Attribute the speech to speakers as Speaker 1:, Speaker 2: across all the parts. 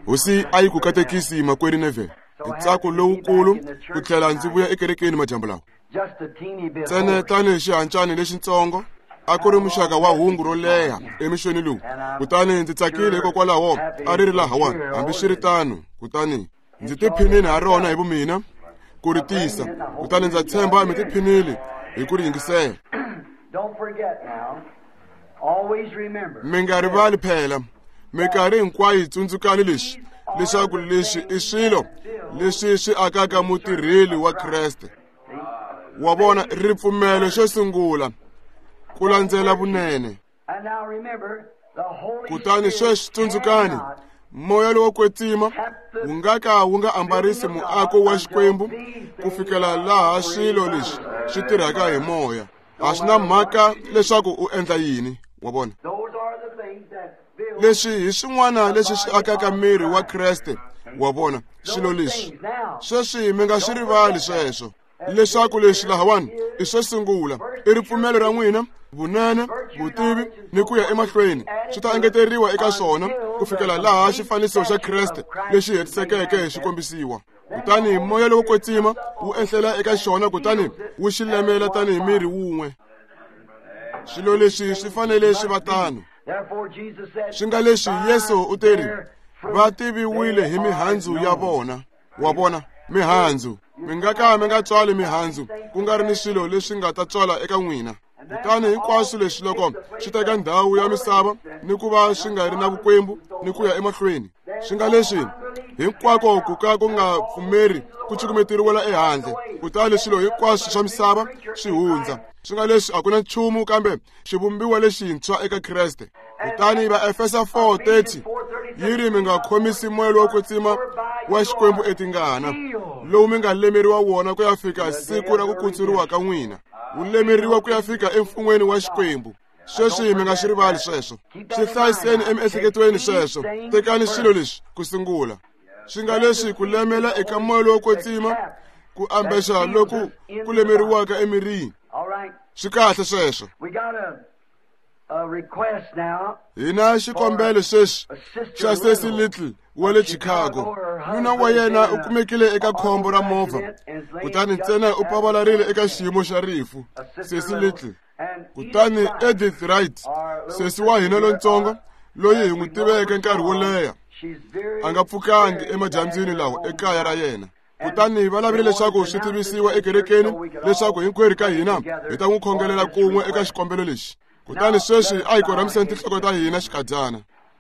Speaker 1: hosi a yi ku katekisi makwerhu Neville. Ntsako lowukulu ku tlhela ndzi vuya ekerekeni madyambu lawa. Ntsena tanihi xihancani lexintsongo a ku ri muxaka wa hungu ro leha emixweni lowu. Kutani ndzi tsakile hikokwalaho a ri ri lahawani. Hambiswiritano kutani ndzi tiphinile ha rona hi vumina ku ri tisa. Kutani ndza tshemba mi tiphinile hi ku ri yingisela. Mi nga rivali phela minkarhi hinkwayo hi tsundzukani lexi leswaku lexi i swilo leswi swi akaka mutirheli wa Kreste. Wa vona ripfumelo xo sungula ku landzela vunene. Kutani sweswi tsundzukani moya lowo kwetsima wu nga ka wu nga ambarisi muako wa Xikwembu ku fikela laha swilo leswi swi tirhaka hi moya. A swi na mhaka leswaku u endla yini, wa vona. Leswi hi swin'wana leswi swi akaka miri wa Kreste, wa vona. Swilo leswi sweswi mi nga swi rivali sweswo leswaku leswi lahawani i swo sungula i ripfumelo ra n'wina, vunene, vutivi ni ku ya emahlweni. Swi ta engeteriwa eka swona ku fikela laha xifaniso xa Kreste lexi hetisekeke hi xikombisiwa. Kutani moya lowo kwetsima wu ehlela eka xona kutani wu xi lemela tanihi miri wun'we. Swilo leswi swi fanele swi va tano. Swi nga leswi Yesu u teri va tiviwile hi mihandzu ya vona, wa vona. Mihandzu mi nga ka mi nga tswali mihandzu ku nga ri ni swilo leswi nga ta tswala eka n'wina. Kutani hinkwaswo leswi loko swi teka ndhawu ya misava ni ku va swi nga ri na vukwembu ni ku ya emahlweni, swi nga leswi hinkwako ku ka ku nga pfumeri ku cukumeteriwela ehandle. Kutani swilo hinkwaswo swa misava swi hundza. Swi nga leswi a ku na nchumu kambe xivumbiwa lexintshwa eka Kreste. Kutani va Efesa 4:30 yi ri mi nga khomisi moya lowo kwetsima wa Xikwembu etingana, lowu mi nga lemeriwa wona ku ya fika siku ra ku kutsuriwa ka n'wina. Wu lemeriwa ku ya fika emfun'weni wa Xikwembu. Sweswi mi nga swi rivali sweswo. Swi hlayiseni emiehleketweni sweswo. Tekani swilo leswi ku sungula. Swi nga leswi ku lemela eka moya lowo kwetsima ku ambexa loku ku lemeriwaka emirini. Swi kahle sweswo. Hina xikombelo sweswi xa Cecil Little wa le Chicago. Nuna wa yena u kumekile eka khombo ra movha. Kutani ntsena u pavalarile eka xiyimo xa rifu. Cecil Little. Kutani Edith Wright, sesi wa hina lontsongo loyi hi n'wi tiveke nkarhi wo leha, a nga pfukangi emadyambyini lawa ekaya ra yena. Kutani hi valavile leswaku swi tivisiwa ekerekeni leswaku hinkwerhu ka hina hi ta n'wi khongelela kun'we eka xikombelo lexi. Kutani sweswi a hi korhamiseni tinhloko ta hina xikadyana.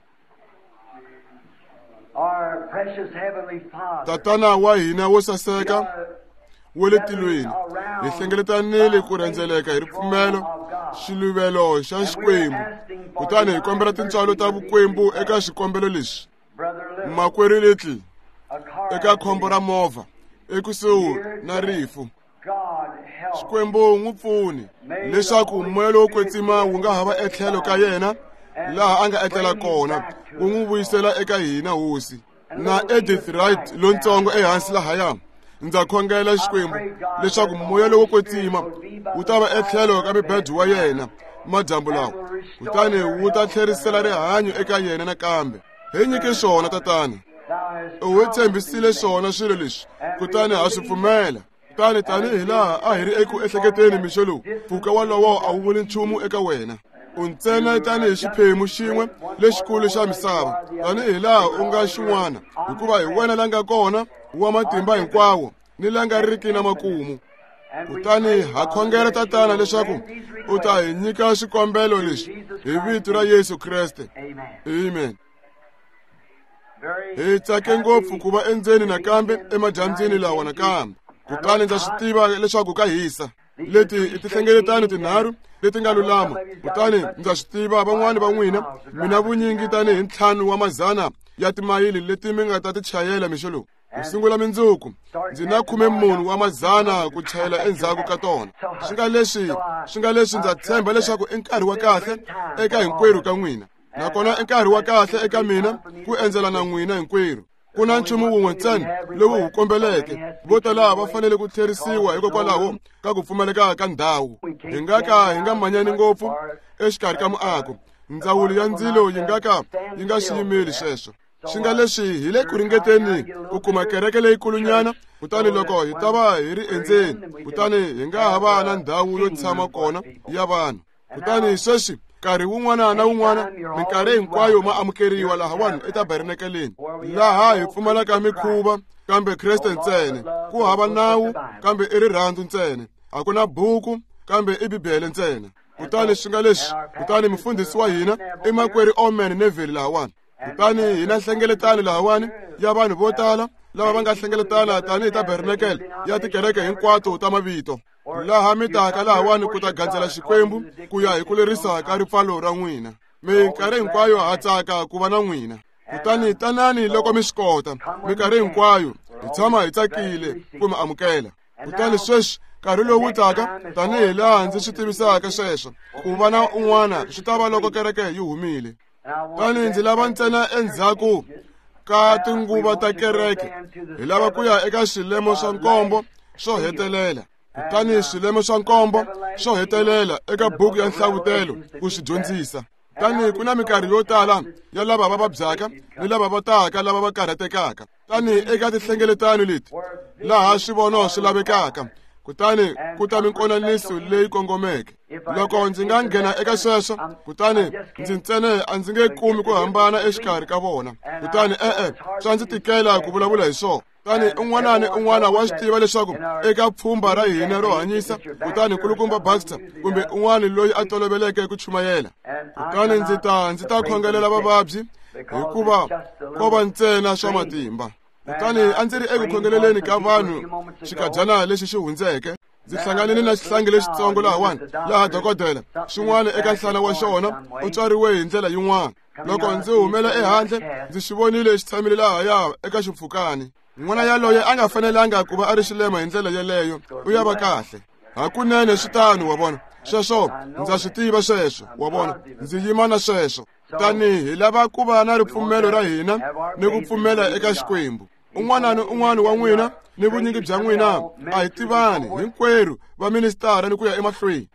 Speaker 1: Tatana wa hina wo saseka wa le tilweni, hi hlengeletanile ku rhendzeleka hi ripfumelo xiluvelo xa Xikwembu. Kutani hi kombela tintswalo ta vukwembu eka xikombelo lexi. Makwerhu Little eka khombo ra movha ekusuhi na rifu. Xikwembu n'wi pfuni leswaku moya lowo kwetsima wu nga hava etlhelo ka yena laha a nga etlela kona, wu n'wi vuyisela eka hina hosi. Na Edith Wright lontsongo ehansi lahaya, ndza khongela Xikwembu leswaku moya lowo kwetsima wu ta va etlhelo ka mibedwa wa yena madyambu lawa. Kutani wu ta tlherisela rihanyo eka yena nakambe. Hi nyike swona tatana. U hi tshembisile swona swilo leswi, kutani ha swi pfumela. Kutani tanihi laha a hi ri eku ehleketeni mixo lowu, mpfhuka walowo a wu vuli nchumu eka wena. U ntsena tanihi xiphemu xin'we lexikulu xa misava, tanihi laha u nga xin'wana, hikuva hi wena la nga kona wa matimba hinkwawo ni la nga riki na makumu. Kutani ha khongela tatana leswaku u ta hi nyika swikombelo leswi hi vito ra Yesu Kreste. Amen. Hi tsake ngopfu ku va endzeni nakambe emadyambyini lawa nakambe. Kutani ndza swi tiva leswaku ka hisa. Leti i tihlengeletano tinharhu leti nga lulama. Kutani ndza swi tiva van'wani va n'wina mina vunyingi tanihi 5 wa mazana ya timayili leti mi nga ta ti chayela mixo lowu. Ku sungula mindzuku ndzi na 10 wa mazana ku chayela endzhaku ka tona. Swi nga leswi ndza tshemba leswaku i nkarhi wa kahle eka hinkwerhu ka n'wina. Nakona i nkarhi wa kahle eka mina ku endzela na n'wina hinkwerhu. Ku na nchumu wun'we ntsena lowu wu kombeleke. Vo tala va fanele ku tlherisiwa hikokwalaho ka ku pfumaleka ka ndhawu. Hi nga manyani ngopfu exikarhi ka muako. Ndzawulo ya ndzilo yi nga swi yimeli sweswo. swi nga leswi hi le ku ringeteni ku kuma kereke leyikulunyana, kutani loko hi ta va hi ri endzeni kutani hi nga ha va na ndhawu yo tshama kona ya vanhu. Kutani sweswi nkarhi wun'wana na wun'wana minkarhi hinkwayo ma amukeriwa lahawani etabernakeleni, laha hi pfumalaka mikhuva kambe Kreste ntsena, ku hava nawu kambe i rirhandzu ntsena, a ku na buku kambe i Bibele ntsena. Kutani swi nga leswi, kutani mufundhisi wa hina i makwerhu Oman Neville lahawani. Kutani hi na nhlengeletano lahawani ya vanhu vo tala lava va nga hlengeletana tanihi tabernakele ya tikereke hinkwato ta mavito, laha mi taka lahawani ku ta gandzela Xikwembu ku ya hi ku lerisa ka ripfalo ra n'wina. Minkarhi hinkwayo ha tsaka ku va na n'wina. Kutani tanani loko mi swi kota, minkarhi hinkwayo hi tshama hi tsakile ku mi amukela. Kutani sweswi nkarhi lowu taka, tanihi laha ndzi swi tivisaka sweswo, ku va na un'wana swi ta va loko kereke yi humile. Tani ndzi lava ntsena endzhaku ka tinguva ta kereke, hi lava ku ya eka swilemo swa nkombo swo hetelela. Kutani swilemo swa nkombo swo hetelela eka buku ya nhlavutelo ku swi dyondzisa. Tani ku na minkarhi yo tala ya lava va vabyaka ni lava va taka lava va karhatekaka. Tani eka tinhlengeletano leti laha swivono swi lavekaka, kutani ku ta minkonaniso leyi kongomeke. Loko ndzi nga nghena eka sweswo, kutani ndzi ntsene a ndzi nge kumi ku hambana exikarhi ka vona. Kutani swa ndzi tikela ku vulavula hi swona. Kutani un'wana ni un'wana wa swi tiva leswaku eka pfhumba ra hina ro hanyisa, kutani nkulukumba Baxter kumbe un'wana loyi a toloveleke ku chumayela. Kutani ndzi ta khongelela vavabyi hikuva ko va ntsena swa matimba. Kutani a ndzi ri eku khongeleleni ka vanhu xikadyana lexi xi hundzeke, ndzi hlanganile na xihlangi lexitsongo lahawani, laha dokodela xin'wana eka nhlana wa xona u tswariwe hi ndlela yin'wana. Loko ndzi humela ehandle, ndzi xi vonile xi tshamile lahaya eka xipfukani. N'wana yaloye a nga fanelanga ku va a ri xilema hi ndlela yeleyo, u ya va kahle. Hakunene switano wa vona, sweswo ndza swi tiva sweswo wa vona, ndzi yima na sweswo. Tani hi lava ku va na ripfumelo ra hina ni ku pfumela eka Xikwembu. Un'wana ni un'wana wa n'wina ni vunyingi bya n'wina a hi tivani hinkwerhu va ministara ni ku ya emahlweni.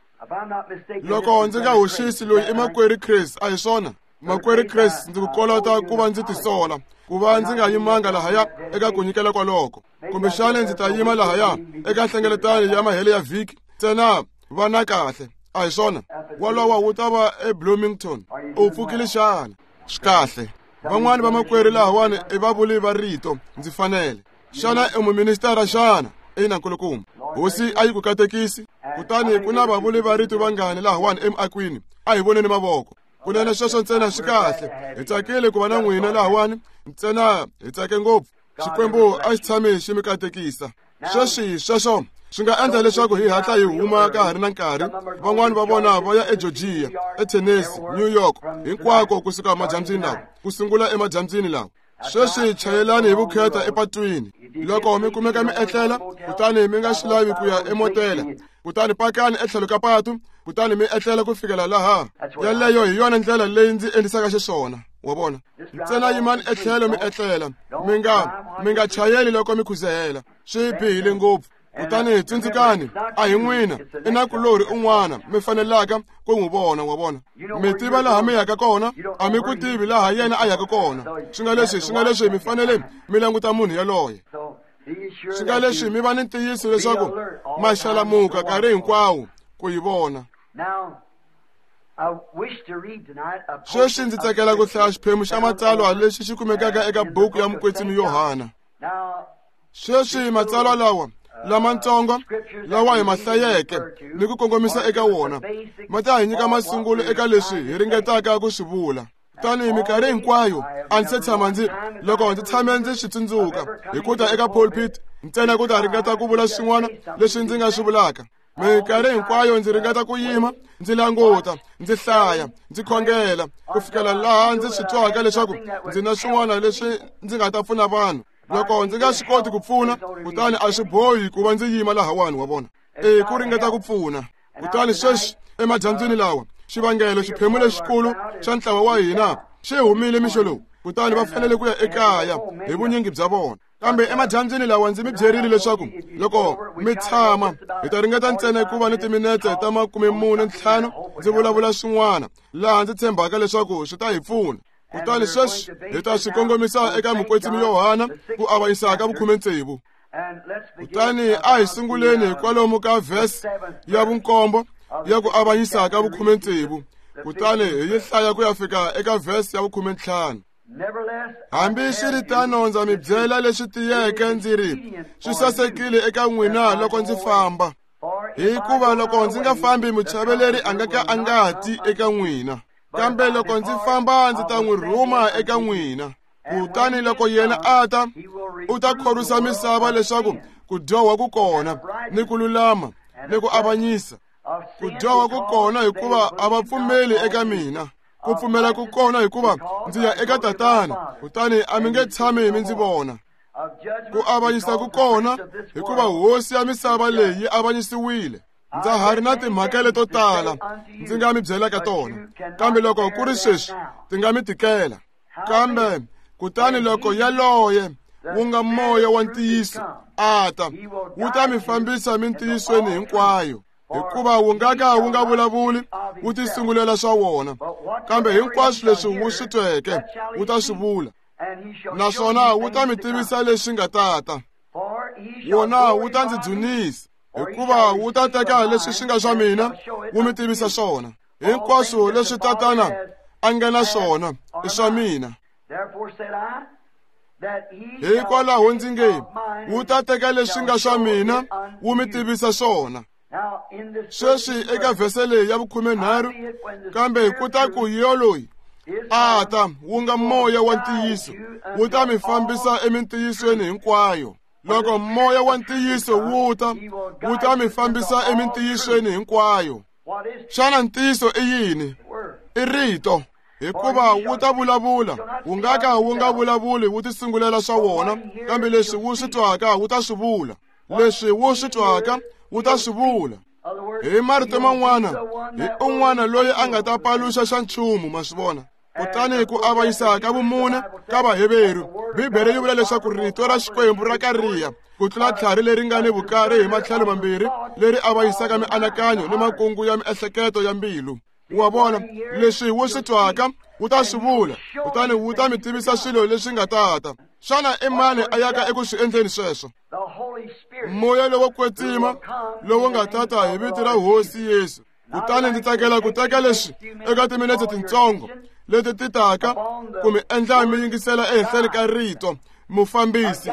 Speaker 1: Loko ndzi nga hoxisi loyi i makwerhu Chris, a hi swona makwerhu Chris, ndzi ku kolota ku va ndzi tisola ku va ndzi nga yimanga lahaya eka ku nyikela kwaloko, kumbexani ndzi ta yima lahaya eka nhlengeletano ya mahele ya vhiki ntsena vana kahle, a hi swona. Walowa wu ta va eBloomington, u pfukile xana? Swi kahle. Van'wani va makwerhu lahawani i vavuli va rito, ndzi fanele. Xana i muministara xana? Ina nkulukumba. Hosi a yi ku katekisi. Kutani ku na vavuli va rito vangani lahawani emakwini, a hi voneni mavoko. Kunene sweswo ntsena swi kahle. Hi tsakile ku va na n'wina lahawani, ntsena hi tsake ngopfu. Xikwembu a xi tshame xi mi katekisa. Sweswi sweswo swi nga endla leswaku hi hatla hi huma ka ha ri na nkarhi. Van'wani va vona va ya eGeorgia, eTennessee, New York, hinkwako kusuka emadyambyini lawa, ku sungula emadyambyini lawa. Sweswi chayelani hi vukheta epatwini. Loko mi kumeka mi etlela, kutani mi nga swi lavi ku ya emotela, kutani pakani etlhelo ka patu, kutani mi etlela ku fikela laha. Yaleyo hi yona ndlela leyi ndzi endlisaka xiswona, wa vona. Ntsena yimani etlhelo mi etlela, mi nga chayeli loko mi khuzehela. Swi bihile ngopfu. Kutani hi tsundzukani, a hi n'wina i na kulori un'wana mi fanelaka ku n'wi vona, wa vona. Mi tiva laha mi yaka kona, a mi ku tivi laha yena a yaka kona. Swi nga leswi mi fanele mi languta munhu yaloye. Swi nga leswi mi va ni ntiyiso leswaku ma xalamuka nkarhi hinkwawo ku yi vona. Sweswi ndzi tsakela ku hlaya xiphemu xa matsalwa lexi xi kumekaka eka buku ya mukwetsini Yohana. Sweswi matsalwa lawa lamantsongo lawa hi mahlayeke ni ku kongomisa eka wona ma ta hi nyika masungulo eka leswi hi ringetaka ku swi vula. Tani minkarhi hinkwayo a ndzi se tshama loko ndzi tshame ndzi swi tsundzuka hi ku ta eka pulpit ntsena ku ta ringeta ku vula swin'wana leswi ndzi nga swi vulaka. Minkarhi hinkwayo ndzi ringeta ku yima, ndzi languta, ndzi hlaya, ndzi khongela ku fikela laha ndzi swi twaka leswaku ndzi na swin'wana leswi ndzi nga ta pfuna vanhu. Loko ndzi nga swi koti ku pfuna, kutani a swi bohi ku va ndzi yima lahawani, wa vona. Ku ringeta ku pfuna. Kutani sweswi emadyambyini lawa xivangelo xiphemu lexikulu xa ntlawa wa hina xi humile mixo lowu, kutani va fanele ku ya ekaya hi vunyingi bya vona. Kambe emadyambyini lawa ndzi mi byerile leswaku loko mi tshama hi ta ringeta ntsena ku va ni timinete ta 45 ndzi vulavula swin'wana laha ndzi tshembaka leswaku swi ta hi pfuna. kutani sweswi hi ta swi kongomisa eka mukwetsimi Yohana ku avanyisa ka vukhume ntsevu. Kutani a hi sunguleni kwalomu ka vhesi ya vunkombo ya ku avanyisa ka vukhume ntsevu, kutani hi yi hlaya ku ya fika eka vhesi ya vukhume ntlhanu. Hambi swi ri tano ndza mi byela leswi tiyeke ndzi ri swi sasekile eka n'wina loko ndzi famba, hikuva loko ndzi nga fambi muchaveleri a nga ka a nga ti eka n'wina, kambe loko ndzi famba ndzi ta n'wi rhuma eka n'wina. Kutani loko yena a ta, u ta khorwisa misava leswaku ku dyoha ku kona ni ku lulama ni ku avanyisa. Ku dyoha ku kona hikuva a va pfumeli eka mina, ku pfumela ku kona hikuva ndzi ya eka Tatana, kutani a mi nge tshami mi ndzi vona. Ku avanyisa ku kona hikuva hosi ya misava leyi yi avanyisiwile. Ndza ha ri na timhaka to tala ndzi nga mi byelaka tona, kambe loko ku ri sweswi ti nga mi tikela. Kambe kutani loko yaloye wu nga moya wa ntiyiso a ta, wu ta mi fambisa mintiyisweni hinkwayo, hikuva wu nga ka wu nga vulavuli wu tisungulela swa wona, kambe hinkwaswo leswi wu swi tweke wu ta swi vula, naswona wu ta mi tivisa leswi nga tata. Wona wu ta ndzi dzunisa, hikuva wu ta teka leswi swi nga swa mina wu mi tivisa swona. Hinkwaswo leswi Tatana a nga na swona i swa mina. Hikwalaho ndzi nge wu ta teka leswi nga swa mina wu mi tivisa swona. Sweswi eka vhese leyi ya vukhume nharhu, kambe ku ta ku yoloyi a ta wu nga moya wa ntiyiso, wu ta mi fambisa emintiyisweni hinkwayo. Loko moya wa ntiyiso wu ta mi fambisa emintiyisweni hinkwayo. Xana ntiyiso i yini? I rito, hikuva wu ta vulavula. Wu nga ka wu nga vulavuli wu tisungulela swa wona, kambe leswi wu swi twaka wu ta swi vula. Leswi wu swi twaka wu ta swi vula. Hi marito man'wana, hi un'wana loyi a nga ta paluxa xa nchumu, ma swi vona. Kutani ku avanyisa ka vumune ka Vaheberu, Bibele yi vula leswaku rito ra Xikwembu ra kariha ku tlula tlhari leri nga ni vukarhi hi matlhelo mambirhi, leri avanyisaka mianakanyo ni makungu ya miehleketo ya mbilu. Wa vona leswi wu swi twaka wu ta swi vula, kutani wu ta mi tivisa swilo leswi nga tata. Xana i mani a yaka eku swi endleni sweswo? Moya lowo kwetsima lowu nga tata hi vito ra Hosi Yesu. Kutani ndzi tsakela ku teka leswi eka timinete tintsongo leti ti taka ku mi endla mi yingisela ehenhleni ka rito mufambisi.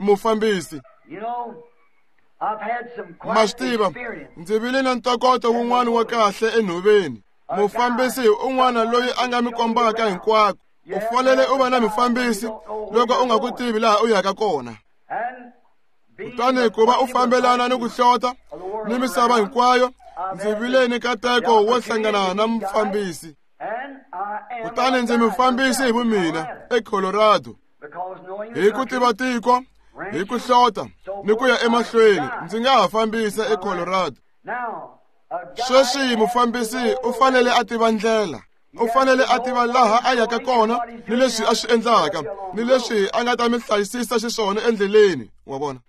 Speaker 1: Ma swi tiva, ndzi vile na ntokoto wun'wana wa kahle enhoveni. Mufambisi hi un'wana loyi a nga mi kombaka hinkwako. U fanele u va na mufambisi loko u nga ku tivi laha u yaka kona. Kutani ku va u fambelana ni ku hlota ni misava hinkwayo, ndzi vile ni nkateko wo hlangana na mufambisi. Kutani ndzi mufambisi hi vumina eColorado. Hi ku tiva tiko, hi ku hlota ni ku ya emahlweni, ndzi nga ha fambisa eColorado. Sweswi mufambisi u fanele a tiva ndlela. U fanele a tiva laha a yaka kona ni leswi a swi endlaka ni leswi a nga ta mi hlayisisa xiswona endleleni, wa vona.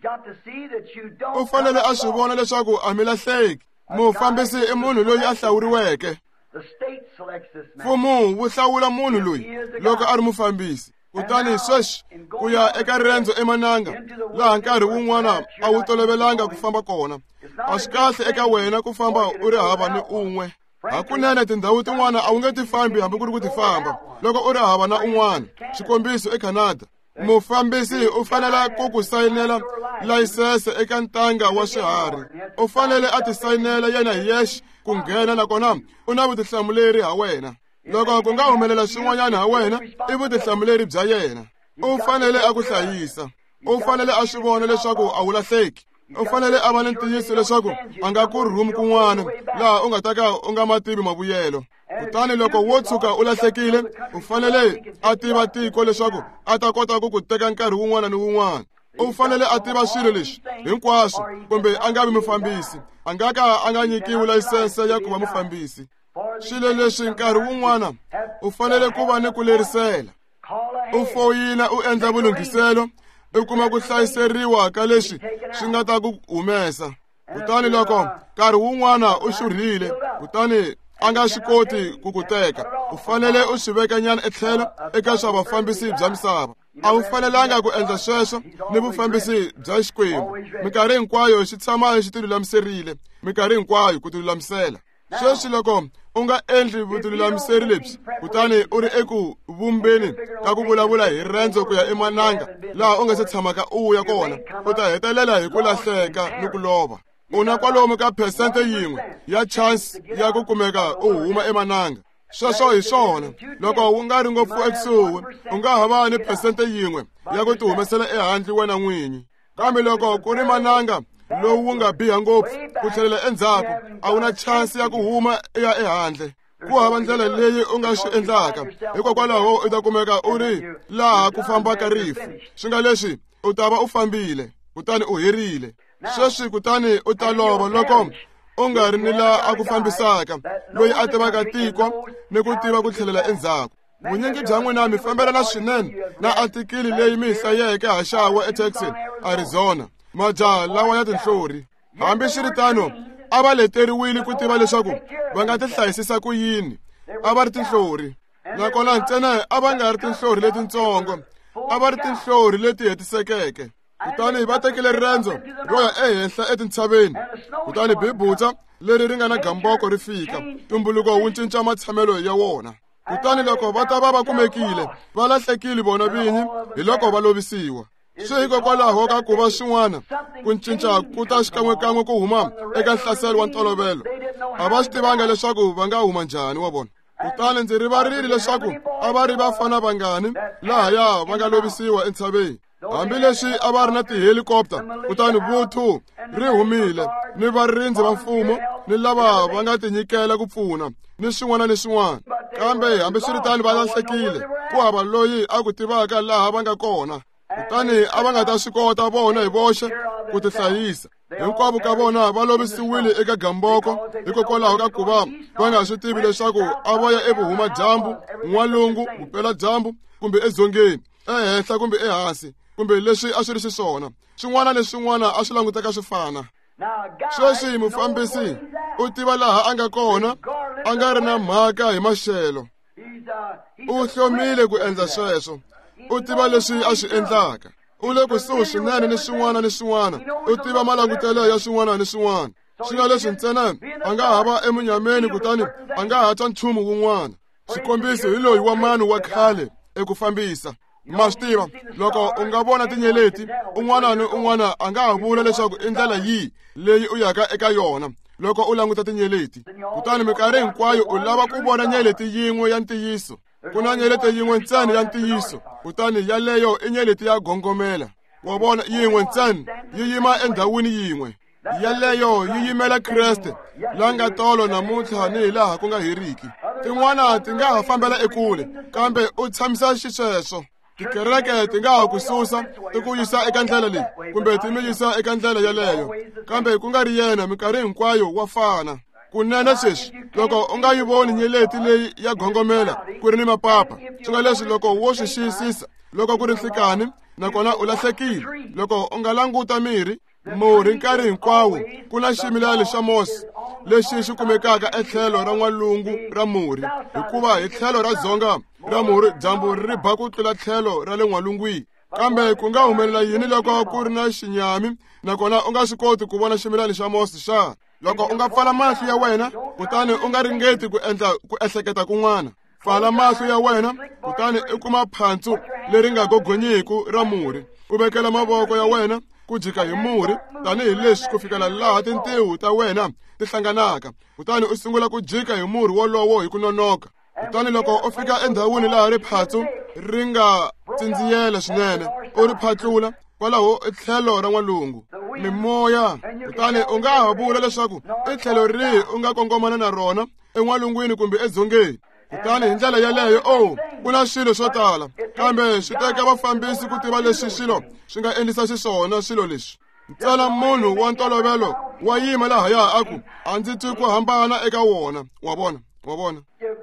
Speaker 1: U fanele a swi vona leswaku a mi lahleki. Mufambisi i munhu loyi a hlawuriweke. Mfumo wu hlawula munhu loyi loko a ri mufambisi. Kutani sweswi ku ya eka riendzo emananga laha nkarhi wun'wana a wu tolovelanga ku famba kona. A swi kahle eka wena ku famba u ri hava ni un'we. Hakunene tindhawu tin'wana a wu nge ti fambi hambi ku ri ku ti famba loko u ri hava na un'wana. Xikombiso eCanada, mufambisi u fanele ku ku sayinela layisense eka ntanga wa swiharhi. U fanele a ti sayinela yena hi yexe ku nghena, nakona u na vutihlamuleri ha wena. Loko ku nga humelela swin'wanyana ha wena, i vutihlamuleri bya yena. U fanele a ku hlayisa. U fanele a swi vona leswaku a wu lahleki. U fanele a va ni ntiyiso leswaku a nga ku rhumi kun'wana laha u nga ta ka u nga ma tivi mavuyelo. Kutani loko wo tshuka u lahlekile, u fanele a tiva tiko leswaku a ta kota ku ku teka nkarhi wun'wana ni wun'wana. U fanele a tiva swilo leswi hinkwaswo, kumbe a nga vi mufambisi. A nga ka a nga nyikiwi layisense ya ku va mufambisi. Swilo leswi nkarhi wun'wana u fanele ku va ni ku lerisela. U foyina u endla vulunghiselo, u kuma ku hlayiseriwa ka leswi swi nga ta ku humesa. Kutani loko nkarhi wun'wana u xurhile, kutani a nga swi koti ku ku teka, u fanele u swi veka nyana etlhelo eka swa vafambisi bya misava. A wu fanelanga ku endla sweswo ni vufambisi bya Xikwembu. Minkarhi hinkwayo xi tshama xi tilulamiserile, minkarhi hinkwayo ku tilulamisela. Sweswi loko u nga endli vutilulamiseri lebyi, kutani u ri eku vumbeni ka ku vulavula hi rendzo ku ya emananga laha u nga se tshamaka u ya kona, u ta hetelela hi ku lahleka ni ku lova. U na kwalomu ka phesente yin'we ya chance ya ku kumeka u huma emananga. Sweswo hi swona, loko u nga ri ngopfu ekusuhi, u nga hava ni phesente yin'we ya ku ti humesela ehandle wena n'winyi. Kambe loko ku ri mananga lowu wu nga biha ngopfu, ku tlhelela endzhaku, a wu na chance ya ku huma ya ehandle. Ku hava ndlela leyi u nga swi endlaka, hikokwalaho u ta kumeka u ri laha ku fambaka rifu. Swi nga leswi u ta va u fambile, kutani u herile. Sweswi kutani u ta lova loko u nga ri ni laha a ku fambisaka, loyi a tivaka tiko ni ku tiva ku tlhelela endzhaku. Vunyingi bya n'wina mi fambelana swinene na atikili leyi mi hi hlayeke haxawa eTexas, Arizona, majaha lawa ya tinhlori. Hambi swi ri tano, a va leteriwile ku tiva leswaku va nga ti hlayisisa ku yini. A va ri tinhlori, nakona ntsena a va nga ri tinhlori letitsongo, a va ri tinhlori leti hetisekeke. Kutani va tekile rendzo ro ya ehenhla etintshaveni, kutani bibutsa leri ri nga na gamboko ri fika, tumbuluko wu cinca matshamelo ya wona. Kutani loko va ta va kumekile, va lahlekile vona vinyi hi loko va lovisiwa. Swi hikokwalaho ka ku va swin'wana ku cinca ku ta xikan'wekan'we ku huma eka nhlaselo wa ntolovelo. A va swi tivanga leswaku va nga huma njhani wa vona. Kutani ndzi rivarile leswaku a va ri vafana vangani lahaya va nga lovisiwa entshaveni. Hambileswi a va ri na tihelikopta, kutani vuthu ri humile ni varindzi va mfumo ni lava va nga tinyikela ku pfuna ni swin'wana ni swin'wana. Kambe hambi swi ri tani va lahlekile, ku hava loyi a ku tivaka laha va nga kona. Kutani a va nga ta swi kota vona hi voxe ku tihlayisa. Hinkwavo ka vona va lovisiwile eka gamboko hikokwalaho ka ku va nga swi tivi leswaku a va ya evuhuma dyambu, n'walungu, vupela dyambu, kumbe edzongeni, ehenhla kumbe ehansi, kumbe leswi a swi ri xiswona. Swin'wana ni swin'wana a swi languteka swi fana. Sweswi mufambisi u tiva laha a nga kona, a nga ri na mhaka hi maxelo. U hlomile ku endla sweswo. U tiva leswi a swi endlaka. U le kusuhi swinene ni swin'wana ni swin'wana. U tiva malangutelo ya swin'wana ni swin'wana. Swi nga leswi ntsena a nga ha va emunyameni kutani a nga ha twa nchumu wun'wana. Xikombiso hi loyi wa mani wa khale eku fambisa. Ma swi tiva, loko u nga vona tinyeleti, un'wana ni un'wana a nga ha vula leswaku i ndlela yihi leyi u yaka eka yona loko u languta tinyeleti. Kutani minkarhi hinkwayo u lava ku vona nyeleti yin'we ya ntiyiso. Ku na nyeleti yin'we ntsena ya ntiyiso, kutani yaleyo i nyeleti ya gongomela. Wa vona yin'we ntsena yi yima endhawini yin'we. Yaleyo yi yimela Kreste, la nga tolo namuntlha ni hi laha ku nga heriki. Tin'wana ti nga ha fambela ekule, kambe u tshamisa xisweswo. Tikereke ti nga ha ku susa ti ku yisa eka ndlela leyi, kumbe ti mi yisa eka ndlela yaleyo. Kambe ku nga ri yena minkarhi hinkwayo wa fana. Kunene sweswi, loko u nga yi voni nyeleti leyi ya gongomela ku ri ni mapapa, swi nga leswi loko wo swi xiyisisa, loko ku ri nhlikani, nakona u lahlekile. Loko u nga languta murhi nkarhi hinkwawo, ku na ximilana xa mosi lexi xi kumekaka etlhelo ra n'walungu ra murhi, hikuva hi tlhelo ra dzonga ra murhi dyambu ri ba ku tlula tlhelo ra le n'walungwini. Kambe ku nga humelela yini loko ku ri na xinyami, nakona u nga swi koti ku vona ximilana xa mosi xana? Loko u nga pfala mahlo ya wena, kutani u nga ringeti ku ehleketa kun'wana. Pfala mahlo ya wena, kutani u kuma phantsu leri nga gogonyiku ra murhi. U vekela mavoko ya wena ku jika hi murhi, tanihileswi ku fikela laha tintiho ta wena ti hlanganaka. Kutani u sungula ku jika hi murhi wolowo hi ku nonoka. Kutani loko u fika endhawini laha ri phatsu ri nga tsindziyela swinene, u ri phatlula kwalaho etlhelo ra n'walungu. Mimoya, kutani u nga ha vula leswaku i tlhelo rihi u nga kongomana na rona, en'walungwini kumbe edzongeni. Kutani hi ndlela yaleyo, ku na swilo swo tala, kambe swi teka vafambisi ku tiva leswi swilo swi nga endlisa xiswona swilo leswi. Ntsena munhu wa ntolovelo wa yima lahaya aku, a ndzi twi ku hambana eka wona. Wa vona.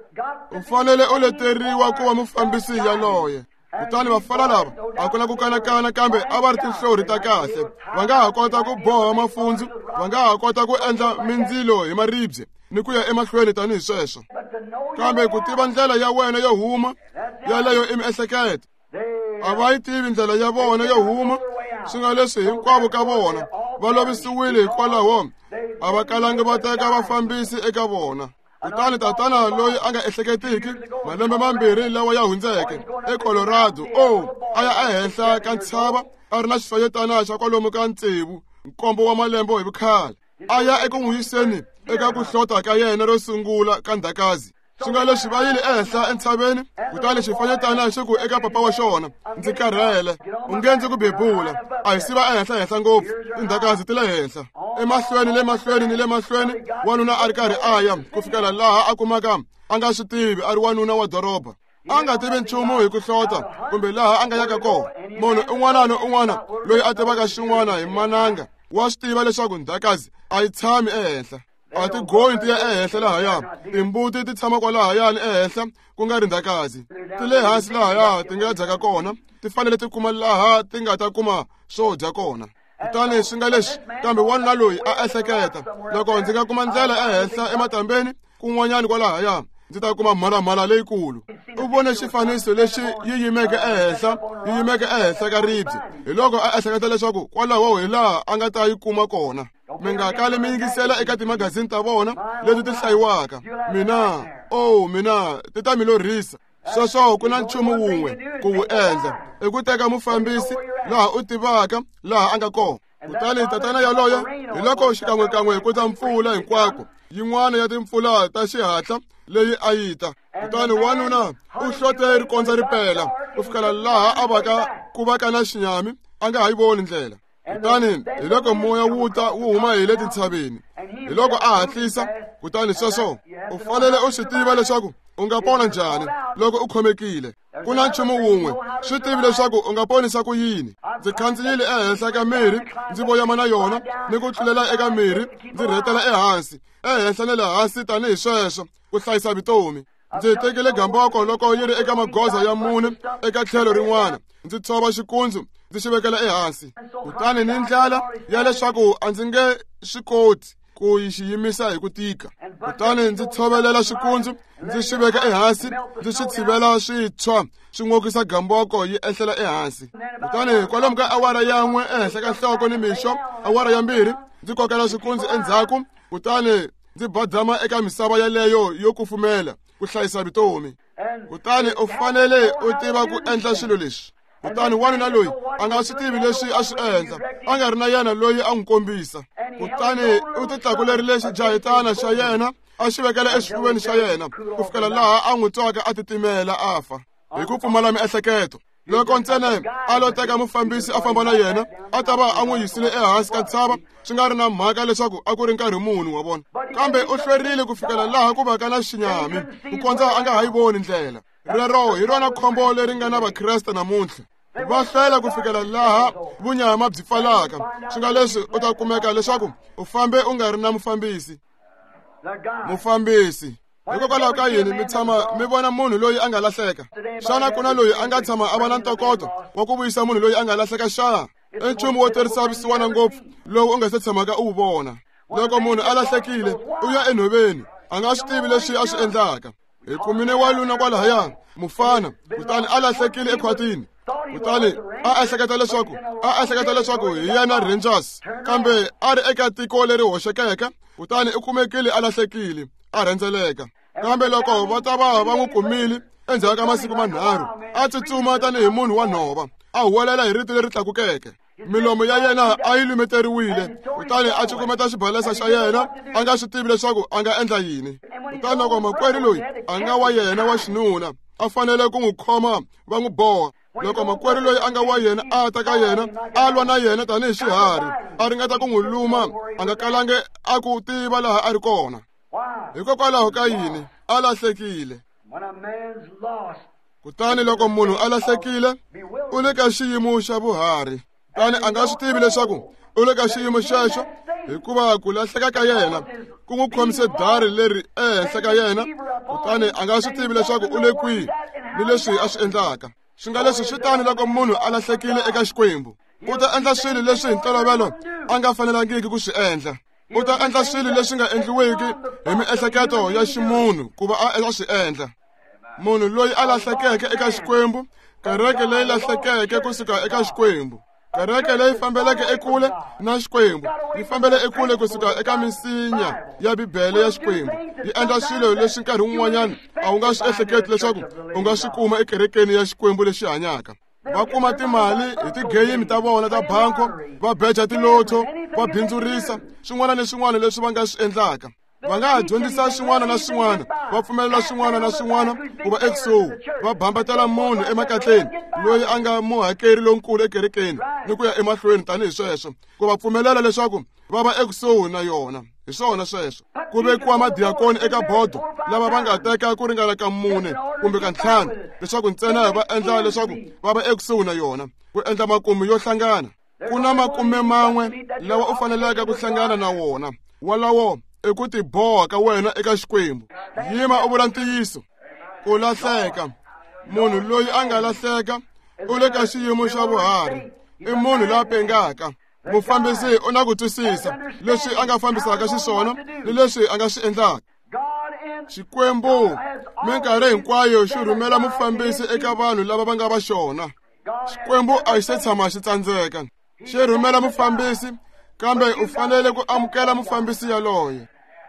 Speaker 1: U fanele u leteriwa ku va mufambisi yaloye. Kutani vafana lava a ku na ku kanakana, kambe a va ri tinhlori ta kahle. Va nga ha kota ku boha mafundzu, va nga ha kota ku endla mindzilo hi maribye ni ku ya emahlweni tanihi sweswo. kambe ku tiva ndlela ya wena yo huma yaleyo i miehleketo. A va yi tivi ndlela ya vona yo huma, swi nga leswi hinkwavo ka vona va lovisiwile hikwalaho a va kalangi va teka vafambisi eka vona. Kutani tatana loyi a nga ehleketiki malembe mambirhi lawa ya hundzeke eColorado a ya ehenhla ka ntshava a ri na xifanyetana xa kwalomu ka 7 wa malembe hi vukhale. A ya eku n'wi yiseni eka ku hlota ka yena ro sungula ka ndhakazi. Swi nga leswi va yile ehenhla entshaveni, kutani xifanyetana xi ku eka papa wa xona, ndzi karhele, u nge ndzi ku bebula, a hi siva ehenhla ngopfu, tindhakazi ti le henhla. Emahlweni ni le mahlweni, wanuna a ri karhi a ya ku fikela laha a kumaka a nga swi tivi a ri wanuna wa doroba. A nga tivi nchumu hi ku hlota kumbe laha a nga yaka kona. Munhu un'wana na un'wana loyi a tivaka xin'wana hi mananga wa swi tiva leswaku ndhakazi a yi tshami ehenhla. A ti goyi ti ya ehenhla lahaya, timbuti ti tshama kwalahayani ehenhla ku nga ri ndhakazi. Ti le hansi lahaya ti nga dyaka kona, ti fanele ti kuma laha ti nga ta kuma swo dya kona. Kutani swi nga leswi, kambe wanuna loyi a ehleketa, loko ndzi nga kuma ndlela ehenhla ematambeni kun'wanyani kwalahaya ndzi ta kuma mhalamhala leyikulu. U vone xifaniso lexi yi yimeke ehenhla ka ribye, hi loko a ehleketa leswaku kwalaho hi laha a nga ta yi kuma kona. Mi nga kali mi yingisela eka timagazini ta vona leti ti hlayiwaka. Mina ti ta mi lorhisa. Sweswo ku na nchumu wun'we ku wu endla, i ku teka mufambisi laha u tivaka laha a nga kona. Kutani tatana yaloye hi loko xikan'wekan'we ku ta mpfula hinkwako, yin'wana ya timpfula ta xihatla leyi a yi ta. Kutani wanuna u hlote ri kondza ri pela ku fikela laha ku va ka na xinyami a nga ha yi voni ndlela. Kutani hi loko moya wu huma hi le tintshaveni, hi loko a hatlisa, kutani sweswo u fanele u swi tiva leswaku u nga pona njhani loko u khomekile. Ku na nchumu wun'we, swi tivi leswaku u nga ponisa ku yini. Ndzi khandziyile ehenhla ka mirhi, ndzi voyama na yona ni ku tlulela eka mirhi, ndzi rhetela ehansi, ehenhla ni le hansi tanihi sweswo ku hlayisa vutomi. Ndzi tekile gamboko loko yi ri eka magoza ya 4 eka tlhelo rin'wana, ndzi tshova xikundzu ndzi xi vekela ehansi. Kutani ni ndlela ya leswaku a ndzi nge swi koti ku yi xiyimisa hi ku tika. Kutani ndzi tshovelela xikundzu, ndzi xi veka ehansi, ndzi xi tshivela swi tshwa swi n'okisa gamboko yi ehlela ehansi. Kutani kwalomu ka awara ya 1 ehenhla ka nhloko ni mixo, awara ya 2 ndzi kokela xikundzu endzhaku, kutani ndzi badama eka misava yaleyo yo kufumela ku hlayisa vutomi. Kutani u fanele u tiva ku endla swilo leswi. Kutani wanuna loyi a nga swi tivi leswi a swi endla, a nga ri na yena loyi a n'wi kombisa. Kutani u ti tlakulerile xijahitana xa yena, a xi vekela exifuveni xa yena ku fikela laha a n'wi twaka a titimela a fa hi ku pfumala miehleketo. Loko ntsena a lo teka mufambisi a famba na yena, a ta va a n'wi yisile ehansi ka ntshava, swi nga ri na mhaka leswaku a ku ri nkarhi muni wa vona. Kambe u hlwerile ku fikela laha ku va ka na xinyami, ku kondza a nga ha yi voni ndlela. Rero hi rona khombo leri nga na vakreste namuntlha. Va hlwela ku fikela laha vunyama byi pfalaka. Swi nga leswi u ta kumeka leswaku u fambe u nga ri na mufambisi. Hikokwalaho ka yini mi tshama mi vona munhu loyi a nga lahleka? Xana ku na loyi a nga tshama a va na ntokoto wa ku vuyisa munhu loyi a nga lahleka xana? I nchumu wo terisavisiwana ngopfu lowu u nga se tshamaka u wu vona. Loko munhu a lahlekile u ya enhoveni, a nga swi tivi leswi a swi endlaka. Hi kumile waluna kwalahaya mufana, kutani a lahlekile ekhwatini. Kutani a ehleketa leswaku hi yena Rangers, kambe a ri eka tiko leri hoxekeke. Kutani u kumekile a lahlekile, a rhendzeleka. Kambe loko va ta va n'wi kumile endzhaku ka masiku manharhu, a tsutsuma tanihi munhu wa nhova, a huwelela hi rito leri tlakukeke. Milomo ya yena a yi lumeteriwile, kutani a cukumeta xibalesa xa yena, a nga swi tivi leswaku a nga endla yini. Kutani loko makwerhu loyi a nga wa yena wa xinuna, a fanele ku n'wi khoma va n'wi boha. Loko makwerhu loyi a nga wa yena a ta ka yena, a lwa na yena tanihi xiharhi, a ringeta ku n'wi luma, a nga kalangi a ku tiva laha a ri kona. Hikokwalaho ka yini a lahlekile. Kutani loko munhu a lahlekile, u le ka xiyimo xa vuharhi. Kutani a nga swi tivi leswaku u le ka xiyimo xexo, hikuva ku lahleka ka yena ku n'wi khomise dari leri ehenhla ka yena. Kutani a nga swi tivi leswaku u le kwihi ni leswi a swi endlaka. Swi nga leswi swi tani loko munhu a lahlekile eka Xikwembu. U ta endla swilo leswi hi ntolovelo a nga fanelangiki ku swi endla. u ta endla swilo leswi nga endliwiki hi miehleketo ya ximunhu ku va a swi endla. Munhu loyi a lahlekeke eka Xikwembu, kereke leyi lahlekeke kusuka eka Xikwembu, kereke leyi fambeleke ekule na Xikwembu, yi fambele ekule kusuka eka misinya ya Bibele ya Xikwembu, yi endla swilo leswi nkarhi wun'wanyana a wu nga swi ehleketi leswaku u nga swi kuma ekerekeni ya Xikwembu lexi hanyaka. Va kuma timali hi tigeyimi ta vona ta banko, va beja tiloto, va bindzurisa swin'wana na swin'wana leswi va nga swi endlaka. Va nga ha dyondzisa swin'wana na swin'wana, va pfumelela swin'wana na swin'wana ku va ekusuhi, va bambatela munhu emakatleni loyi a nga muhakeri lonkulu ekerekeni ni ku ya emahlweni tanihi sweswo, ku va pfumelela leswaku va va ekusuhi na yona. Hi swona sweswo. Ku vekiwa madiyakoni eka bodo lava va nga teka ku ringana ka 4 kumbe ka 5 leswaku ntsena va endla leswaku va va ekusuhi na yona, ku endla makumu yo hlangana. Ku na 40 lawa u faneleke ku hlangana na wona. Walawo i ku tiboha ka wena eka Xikwembu. Yima u vula ntiyiso. Ku lahleka. Munhu loyi a nga lahleka u le ka xiyimo xa vuhari. I munhu la pengaka. Mufambisi u na ku twisisa leswi a nga fambisaka xiswona ni leswi a nga swi endlaka. Xikwembu minkarhi hinkwayo xi rhumela mufambisi eka vanhu lava va nga va xona. Xikwembu a xi se tshama xi tsandzeka. Xi rhumela mufambisi, kambe u fanele ku amukela mufambisi yaloye.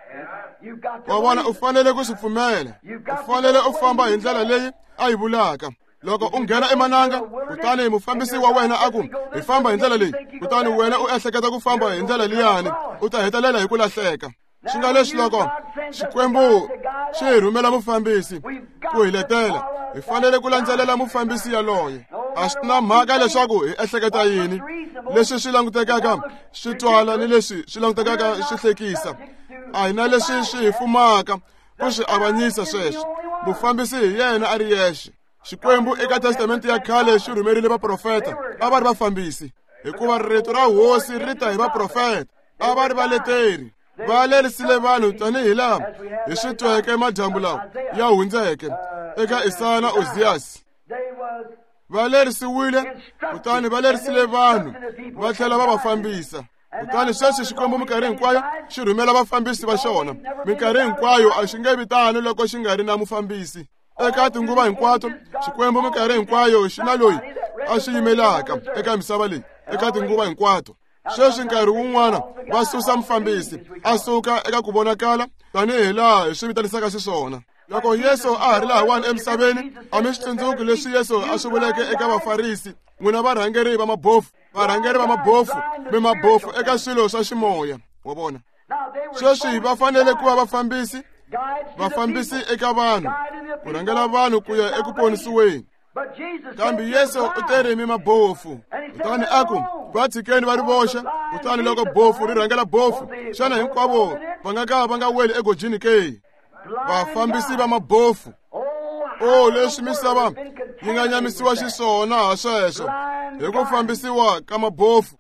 Speaker 1: Wa vona u fanele ku swi pfumela. U fanele u famba hi ndlela leyi a yi vulaka. Loko u nghena emananga, kutani mufambisi wa wena a ku hi famba hi ndlela leyi, kutani wena u ehleketa ku famba hi ndlela liyani, u ta hetelela hi ku lahleka. Swi nga leswi loko Xikwembu xi hi rhumela mufambisi ku hi letela, hi fanele ku landzelela mufambisi yaloye. A swi na mhaka leswaku hi ehleketa yini, leswi swi langutekaka swi twala ni leswi swi langutekaka swi hlekisa. A hi na leswi swi hi fumaka ku swi avanyisa sweswo. Mufambisi hi yena a ri yexe. Xikwembu eka testamenti ya khale xi rhumerile vaprofeta, a va ri vafambisi, hikuva rito ra hosi ri ta hi vaprofeta. A va ri valeteri, va lerisile vanhu tanihi laha hi swi tweke madyambu lawa ya hundzeke eka Isaya na Oziyasi. Va lerisiwile, kutani va lerisile vanhu, va tlhela va va fambisa. Kutani sweswi Xikwembu minkarhi hinkwayo xi rhumela vafambisi va xona. Minkarhi hinkwayo a xi nge vitani loko xi nga ri na mufambisi. Eka tinguva hinkwato Xikwembu minkarhi hinkwayo xi na loyi a xi yimelaka eka misava leyi eka tinguva hinkwato. Sweswi nkarhi wun'wana va susa mufambisi, a suka eka ku vonakala tanihi laha hi swi vitanisaka xiswona. Loko Yesu a ha ri lahawani emisaveni, a mi swi tsundzuki leswi Yesu a swi vuleke eka vafarisi, n'wina varhangeri va mabofu, varhangeri va mabofu, mi mabofu eka swilo swa ximoya. Wa vona sweswi va fanele ku va vafambisi eka vanhu, ku rhangela vanhu ku ya eku ponisiweni. Kambe Yesu u te ri mi mabofu, kutani a ku va tshikeni va ri voxe. Kutani loko bofu ri rhangela bofu, xana hinkwavo va nga ka va nga weli egojini ke? Vafambisi va mabofu. Leswi misava yi nga nyamisiwa xiswona ha sweswo hi ku fambisiwa ka mabofu.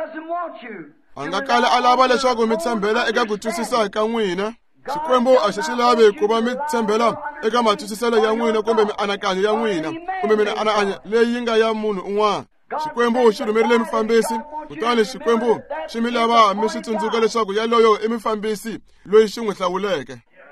Speaker 1: A nga kali a lava leswaku mi tshembela eka ku twisisa ka n'wina. Xikwembu a xi swi lavi ku va mi tshembela eka matwisiselo ya n'wina kumbe mianakanyo ya n'wina kumbe mianakanyo leyi nga ya munhu un'wana. Xikwembu xi rhumerile mufambisi, kutani Xikwembu xi mi lava mi swi tsundzuka leswaku yaloyo i mufambisi loyi xi n'wi hlawuleke.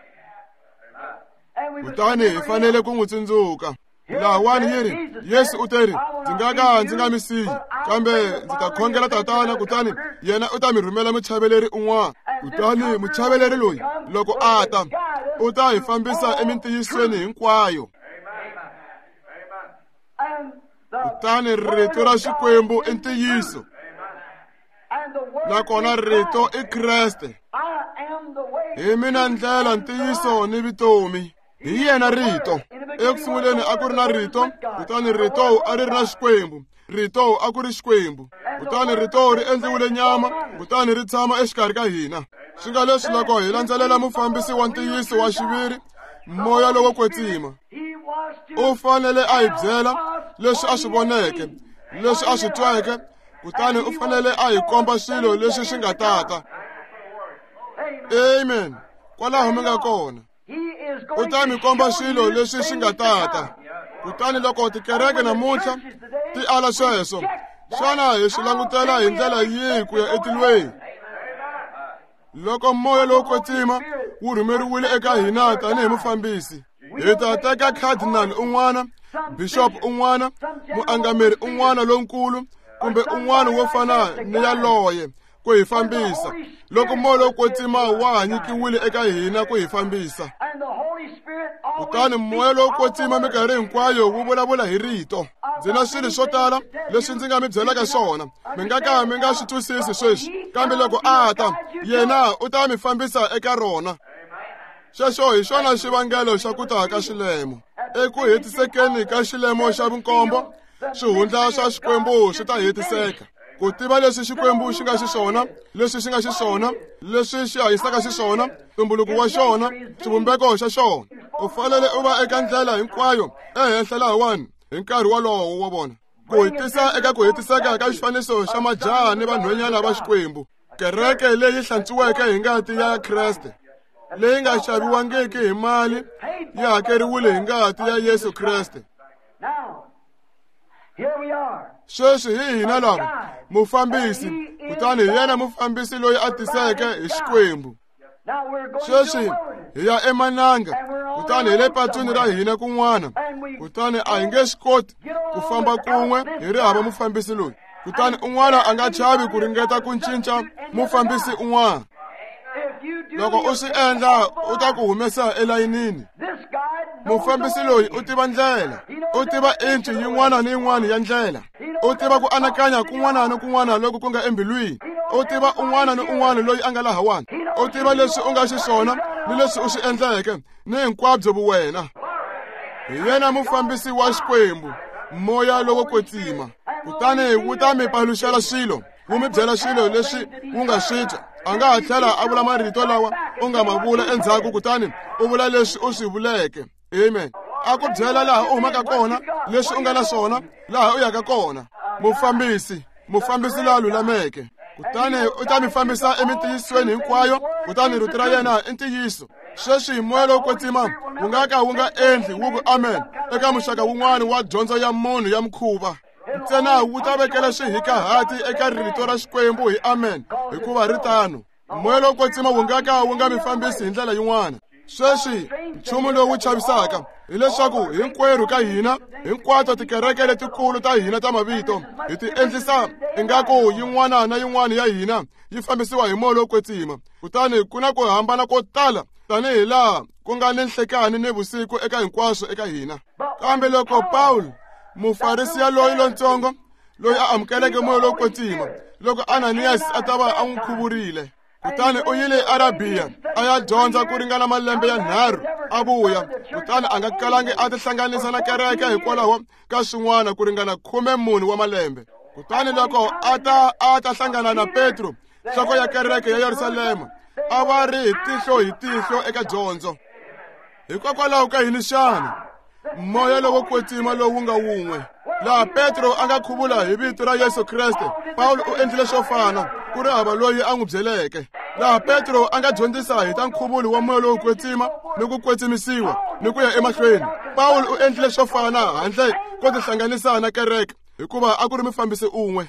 Speaker 1: Kutani hi fanele ku n'wi tsundzuka. Lahawani yi ri Yesu u te ri, ndzi nga mi siyi, kambe ndzi ta khongela Tatana, kutani yena u ta mi rhumela muchaveleri un'wana. Kutani muchaveleri loyi loko a ta, u ta hi fambisa emintiyisweni hinkwayo. Kutani rito ra Xikwembu i ntiyiso, nakona rito i Kreste. Hi mina ndlela, ntiyiso ni vutomi. Hi yena rito. Ekusunguleni a ku ri na rito, kutani rito a ri ri na Xikwembu. Rito a ku ri Xikwembu. Kutani rito ri endliwile nyama, kutani ri tshama exikarhi ka hina. Swi nga leswi loko hi landzelela mufambisi wa ntiyiso wa xiviri, moya lowo kwetsima, u fanele a hi byela leswi a swi voneke, leswi a swi tweke, kutani u fanele a hi komba swilo leswi swi nga tata. Amen. Kwalaho mi nga kona, u ta mi komba swilo leswi swi nga tata. Kutani loko tikereke namuntlha ti ala sweswo, xana hi swi langutela hi ndlela yihi ku ya etilweni? loko moya lowo kwetsima wu rhumeriwile eka hina tanihi mufambisi, hi ta teka cardinal un'wana, bishop un'wana, muangameri un'wana lonkulu kumbe un'wana wo fana ni yaloye ku hi fambisa. Loko moya lowo kwetsima wa ha nyikiwile eka hina ku hi fambisa, kutani moya lowo kwetsima minkarhi hinkwayo wu vulavula hi rito. Ndzi na swilo swo tala leswi ndzi nga mi byelaka swona, mi nga ka mi nga swi twisisi sweswi, kambe loko a ta yena u ta mi fambisa eka rona. Xexo hi xona xivangelo xa ku ta ka xilemo. Eku hetisekeni ka xilemo xa vunkombo, swihundla swa Xikwembu swi ta hetiseka. Ku tiva leswi Xikwembu xi nga xiswona, leswi xi nga xiswona, leswi xi hanyisaka xiswona, ntumbuluko wa xona, xivumbeko xa xona. U fanele u va eka ndlela hinkwayo ehenhla lahawani hi nkarhi wolowo wo vona. Ku hetisa eka ku hetiseka ka xifaniso xa majaha ni vanhwanyana va Xikwembu. Kereke leyi hlantswiweke hi ngati ya Kreste, leyi nga xaviwangiki hi mali, yi hakeriwile hi ngati ya Yesu Kreste. Sweswi hi hina lava mufambisi, kutani hi yena mufambisi loyi a tiseke hi Xikwembu. Sweswi hi ya emananga, kutani hi le patwini ra hina kun'wana, kutani a hi nge swi koti ku famba kun'we hi ri hava mufambisi loyi. Kutani un'wana a nga chavi ku ringeta ku cinca mufambisi un'wana. Loko u swi endla u ta ku humesa elayinini. Mufambisi loyi u tiva ndlela, u tiva inci yin'wana ni yin'wana ya ndlela, u tiva ku anakanya kun'wana na kun'wana loko ku nga embilwini, u tiva un'wana ni un'wana loyi a nga lahawani, u tiva leswi u nga xiswona ni leswi u swi endleke ni hinkwabyo vuwena. Hi yena mufambisi wa Xikwembu, moya lowo kwetsima. Kutani wu ta mi paluxela swilo, wu mi byela swilo leswi wu nga swi twa. A nga ha tlhela a vula marito lawa u nga ma vula endzhaku, kutani u vula leswi u swi vuleke. Amen. A ku byela laha u humaka kona, leswi u nga na swona, laha u yaka kona. Mufambisi la lulameke. Kutani u ta mi fambisa emitiyisweni hinkwayo, kutani rito ra yena i ntiyiso. Sweswi moya lowo kwetsima wu nga ka wu nga endli wu ku amen eka muxaka wun'wana wa dyondzo ya munhu ya mukhuva. Ntsena wu ta vekela swihikahati eka rito ra Xikwembu hi amen, hikuva ri tano. Moya lowo kwetsima wu nga ka wu nga mi fambisi hi ndlela yin'wana. Sweswi nchumu lowu wu chavisaka hileswaku hinkwerhu ka hina, hinkwato tikereke letikulu ta hina ta mavito, hi ti endlisa ingaku yin'wana na yin'wana ya hina yi fambisiwa hi moya lowo kwetsima. Kutani ku na ku hambana ko tala tanihi laha ku nga ni nhlekani ni vusiku eka hinkwaswo eka hina. Kambe loko Paulo, mufarisi loyi lontsongo, loyi a amukeleke moya lowo kwetsima, loko Ananias a ta va a n'wi khuvurile, kutani u yile eArabiya a ya dyondza ku ringana malembe ya 3 a vuya, kutani a nga kalangi a tihlanganisa na kereke hikwalaho ka swin'wana ku ringana 14 wa malembe. Kutani loko a ta hlangana na Petro, nhloko ya kereke ya Yerusalema, a va ri hi tihlo eka dyondzo. Hikokwalaho ka yini xana moya lowo kwetsima lowu nga wun'we? Laha Petro a nga khuvula hi vito ra Yesu Kreste, Paulo u endlile swo fana, ku ri hava loyi a n'wi byeleke. Laha Petro a nga dyondzisa hi ta nkhuvulo wa moya lowo kwetsima ni ku kwetsimisiwa ni ku ya emahlweni, Paulo u endlile swo fana handle ko tihlanganisa na kereke, hikuva a ku ri mufambisi un'we.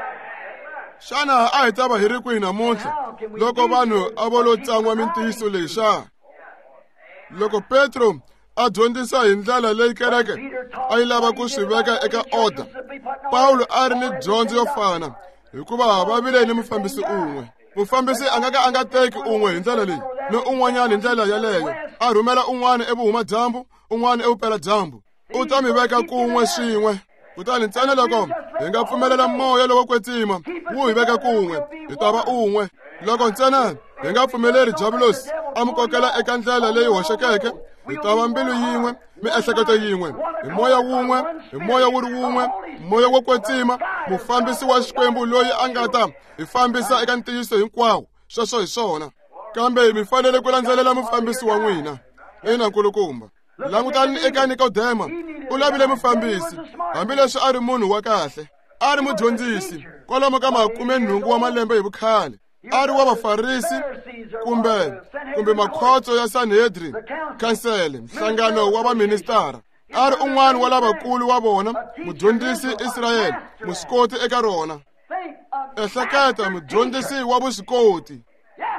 Speaker 1: Xana a hi ta va hi ri kwihi namuntlha loko vanhu a vo lo tsan'wa mintiyiso leyi xa? Loko Petro a dyondzisa hi ndlela leyi kereke a yi lava ku swi veka eka order, Paulo a ri ni dyondzo yo fana, hikuva va vile ni mufambisi un'we. Mufambisi a nga ka a nga teki un'we hi ndlela leyi ni un'wanyana hi ndlela yaleyo, a rhumela un'wana evuhumadyambu, un'wana evupeladyambu. U ta mi veka kun'we swin'we. Kutani ntsena loko hi nga pfumelela moya lowo kwetsima wu hi veka kun'we, hi ta va un'we. Loko ntsena hi nga pfumeleri Jabulosi a mi kokela eka ndlela leyi hoxekeke, hi ta va mbilu yin'we, miehleketo yin'we, hi moya wun'we, hi moya wu ri wun'we, moya wo kwetsima, mufambisi wa Xikwembu loyi a nga ta hi fambisa eka ntiyiso hinkwawo. Sweswo hi swona. Kambe mi fanele ku landzelela mufambisi wa n'wina. Ina nkulukumba. Langutani eka Nikodema, u lavile mufambisi, hambileswi a ri munhu wa kahle, a ri mudyondzisi kwalomu ka 80 wa malembe hi vukhale, a ri wa vafarisi kumbe makhotso ya Sanhedrin, khansele, nhlangano wa vaministara. A ri un'wana wa lavakulu wa vona, mudyondzisi Israyeli, muswikoti eka rona. Ehleketa, mudyondzisi wa vuswikoti.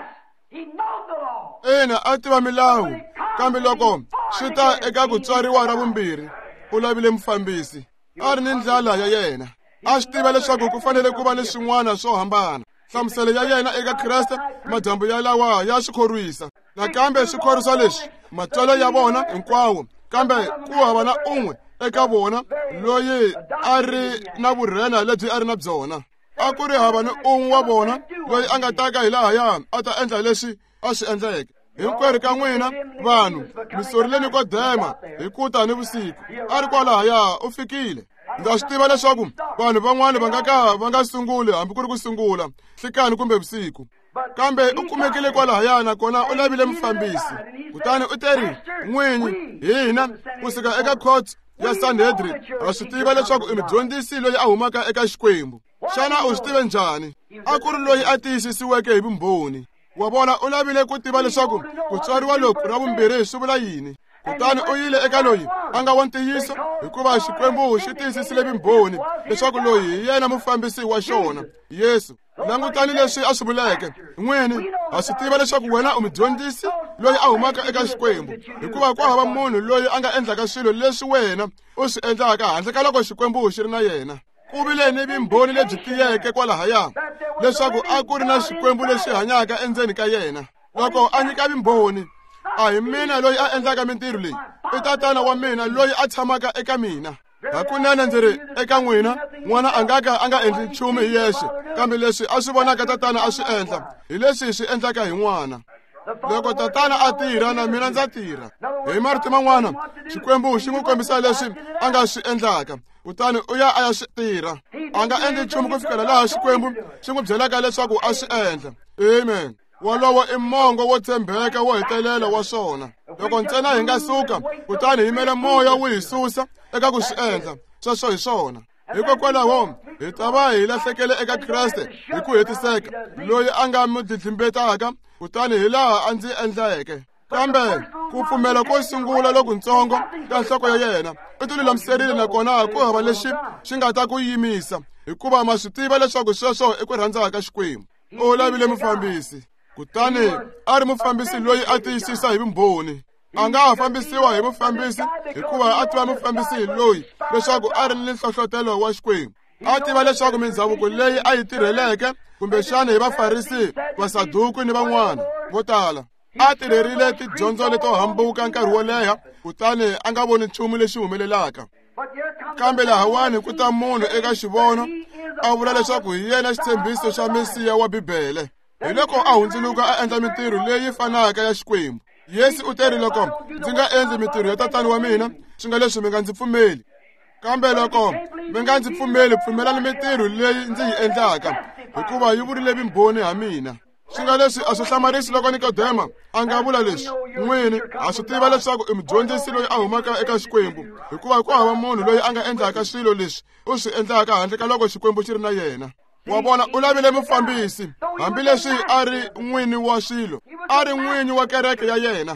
Speaker 1: ina a tiva milawu, kambe loko swi ta eka ku tswariwa ra vumbirhi u lavile mufambisi. A ri ni ndlala ya yena, a swi tiva leswaku ku fanele ku va ni swin'wana swo hambana. Hlamuselo ya yena eka Kreste madyambu ya lawa ya swi khorwisa, nakambe swi khorwisa leswi matsalwa ya vona hinkwawo, kambe ku hava na un'we eka vona loyi a ri na vurhena lebyi a ri na byona. A ku ri hava ni un'we wa vona loyi a nga taka hi lahaya a ta endla leswi a swi endleke. Hinkwerhu ka n'wina vanhu mi sorile Nikodema hi ku ta ni vusiku, a ri kwalahaya u fikile. Ndza swi tiva leswaku vanhu van'wana va nga sunguli hambi ku ri ku sungula nhlikani kumbe vusiku, kambe u kumekile kwalahaya nakona u lavile mufambisi. Kutani u teri n'winyi hina kusuka eka court ya Sanhedrin ha swi tiva leswaku i mudyondzisi loyi a humaka eka Xikwembu. Xana u swi tive njhani? A ku ri loyi a tiyisisiweke hi vumbhoni. Wa vona u lavile ku tiva leswaku ku tswariwa loku ra vumbirhi swi vula yini. Kutani u yile eka loyi a nga wa ntiyiso, hikuva Xikwembu xi tiyisisile vumbhoni leswaku loyi hi yena mufambisi wa xona, Yesu. Langutani leswi a swi vuleke, n'wini ha swi tiva leswaku wena u mudyondzisi loyi a humaka eka Xikwembu, hikuva ku hava munhu loyi a nga endlaka swilo leswi wena u swi endlaka handle ka loko Xikwembu xi ri na yena. Ku vile ni vumbhoni lebyi tiyeke kwalahaya leswaku a ku ri na Xikwembu lexi hanyaka endzeni ka yena. Loko a nyika vumbhoni, a hi mina loyi a endlaka mintirho leyi, i tatana wa mina loyi a tshamaka eka mina. Hakunene ndzi ri eka n'wina, n'wana a nga endli nchumu hi yexe, kambe leswi a swi vonaka tatana a swi endla hi leswi swi endlaka hi n'wana. Loko tatana a tirha na mina ndza tirha. Hi marito man'wana, Xikwembu xi n'wi kombisa leswi a nga swi endlaka, kutani u ya a ya swi tirha. A nga endli nchumu ku fikela laha Xikwembu xi n'wi byelaka leswaku a swi endla. Amen. Wolowo i mongo wo tshembeka wo hetelela wa swona. Loko ntsena hi nga suka kutani hi yimela moya wu hi susa eka ku swi endla sweswo hi swona. Hikokwalaho hi ta va hi lahlekele eka Kreste hi ku hetiseka, loyi a nga mi dlitlimbetaka, kutani hi laha a ndzi endleke. Kambe ku pfumela ko sungula lokuntsongo ka nhloko ya yena u tilulamiserile, nakona ku hava lexi xi nga ta ku yimisa, hikuva ma swi tiva leswaku sweswo i ku rhandza ka Xikwembu. U lavile mufambisi, kutani a ri mufambisi loyi a tiyisisa hi vumbhoni. A nga ha fambisiwa hi mufambisi hikuva a tiva mufambisi loyi leswaku a ri ni nhlohlotelo wa Xikwembu. A tiva leswaku mindhavuko leyi a yi tirheleke kumbexana hi Vafarisi, Vasaduki ni van'wana vo tala, a tirherile tidyondzo leto hambuka nkarhi wo leha, kutani a nga voni nchumu lexi humelelaka. Kambe lahawani ku ta munhu eka xivono a vula leswaku hi yena xitshembiso xa Mesiya wa Bibele. Hi loko a hundzuluka a endla mintirho leyi fanaka ya Xikwembu. Yesu u teri loko ndzi nga endli mintirho ya tatana wa mina, swi nga leswi mi nga ndzi pfumeli. Kambe loko mi nga ndzi pfumeli, pfumelani mintirho leyi ndzi yi endlaka, hikuva yi vurile vumbhoni ha mina. Swi nga leswi a swi hlamarisi loko Nikodema a nga vula leswi, n'wini ha swi tiva leswaku i mudyondzisi loyi a humaka eka Xikwembu, hikuva ku hava munhu loyi a nga endlaka swilo leswi u swi endlaka handle ka loko Xikwembu xi ri na yena. Wa vona u lavile mufambisi, hambileswi a ri n'wini wa swilo, a ri n'winyi wa kereke ya yena.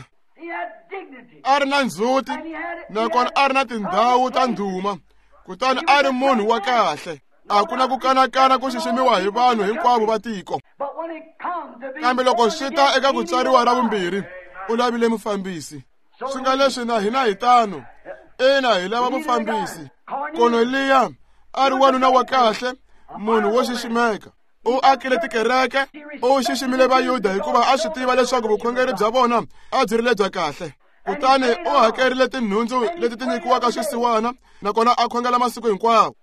Speaker 1: A ri na ndzhuti, nakona a ri na tindhawu ta ndhuma, kutani a ri munhu wa kahle. A ku na ku kanakana ku xiximiwa hi vanhu hinkwavo va tiko. Kambe loko swi ta eka ku tswariwa ra vumbirhi, u lavile mufambisi. Swi nga leswi na hina hi tano. Ina hi lava mufambisi. Korneliya a ri wanuna wa kahle, munhu wo xiximeka. U akile tikereke, u xiximile Vayuda hikuva a swi tiva leswaku vukhongeri bya vona a byi ri lebya kahle. Kutani u hakerile tinhundzu leti ti nyikiwaka swisiwana, nakona a khongela masiku hinkwawo.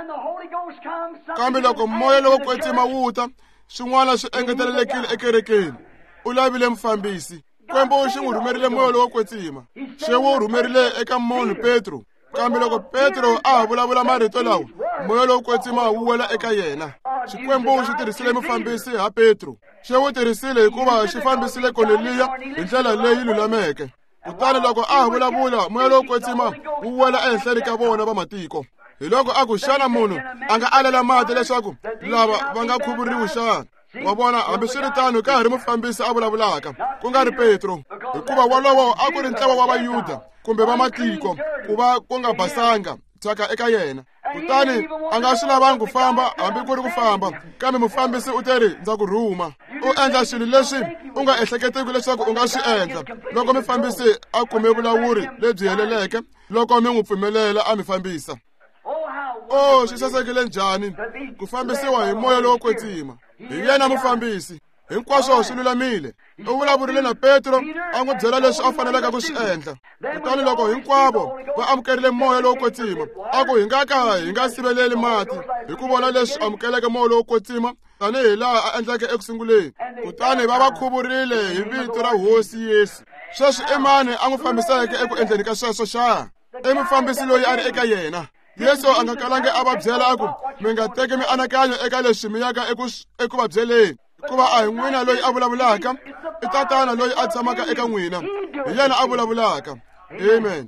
Speaker 1: Kambe loko moya lowo kwetsima wu ta, swin'wana swi engetelelekile ekerekeni. U lavile mufambisi. Xikwembu xi n'wi rhumerile moya lowo kwetsima. Xi wu rhumerile eka munhu Petro. Kambe loko Petro a ha vulavula marito lawa, moya lowo kwetsima wu wela eka yena. Xikwembu xi tirhisile mufambisi ha Petro. Xi wu tirhisile hikuva xi fambisile Korneliya hi ndlela leyi lulameke. Kutani loko a ha vulavula, moya lowo kwetsima wu wela ehenhleni ka vona va matiko. Hi loko a ku xana munhu a nga alela mati leswaku lava va nga khuvuriwi xana. Wa vona hambiswiritano ka ha ri mufambisi a vulavulaka, ku nga ri Petro, hikuva wolowo a ku ri ntlawa wa Vayuda kumbe va matiko, ku va ku nga basanga thyaka eka yena. Kutani a nga swi lavangi ku famba hambi ku ri ku famba, kambe mufambisi u teri ndza ku rhuma. u endla swilo leswi u nga ehleketiki leswaku u nga swi endla loko mufambisi a kume vulawuri lebyi heleleke loko mi n'wi pfumelela a mi fambisa. Swi sasekile njhani ku fambisiwa hi moya lowo kwetsima hi yena mufambisi. Hinkwaswo swi lulamile. U vulavurile na Petro a n'wi byela leswi a faneleke ku swi endla. Kutani loko hinkwavo va amukerile moya lowo kwetsima a ku hi nga siveleli mati hi ku vona leswi amukeleke moya lowo kwetsima tanihi laha a endleke ekusunguleni. Kutani va va khuvurile hi vito ra Hosi Yesu. Sweswi i mani a n'wi fambiseke eku endleni ka sweswo xana? I mufambisi loyi a ri eka yena. Yesu a nga kalangi a va byela a ku mi nga teki mianakanyo eka leswi mi yaka eku va byeleni. Hikuva a hi n'wina loyi a vulavulaka, i tatana loyi a tshamaka eka n'wina, hi yena a vulavulaka. Amen.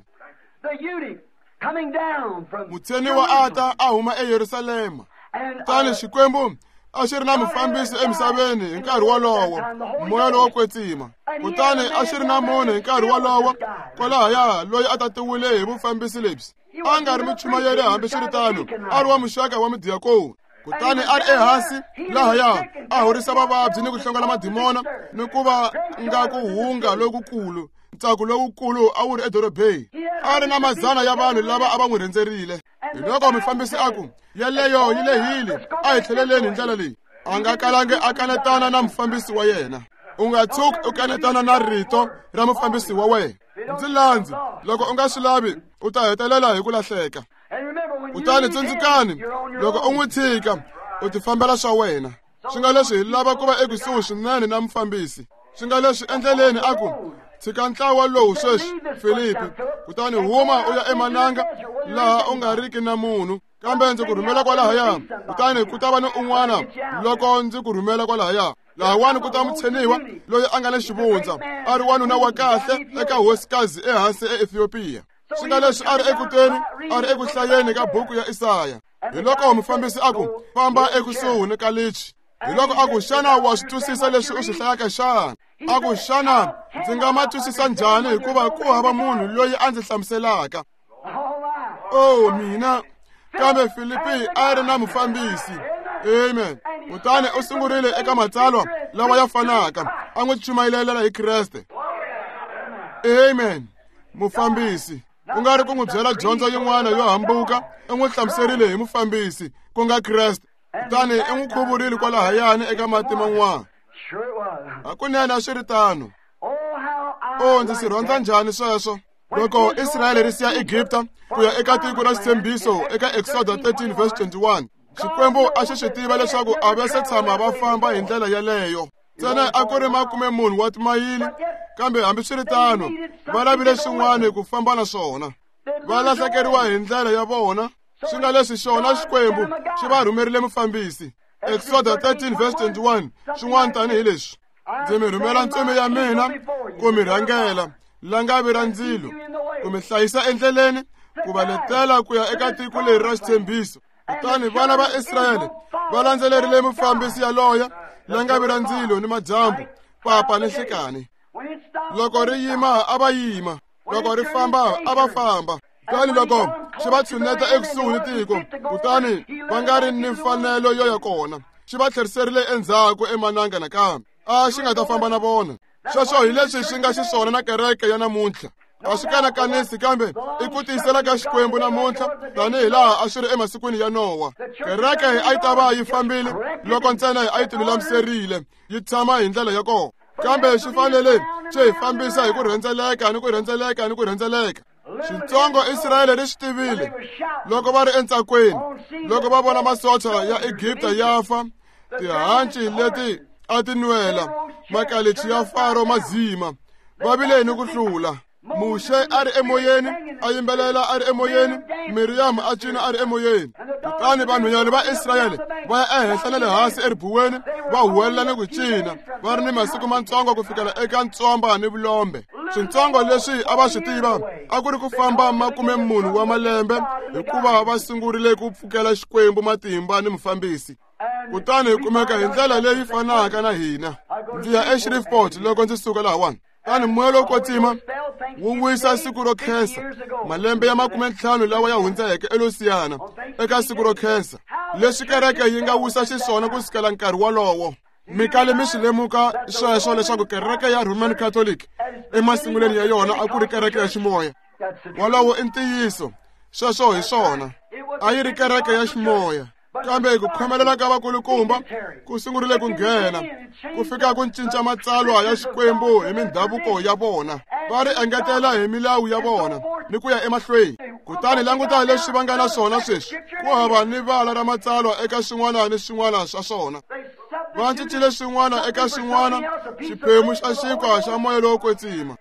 Speaker 1: Mutseniwa a ta a huma eYerusalema. Kutani Xikwembu a xi ri na mufambisi emisaveni hi nkarhi wolowo, moya lowo kwetsima. Kutani a xi ri na munhu hi nkarhi wolowo kwalahaya loyi a tatiwile hi vufambisi lebyi. A nga ri muchumayeri hambi swi ri tano, a ri wa muxaka wa midiyakoni. Kutani a ri ehansi lahaya a horisa vavabyi ni ku hlongola madimona ni ku va nga ku hunga lokukulu. Ntsako lowukulu a wu ri edorobeni. A ri na mazana ya vanhu lava a va n'wi rhendzerile. Hi loko mufambisi a ku yeleyo yi lehile, a hi tlheleleni hi ndlela leyi. A nga kalangi a kanetana na mufambisi wa yena. U nga tshuki u kanetana na rito ra mufambisi wa wena. Ndzi landzi, loko u nga swi lavi u ta hetelela hi ku lahleka. Kutani tsundzukani, loko u n'wi tshika u ti fambela swa wena. Swi nga leswi hi lava ku va ekusuhi swinene na mufambisi. Swi nga leswi endleleni a ku tshika ntlawa lowu sweswi Filipi, kutani huma u ya emananga laha u nga riki na munhu, kambe ndzi ku rhumela kwalahaya. Kutani ku ta va ni un'wana loko ndzi ku rhumela kwalahaya. Lahawani ku ta mutsheniwa loyi a nga na xivundza, a ri wanuna wa kahle eka hosikazi ehansi eEthiopiya. Swi nga leswi a ri ekutweni, a ri eku hlayeni ka buku ya Isaya. Hi loko mufambisi a ku famba ekusuhi ni kalichi. Hi loko a ku xana wa swi twisisa leswi u swi hlayaka xana? A ku xana ndzi nga ma twisisa njhani hikuva ku hava munhu loyi a ndzi hlamuselaka. Mina. Kambe Filipi a ri na mufambisi. Amen. Kutani u sungurile eka matsalwa lawa ya fanaka, a n'wi chumayelela hi Kreste. Amen. Mufambisi. Ku nga ri ku n'wi byela dyondzo yin'wana yo hambuka, u n'wi hlamuserile hi mufambisi ku nga Kreste. Kutani u n'wi khuvurile kwalahayani eka mati man'wana. Hakunene a swi ri tano. Ndzi swi rhandza njhani sweswo. Loko Israyele ri siya Egipta ku ya eka tiko ra xitshembiso eka Exodus 13:21, Xikwembu a xi tiva leswaku a va se tshama va famba hi ndlela yaleyo. Ntsena a ku ri 40 wa timayili, kambe hambi swi ri tano va lavile swin'wana ku famba na swona. Va lahlekeriwa hi ndlela ya vona. Swi nga leswi xona Xikwembu xi va rhumerile mufambisi. Exodus 13:21 swin'wana tanihi leswi: ndzi mi rhumela ntsumi ya mina ku mi rhangela, langavi ra ndzilo, ku mi hlayisa endleleni, ku va letela ku ya eka tiko leri ra xitshembiso. Kutani vana va Israyele va landzelerile mufambisi yaloye, langavi ra ndzilo ni madyambu, papa ni nhlekani. Loko ri yima a va yima, loko ri famba a va famba. Kutani loko xi va tshuneta ekusuhi ni tiko, kutani va nga ri ni mfanelo yo ya kona, xi va tlheriserile endzhaku emananga nakambe. A xi nga ta famba na vona. Sweswo hi leswi xi nga xiswona na kereke ya namuntlha. A swi kanakanisi, kambe i ku tiyisela ka Xikwembu namuntlha tanihi laha a swi ri emasikwini ya Nowa. Kereke a yi ta va yi fambile loko ntsena a yi tilulamiserile yi tshama hi ndlela ya kona. Kambe xi fanele xi hi fambisa hi ku rhendzeleka ni ku rhendzeleka ni ku rhendzeleka. Xitsongo Israyele ri swi tivile loko va ri entsakweni, loko va vona masocha ya Egipta ya fa, tihanci leti a ti nwela, makalichi ya Faro mazima, va vile ni ku hlula. Mushe a ri emoyeni, a yimbelela a ri emoyeni, Miriam a cina a ri emoyeni. Kutani vanhwanyana va Israyele va ya ehenhla na le hansi eribuweni, va huwelela ni ku cina, va ri ni masiku mantsongo ku fikela eka ntswamba ni vulombe. Swintsongo leswi a va swi tiva a ku ri ku famba 40 wa malembe, hikuva va sungurile ku pfukela Xikwembu matimba ni mufambisi. Kutani hi kumeka hi ndlela leyi fanaka na hina. Ndzi ya eShreveport loko ndzi suka lahawani. Kani moya lowo kwetsima wu wisa siku ro khensa, malembe ya 50 lawa ya hundzeke eLusiana eka siku ro khensa. Leswi kereke yi nga wisa xiswona ku sukela nkarhi wolowo. mi kale mi swi lemuka sweswo leswaku kereke ya Roman Catholic emasunguleni ya yona a ku ri kereke ya ximoya. Walowo i ntiyiso, sweswo hi swona. A yi ri kereke ya ximoya. Kambe ku khomelela ka vakulukumba ku sungurile ku nghena, ku fika ku cinca matsalwa ya Xikwembu hi mindhavuko ya vona. Va ri engetela hi milawu ya vona ni ku ya emahlweni. Kutani languta leswi va nga na swona sweswi. Ku hava ni vala ra matsalwa eka swin'wana ni swin'wana swa swona. Va cincile swin'wana eka swin'wana, xiphemu xa xinkwa xa moya lowo kwetsima.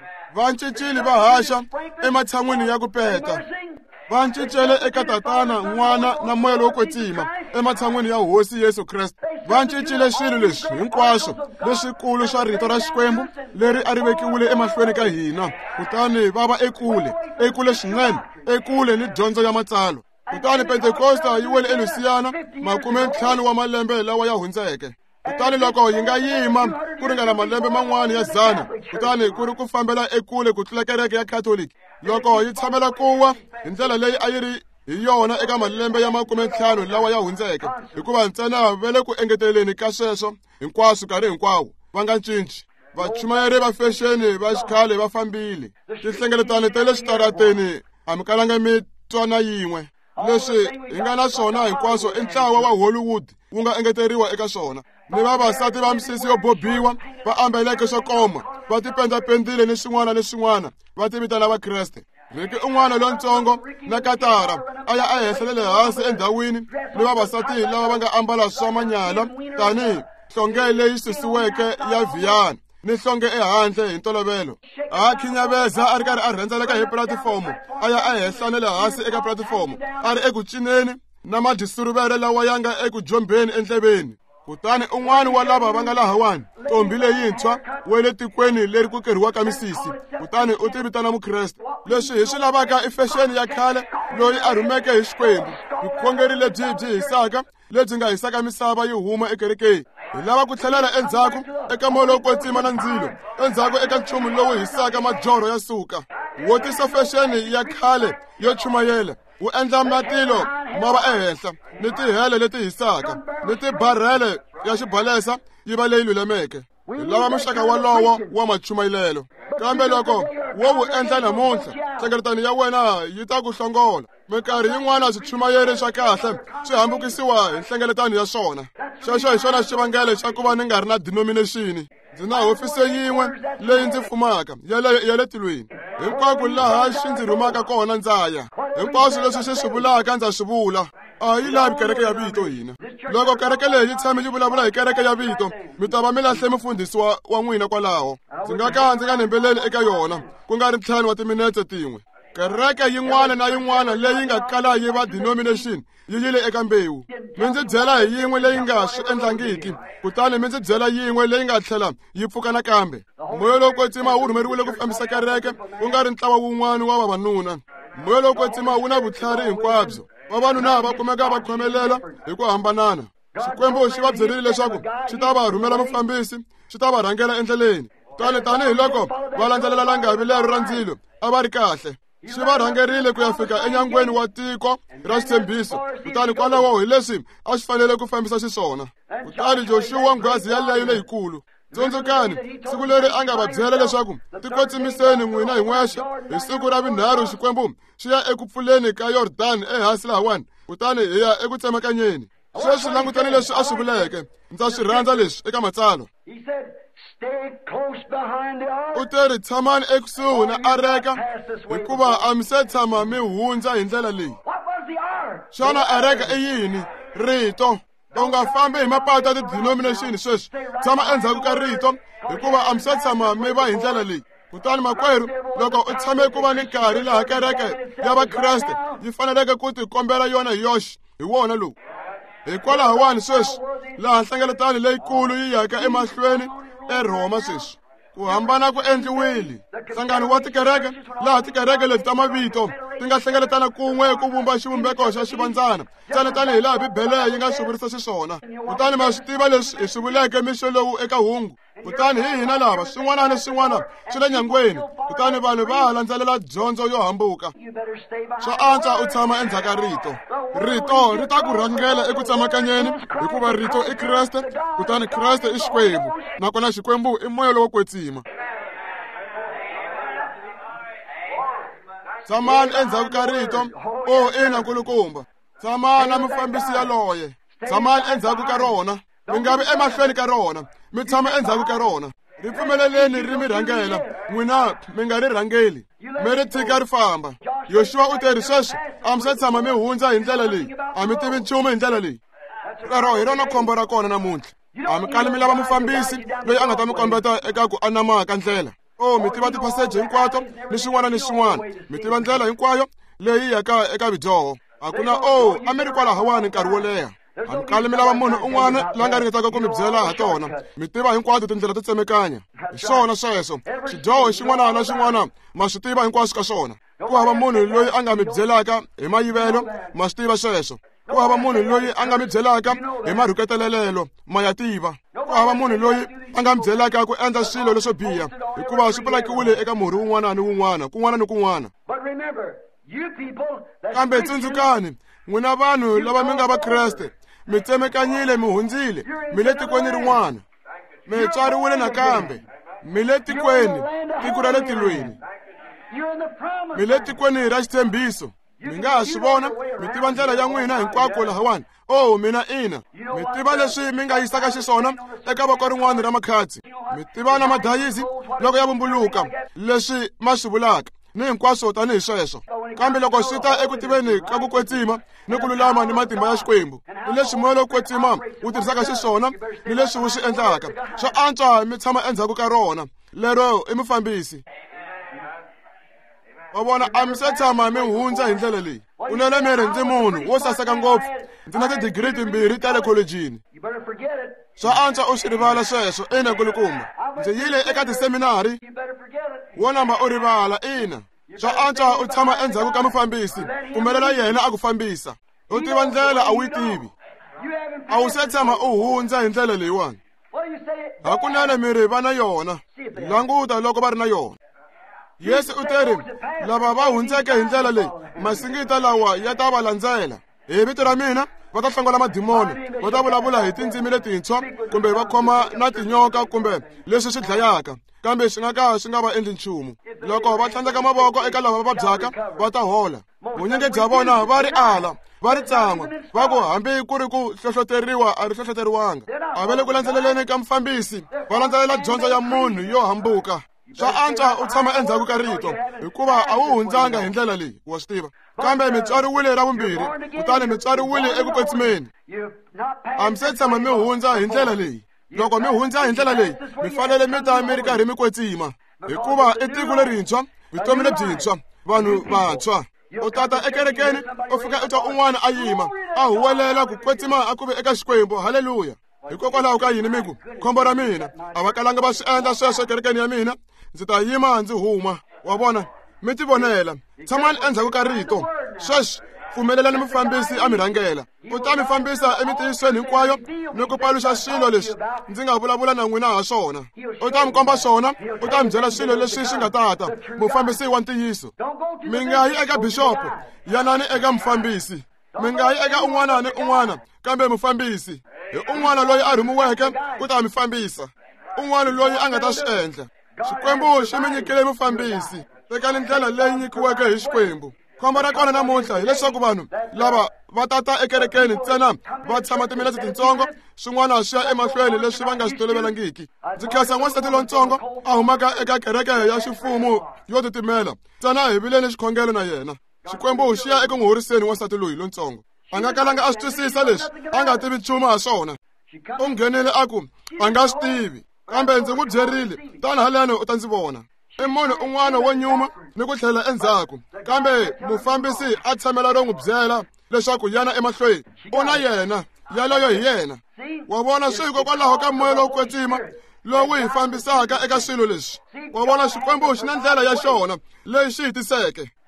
Speaker 1: Va cincile va haxa ematshan'wini ya ku peta. Va cincele eka Tatana, N'wana na moya lowo kwetsima ematshan'wini ya Hosi Yesu Kreste. Va cincile swilo leswi hinkwaswo leswikulu swa rito ra Xikwembu leri a ri vekiwile emahlweni ka hina. Kutani va va ekule swinene, ekule ni dyondzo ya matsalwa. Kutani Pentekosta yi wele eLusiana 50 wa malembe lawa ya hundzeke. Kutani loko yi nga yima ku ringana malembe man'wana ya 100, kutani ku ri ku fambela ekule ku tlula kereke ya Catholic. Loko yi tshamela kuwa hi ndlela leyi a yi ri hi yona eka malembe ya 50 lawa ya hundzeke, hikuva ntsena va le ku engeteleni ka sweswo hinkwaswo nkarhi hinkwawo va nga cinci. Vachumayeri va fexeni va xikhale va fambile. Tihlengeletano ta le switarateni a mi kalanga mi twana yin'we. Leswi hi nga na swona hinkwaswo i ntlawa wa Hollywood wu nga engeteriwa eka swona. Ni vavasati va misisi yo bobiwa va ambeleke swo koma, va tipendapendile ni swin'wana, va tivitana va Kreste. Riki un'wana lontsongo na katara a ya ehehla le hansi endhawini ni vavasati lava va nga ambala swa manyala tanihi nhlonge leyi susiweke ya Viyana ni nhlonge ehandle hi ntolovelo. A khinyaveza a ri karhi a rhendzeleka hi pulatifomo, a ya ehehla ne le hansi eka pulatifomo, a ri eku cineni na madisuruvere lawa ya nga eku jombeni endleveni. Kutani un'wana wa lava va nga lahawani, ntombi leyintshwa wa le tikweni leri ku keriwaka misisi, kutani u tivitana Mukreste. Leswi hi swi lavaka i fexeni ya khale loyi a rhumeke hi Xikwembu, vukhongeri lebyi byi hisaka, lebyi nga hisaka misava yi huma ekerekeni. Hi lava ku tlhelela endzhaku eka moya lowo kwetsima na ndzilo, endzhaku eka nchumu lowu hisaka majorho ya suka. Wo tisa fexeni ya khale yo chumayela, wu endla matilo ma va ehenhla, ni tihele leti hisaka, ni tibarele ya xibalesa yi va leyi lulameke. Hi lava muxaka walowo wa machumayelelo. Kambe loko wo wu endla namuntlha, nhlengeletano ya wena yi ta ku hlongola. Minkarhi yin'wana swichumayeri swa kahle swi hambukisiwa hi nhlengeletano ya swona. Xexo hi xona xivangelo xa ku va ni nga ri na denomination. Ndzi na hofisi yin'we leyi ndzi fumaka ya le tilweni. Hinkwako laha xi ndzi rhumaka kona ndzaya. Hinkwaswo leswi xi swi vulaka ndza swi vula. A yi lavi kereke ya vito hina. Loko kereke leyi yi tshame yi vulavula hi kereke ya vito, mi ta va mi lahle mufundhisi wa n'wina kwalaho. Ndzi nga nembeleli eka yona, ku nga ri 5 wa timinete tin'we. Kereke yin'wana na yin'wana leyi nga kala yi va denomination yi yile eka mbewu. Mi ndzi byela hi yin'we leyi nga swi endlangiki, kutani mi ndzi byela yin'we leyi nga tlhela yi pfuka nakambe. Moya lowo kwetsima wu rhumeriwile ku fambisa kereke, ku nga ri ntlawa wun'wana wa vavanuna. Moya lowo kwetsima wu na vutlhari hinkwabyo. Vavanuna va kumeka va khomelela hi ku hambanana. Xikwembu xi va byerile leswaku xi ta va rhumela mufambisi, xi ta va rhangela endleleni. Tanihiloko va landzelela langavi lero ra ndzilo a va ri kahle. Xi va rhangerile ku ya fika enyangweni wa tiko ra xitshembiso, kutani kwalaho hi leswi a xi fanele ku fambisa xiswona. Kutani Joshua nghwazi yaleyo leyikulu. Tsundzukani siku leri a nga va byela leswaku tikwetsimiseni n'wina hi n'wexe. Hi siku ra vunharhu Xikwembu xi ya eku pfuleni ka Yordani ehansi lahawani, kutani hi ya eku tsemakanyeni. Sweswi langutani leswi a swi vuleke. Ndza swi rhandza leswi eka matsalwa. U te ri tshamani ekusuhi na areka, hikuva a mi se tshama mi hundza hi ndlela leyi. Xana areka i yini? Rito. U nga fambi hi mapatu ya tidenomination sweswi. Tshama endzhaku ka rito, hikuva a mi se tshama mi va hi ndlela leyi. Kutani makwerhu, loko u tshame ku va ni nkarhi laha kereke ya vakreste yi faneleke ku tikombela yona hi yoxe, hi wona lowu. Hikwalahawani sweswi, laha nhlengeletano leyikulu yi yaka emahlweni eRoma sweswi. Ku hambana ku endliwile. Nhlangano wa tikereke, laha tikereke leti ta mavito ti nga hlengeletana kun'we ku vumba xivumbeko xa xivandzana tanihi laha Bibele yi nga swi vurisa xiswona. Kutani ma swi tiva leswi hi swi vuleke mixo lowu eka hungu. Kutani hi hina lava swin'wana ni swin'wana swi le nyangweni. Kutani vanhu va landzelela dyondzo yo hambuka. Swa antswa u tshama endzhaku ka rito. Rito ri ta ku rhangela eku tsamakanyeni hikuva rito i Kreste, kutani Kreste i Xikwembu, nakona Xikwembu i moya lowo kwetsima. Tsamani endzhaku ka rito, ina nkulukumba. Tsamani mufambisi yaloye. Tsamani endzhaku ka rona. Mi nga vi emahlweni ka rona, mi tshama endzhaku ka rona. Ri pfumeleleni ri mi rhangela, n'wina mi nga ri rhangeli. Mi ri tshika ri famba. Yoshua u te ri sweswi a mi se tshama mi hundza hi ndlela leyi, a mi tivi nchumu hi ndlela leyi. Lero hi rona khombo ra kona namuntlha. A mi kali mi lava mufambisi loyi a nga ta mi kombeta eka ku anama ka ndlela. Mi tiva tipaseji hinkwato ni swin'wana ni swin'wana. Mi tiva ndlela hinkwayo leyi yaka eka vidyoho. A ku na a mi ri kwala hawani nkarhi wo leha. A mi kali mi lava munhu un'wana la nga ringetaka ku mi byela ha tona. Mi tiva hinkwato tindlela to tsemekanya. Hi swona sweswo. Xidyoho xin'wana na xin'wana ma swi tiva hinkwaswo ka swona. Ku hava munhu loyi a nga mi byelaka hi mayivelo, ma swi tiva sweswo. Ku hava munhu loyi a nga mi byelaka hi marhuketelelelo, ma ya tiva. Ku hava munhu loyi a nga mi byelaka ku endla swilo leswo biha hikuva swi pulakiwile eka murhi wun'wana ni wun'wana, kun'wana ni kun'wana. Kambe tsundzukani, n'wina vanhu lava mi nga va Kreste, mi tsemekanyile, mi hundzile, mi le tikweni rin'wana. Mi tswariwile nakambe, mi le tikweni, tiko ra le tilweni. Mi le tikweni ra xitshembiso. Mi nga ha swi vona, mi tiva ndlela ya n'wina hinkwako lahawani. Mina ina. Mi tiva leswi mi nga yisaka xiswona eka voko rin'wana ra makhadzi. Mi tiva na madayizi loko ya vumbuluka, leswi ma swi vulaka, ni hinkwaswo tanihi sweswo. Kambe loko swi ta eku tiveni ka ku kwetsima ni ku lulama ni matimba ya Xikwembu, ni leswi moya lowo kwetsima wu tirhisaka xiswona ni leswi wu swi endlaka, swa antswa mi tshama endzhaku ka rona. Lero i mufambisi. Wa vona a mi se tshama mi hundza hi ndlela leyi. Kunene miri ndzi munhu wo saseka ngopfu, ndzi na tidigiri timbirhi ta le kholejini. Swa antswa u swi rivala sweswo, ina nkulukumba. Ndzi yile eka tiseminari. Wo namba u rivala, ina. Swa antswa u tshama endzhaku ka mufambisi, pfumelela yena a ku fambisa. U tiva ndlela a wu yi tivi. A wu se tshama u hundza hi ndlela leyiwani. Hakunene miri va na yona. Languta loko va ri na yona. Yesu u te ri, lava va hundzeke hi ndlela leyi, masingita lawa ya ta va landzela. Hi vito ra mina va ta hlongola madimoni, va ta vulavula hi tindzimi letintshwa, kumbe va khoma na tinyoka kumbe leswi swi dlayaka, kambe swi nga ka swi nga va endli nchumu. Loko va tlhandleka mavoko eka lava va vabyaka, va ta hola. Vunyingi bya vona va ri ala, va ri tsan'wa, va ku hambi ku ri ku hlohloteriwa a ri hlohloteriwanga. A va le ku landzeleleni ka mufambisi, va landzelela dyondzo ya munhu yo hambuka. Swa antswa u tshama endzhaku ka rito hikuva a wu hundzanga hi ndlela leyi, wa swi tiva. Kambe mi tswariwile ra vumbirhi, kutani mi tswariwile eku kwetsimeni. A mi se tshama mi hundza hi ndlela leyi. Loko mi hundza hi ndlela leyi, mi fanele mi ta mi ri karhi mi kwetsima hikuva i tiko lerintshwa, vutomi lebyintshwa, vanhu vantshwa. U tata ekerekeni, u fika u twa un'wana a yima, a huwelela ku kwetsima a ku ve eka Xikwembu. Haleluya. Hikokwalaho ka yini miku? Khombo ra mina a va kalanga va swi endla sweswo ekerekeni ya mina. Ndzi ta yima ndzi huma. Wa vona, mi ti vonela. Tshamani endzhaku ka rito. Sweswi pfumelelani mufambisi a mi rhangela. U ta mi fambisa emitiyisweni hinkwayo ni ku paluxa swilo leswi ndzi nga vulavula na n'wina ha swona. U ta mi komba swona, u ta mi byela swilo leswi swi nga tata, mufambisi wa ntiyiso. Mi nga yi eka bishopu, yanani eka mufambisi. Mi nga yi eka un'wana ni un'wana, kambe mufambisi hi un'wana loyi a rhumiweke ku ta mi fambisa, un'wana loyi a nga ta swi endla. Xikwembu xi mi nyikile mufambisi. Tekani ndlela leyi nyikiweke hi Xikwembu. Khombo ra kona namuntlha hileswaku vanhu lava va tata ekerekeni ntsena va tshama timinete titsongo, swin'wana swi ya emahlweni leswi va nga swi tolovelangiki. Ndzi khensa n'wansati lontsongo a humaka eka kereke ya ximfumo yo titimela, ntsena hi vileni xikhongelo na yena. Xikwembu xi ya eku n'wi horiseni n'wansati loyi lontsongo. A nga kalanga a swi twisisa leswi, a nga tivi nchumu ha swona. U nghenile a ku a nga swi tivi, kambe ndzi n'wi byerile, tani haleno u ta ndzi vona. I munhu un'wana wo nyuma ni ku tlhela endzhaku, kambe mufambisi a tshamela ro n'wi byela leswaku yana emahlweni. U na yena, yaloyo hi yena. Wa vona swi hikokwalaho ka moya lowu kwetsima lowu hi fambisaka eka swilo leswi. Wa vona Xikwembu xi na ndlela ya xona leyi xi hi tiseke.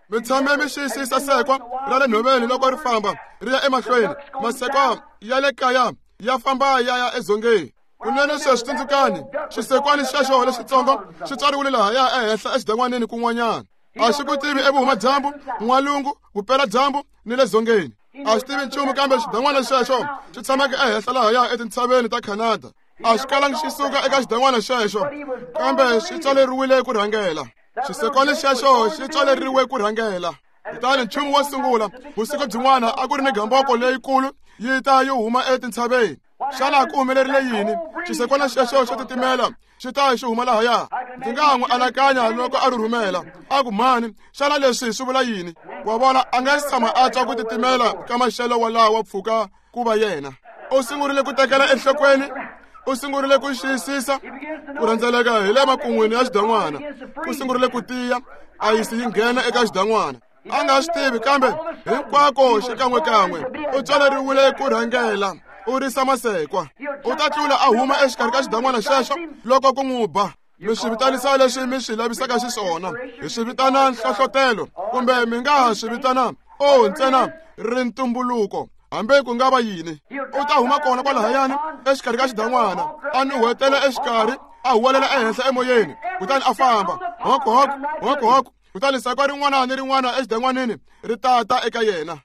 Speaker 1: mi tshame mi xiyisisa sekwa ra le nhoveni loko ri famba ri ya emahlweni. Masekwa ya le kaya ya famba ya edzongeni. Kunene sweswi tsundzukani, xisekwani xexo lexitsongo xi tswariwile lahaya ehenhla exidan'wanini kun'wanyana. A xi ku tivi evuhumadyambu, n'walungu, vupela-dyambu ni le dzongeni. A xi tivi nchumu kambe xidan'wana xexo xi tshameke ehenhla lahaya etintshaveni ta Canada. A xi kalangi xi suka eka xidan'wana xexo kambe xi tswaleriwile ku rhangela. Xisekwani xexo xi tswaleriwe ku rhangela. Kutani nchumu wo sungula vusiku byin'wana a ku ri ni gamboko leyikulu yi ta yi huma etintshaveni. Xana ku humelerile yini? Xisekwana xexo xo titimela xi ta xi huma lahaya. Ndzi nga n'wi anakanya loko a rhurhumela a ku mhani xana leswi swi vula yini? Wa vona a nga si tshama a twa ku titimela ka maxelo walawa wa mpfhuka ku va yena. U sungurile ku tekela enhlokweni, u sungurile ku xiyisisa ku rhendzeleka hi le makun'wini ya xidan'wana. U sungurile ku tiya ayisi yi nghena eka xidan'wana. A nga swi tivi kambe hinkwako xikan'wekan'we u tswaleriwile ku rhangela. U risa masekwa. U ta tlula a huma exikarhi ka xidan'wana xexo loko ku n'wi ba. Mi swi vitanisa leswi mi swi lavisaka xiswona. Hi swi vitana nhlohlotelo kumbe mi nga ha swi vitana ntsena ri ntumbuluko. Hambi ku nga va yini. U ta huma kona kwalahayani exikarhi ka xidan'wana. A nuhetela exikarhi, a huwelela ehenhla emoyeni. Kutani a famba. Hoko. Kutani sekwa rin'wana ni rin'wana exidan'wanini ri tata eka yena.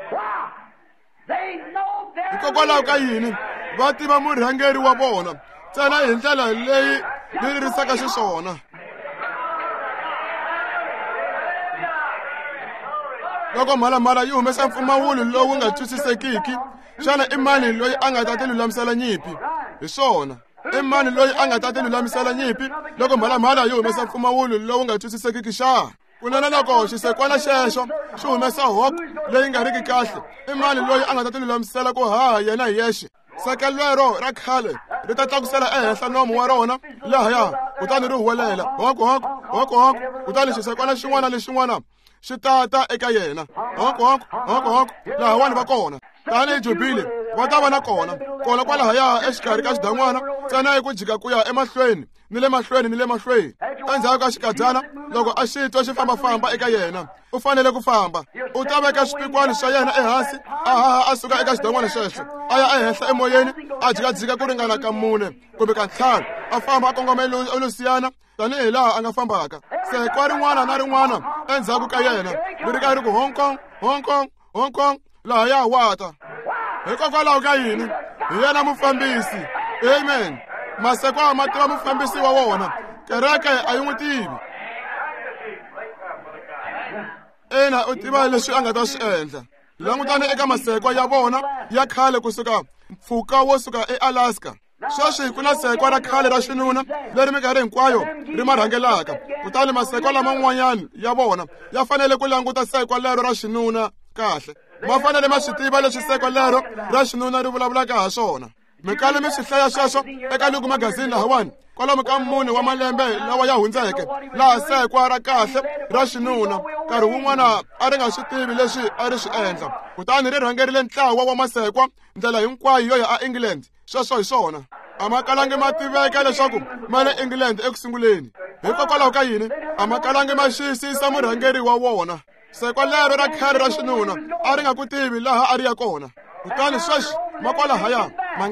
Speaker 1: Hikokwalaho ka yini va tiva murhangeri wa vona ntsena hi ndlela leyi yi risaka xiswona. Loko mhalamhala yi humesa mpfumawulo lowu nga twisisekiki, xana i mani loyi a nga ta tilulamisela nyimpi? Hi swona, i mani loyi a nga ta tilulamisela nyimpi loko mhalamhala yi humesa mpfumawulo lowu nga twisisekiki xana? Kunene loko xisekwana xexo xi humesa hoko leyi nga riki kahle, i mani loyi a nga ta tilulamisela ku haha yena hi yexe? Sekelo lero ra khale ri ta tlakusela ehenhla nomu wa rona lahaya, kutani ri huwelela hoko. Kutani xisekwana xin'wana ni xin'wana xi tata eka yena. Hoko. Lahawani va kona. Tanihi Jubile va ta va na kona kwalahaya exikarhi ka xidan'wana ntsena hi ku jika ku ya emahlweni ni le mahlweni. Endzhaku ka xikadyana loko a xi twa xi fambafamba eka yena, u fanele ku famba. U ta veka swipikwani swa yena ehansi, a haha a suka eka xidan'wana xexo a ya ehenhla emoyeni, a jikajika ku ringana ka 4 kumbe ka 5. A famba a kongomela Lusiyana tanihi laha a nga fambaka. Sekwa rin'wana na rin'wana endzhaku ka yena ri ri karhi ku Hong Kong laha ya wata. Hikokwalaho ka yini hi yena mufambisi. Amen. Masekwa ma tiva mufambisi wa wona, kereke a yi n'wi tivi. Ina u tiva leswi a nga ta swi endla. Langutani eka masekwa ya vona ya khale kusuka mpfhuka wo suka eAlaska. Sweswi ku na sekwa ra khale ra xinuna leri minkarhi hinkwayo ri ma rhangelaka. Kutani masekwa laman'wanyana ya vona ya fanele ku languta sekwa lero ra xinuna kahle. Ma fanele ma swi tiva leswi sekwa lero ra xinuna ri vulavulaka ha swona. Mikale mi swi hlaya sweswo eka Luku magazini lahawani kwalomu ka 4 wa malembe lawa ya hundzeke, laha sekwa ra kahle ra xinuna nkarhi wun'wana a ri nga swi tivi leswi a ri swi endla. Kutani ri rhangerile ntlawa wa masekwa ndlela hinkwayo yo ya a England. Sweswo hi swona a ma kalangi ma tiveka leswaku ma le England ekusunguleni. Hikokwalaho ka yini a ma kalangi ma xiyisisa murhangeri wa wona. Sekwa lero ra khale ra xinuna a ri nga ku tivi laha a ri ya kona. Kutani sweswi makwalahaya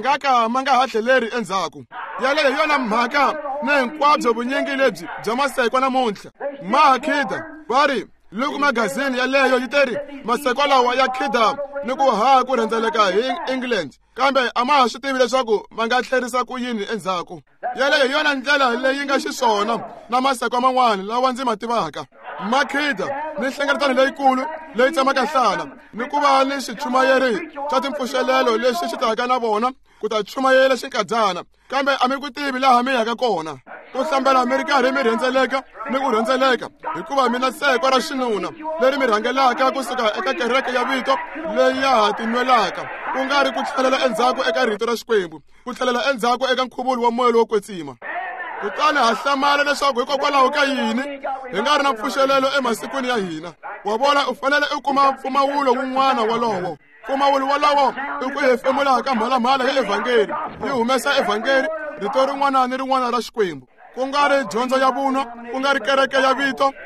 Speaker 1: ma nga ha tlheleri endzhaku. Yaleyo hi yona mhaka ni hinkwabyo vunyingi lebyi bya masekwa namuntlha. Ma khida va ri Luku magazini yaleyo yi teri masekwa lawa ya khida ni ku haha ku rhendzeleka hi England, kambe a ma ha swi tivi leswaku ma nga tlherisa ku yini endzhaku. Yaleyo hi yona ndlela leyi nga xiswona na masekwa man'wana lawa ndzi ma tivaka. Makhida ni nhlengeletano leyikulu leyi tsamaka nhlana ni ku va ni xichumayeri xa timpfuxelelo lexi xi taka na vona ku ta chumayela xinkadyana, kambe a mi ku tivi laha mi yaka kona. Ku hlambela mi ri karhi mi rhendzeleka ni ku rhendzeleka hikuva mina sekwa ra xinuna leri mi rhangelaka kusuka eka kereke ya vito leyi ya ha tinwelaka, ku nga ri ku tlhelela endzhaku eka rito ra Xikwembu, ku tlhelela endzhaku eka nkhuvulo wa moya lowo kwetsima. Kutani ha hlamala leswaku hikokwalaho ka yini hi nga ri na mpfuxelelo emasikwini ya hina. Wa vona u fanele u kuma mpfumawulo wun'wana walowo. Mpfumawulo walowo i ku hefemula ka mhalamhala ya evhangeli, yi humesa evhangeli, rito rin'wana ni rin'wana ra Xikwembu. Ku nga ri dyondzo ya vunwa, ku nga ri kereke ya vito,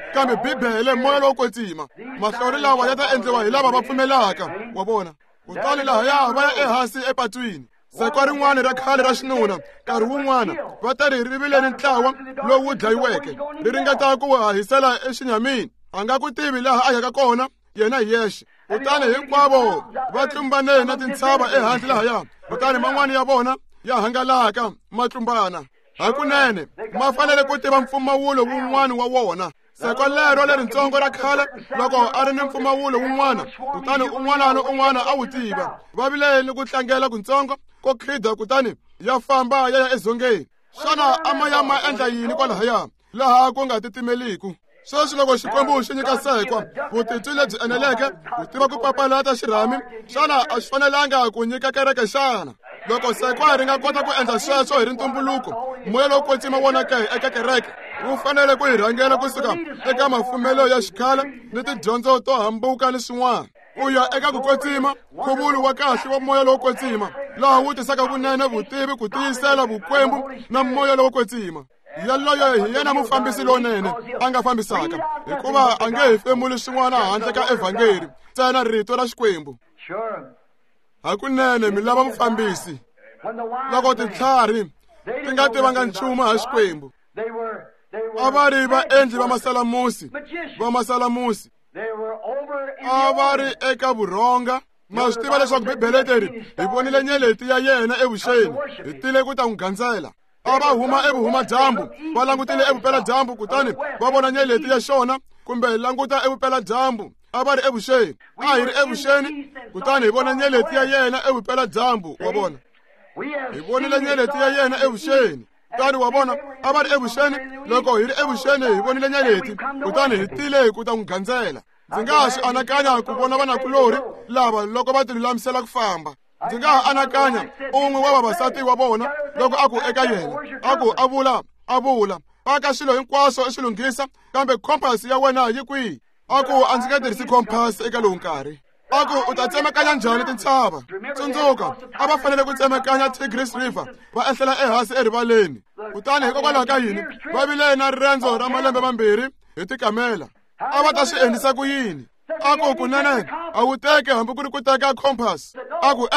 Speaker 1: kambe Bibele moya lowo kwetsima mahlori lawa ya ta endliwa hi lava va pfumelaka wa vona kutani lahaya va ya ehansi epatwini sekwa rin'wana ra khale ra xinuna nkarhi wun'wana va ta ri rivileni ntlawa lowu dlayiweke ri ringeta ku hahisela exinyamini a nga ku tivi laha a yaka kona yena hi yexe kutani hinkwavo va tlumbane na tintshava ehansi lahaya kutani man'wani ya vona ya hangalaka ma tlumbana hakunene ma fanele ku tiva mpfumawulo wun'wana wa wona sekwa lero leritsongo ra khale loko a ri ni mpfumawulo wun'wana kutani un'wana na un'wana a wu tiva va vileni ku tlangela kutsongo ko khida kutani ya famba ya edzongeni xana amaya ma endla yini kwalahaya laha ku nga titimeliku sweswi loko Xikwembu xi nyika sekwa vutitwi lebyi eneleke ku tiva ku papalata xirhami xana a xi fanelanga ku nyika kereke xana loko sekwa ri nga kota ku endla sweswo hi ntumbuluko moya lowo kwetsima wona ke eka kereke wu fanele ku hi rhangela kusuka eka mafumelo ya xikhale ni tidyondzo to hambuka ni swin'wana ku ya eka ku kwetsima nkhuvulo wa kahle wa moya lowo kwetsima laha wu tisaka vunene vutivi ku tiyisela vukwembu na moya lowo kwetsima yaloyo hi yena mufambisi lonene a nga fambisaka hikuva a nge hi femuli swin'wana handle ka evhangeli ntsena rito ra Xikwembu hakunene mi lava mufambisi loko titlhari ti nga tivanga nchumu ha Xikwembu a va ri vaendli va masalamusi a va ri eka vurhonga ma swi tiva leswaku Bibele leri hi vonile nyeleti ya yena evuxeni hi tile ku ta n'wi gandzela a va huma evuhuma dyambu va langutile evupela dyambu kutani va vona nyeleti ya xona kumbe languta evupela dyambu a va ri evuxeni a hi ri evuxeni kutani hi vona nyeleti ya yena evupela dyambu wa vona hi vonile nyeleti ya yena evuxeni kutani wa vona a va ri evuxeni loko hi ri evuxeni hi vonile nyeleti kutani hi tile ku ta n'wi gandzela ndzi nga ha swi anakanya ku vona vanakulori lava loko va tilulamisela ku famba ndzi nga ha anakanya un'we wa vavasati wa vona loko a ku eka yena a ku a vula paka swilo hinkwaswo i swi lunghisa kambe khompasi ya wena yi kwihi a ku a ndzi nga tirhisi khompasi eka lowu nkarhi a ku u ta tsemakanya njhani tintshava tsundzuka a va fanele ku tsemakanya Tigris River va ehlela ehansi erivaleni kutani hikokwalaho ka yini va vile na riendzo ra malembe mambirhi hi tikamela a va ta swi endlisa ku yini a ku kunene a wu teki hambi ku ri ku teka compass a ku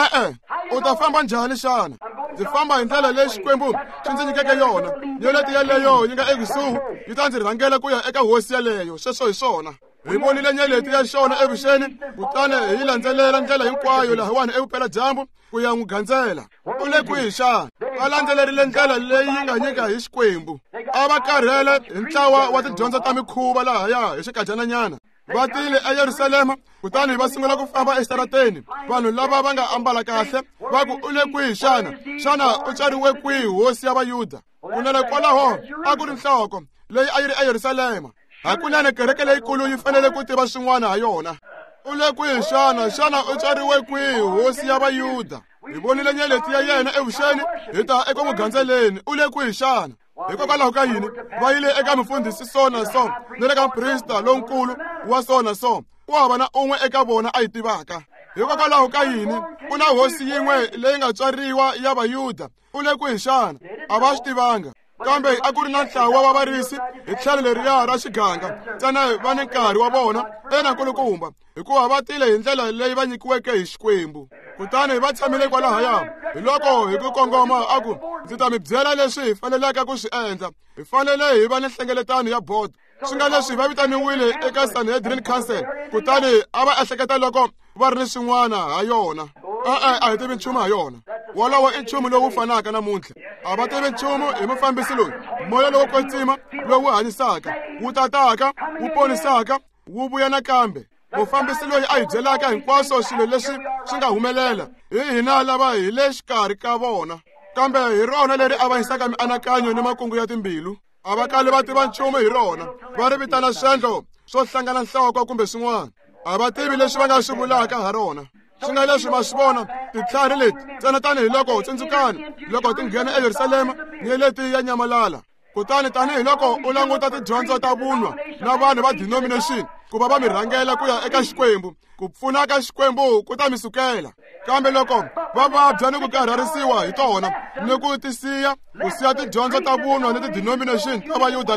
Speaker 1: u ta famba njhani xana ndzi famba hi ndlela leyi Xikwembu xi ndzi nyikeke yona nyeleti yaleyo yi nga ekusuhi yi ta ndzi rhangela ku ya eka hosi yaleyo sweswo hi swona hi vonile nyeleti ya xona evuxeni kutani hi landzelela ndlela hinkwayo lahawani evupela dyambu ku ya n'wi gandzela u le kwihi xana va landzelerile ndlela leyi yi nga nyika hi Xikwembu a va karhele hi ntlawa wa tidyondzo ta mikhuva lahaya hi xikadyananyana va tile eYerusalema kutani va sungula ku famba exitarateni vanhu lava va nga ambala kahle va ku u le kwihi xana u tswariwe kwihi hosi ya Vayuda kunene kwalaho a ku ri nhloko leyi a yi ri eYerusalema hakunene kereke leyikulu yi fanele ku tiva swin'wana ha yona u le kwihi xana u tswariwe kwihi hosi ya Vayuda hi vonile nyeleti ya yena evuxeni hi ta eka mugandzeleni u le kwihi xana hikokwalaho ka yini va yile eka mufundhisi so na so ni le ka mprista lonkulu wa so na so ku hava na un'we eka vona a yi tivaka hikokwalaho ka yini ku na hosi yin'we leyi nga tswariwa ya Vayuda u le kwihi xana a va swi tivanga kambe a ku ri na ntlawa wa varisi hi tlhelo leriya ra xiganga ntsena va ni nkarhi wa vona enankulukumba hikuva va tile hi ndlela leyi va nyikiweke hi Xikwembu kutani va tshamile kwalahaya hi loko hi ku kongoma a ku ndzi ta mi byela leswi hi faneleke ku swi endla hi fanele hi va ni nhlengeletano ya board swi nga leswi va vitaniwile eka Sanhedrin Council kutani a va ehleketa loko va ri ni swin'wana ha yona a hi tivi nchumu ha yona wolowo i nchumu lowu fanaka namuntlha a va tivi nchumu hi mufambisi loyi moya lowo kwetsima lowu hanyisaka wu tataka wu ponisaka wu vuya nakambe mufambisi loyi a hi byelaka hinkwaswo swilo leswi swi nga humelela hi hina lava hi le xikarhi ka vona kambe hi rona leri a va hisaka mianakanyo ni makungu ya timbilu a va kali va tiva nchumu hi rona va ri vitana swendlo swo hlangana nhloko kumbe swin'wana a va tivi leswi va nga swi vulaka ha rona swi nga leswi va swi vona titlhari leti ntsena tanihiloko tsundzukani loko ti nghena eYerusalema nyeleti ya nyamalala kutani tanihiloko u languta tidyondzo ta vunwa na vanhu va denomination ku va mi rhangela ku ya eka Xikwembu ku pfuna ka Xikwembu ku ta mi sukela kambe loko va vabya ni ku karharisiwa hi tona ni ku siya tidyondzo ta vunwa ni tidenomination ta Vayuda lava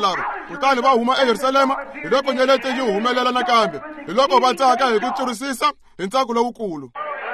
Speaker 1: kutani va huma eYerusalema hi loko nyeleti yi humelela nakambe, hi loko va tsaka hi ku tsurisisa hi ntsako lowukulu.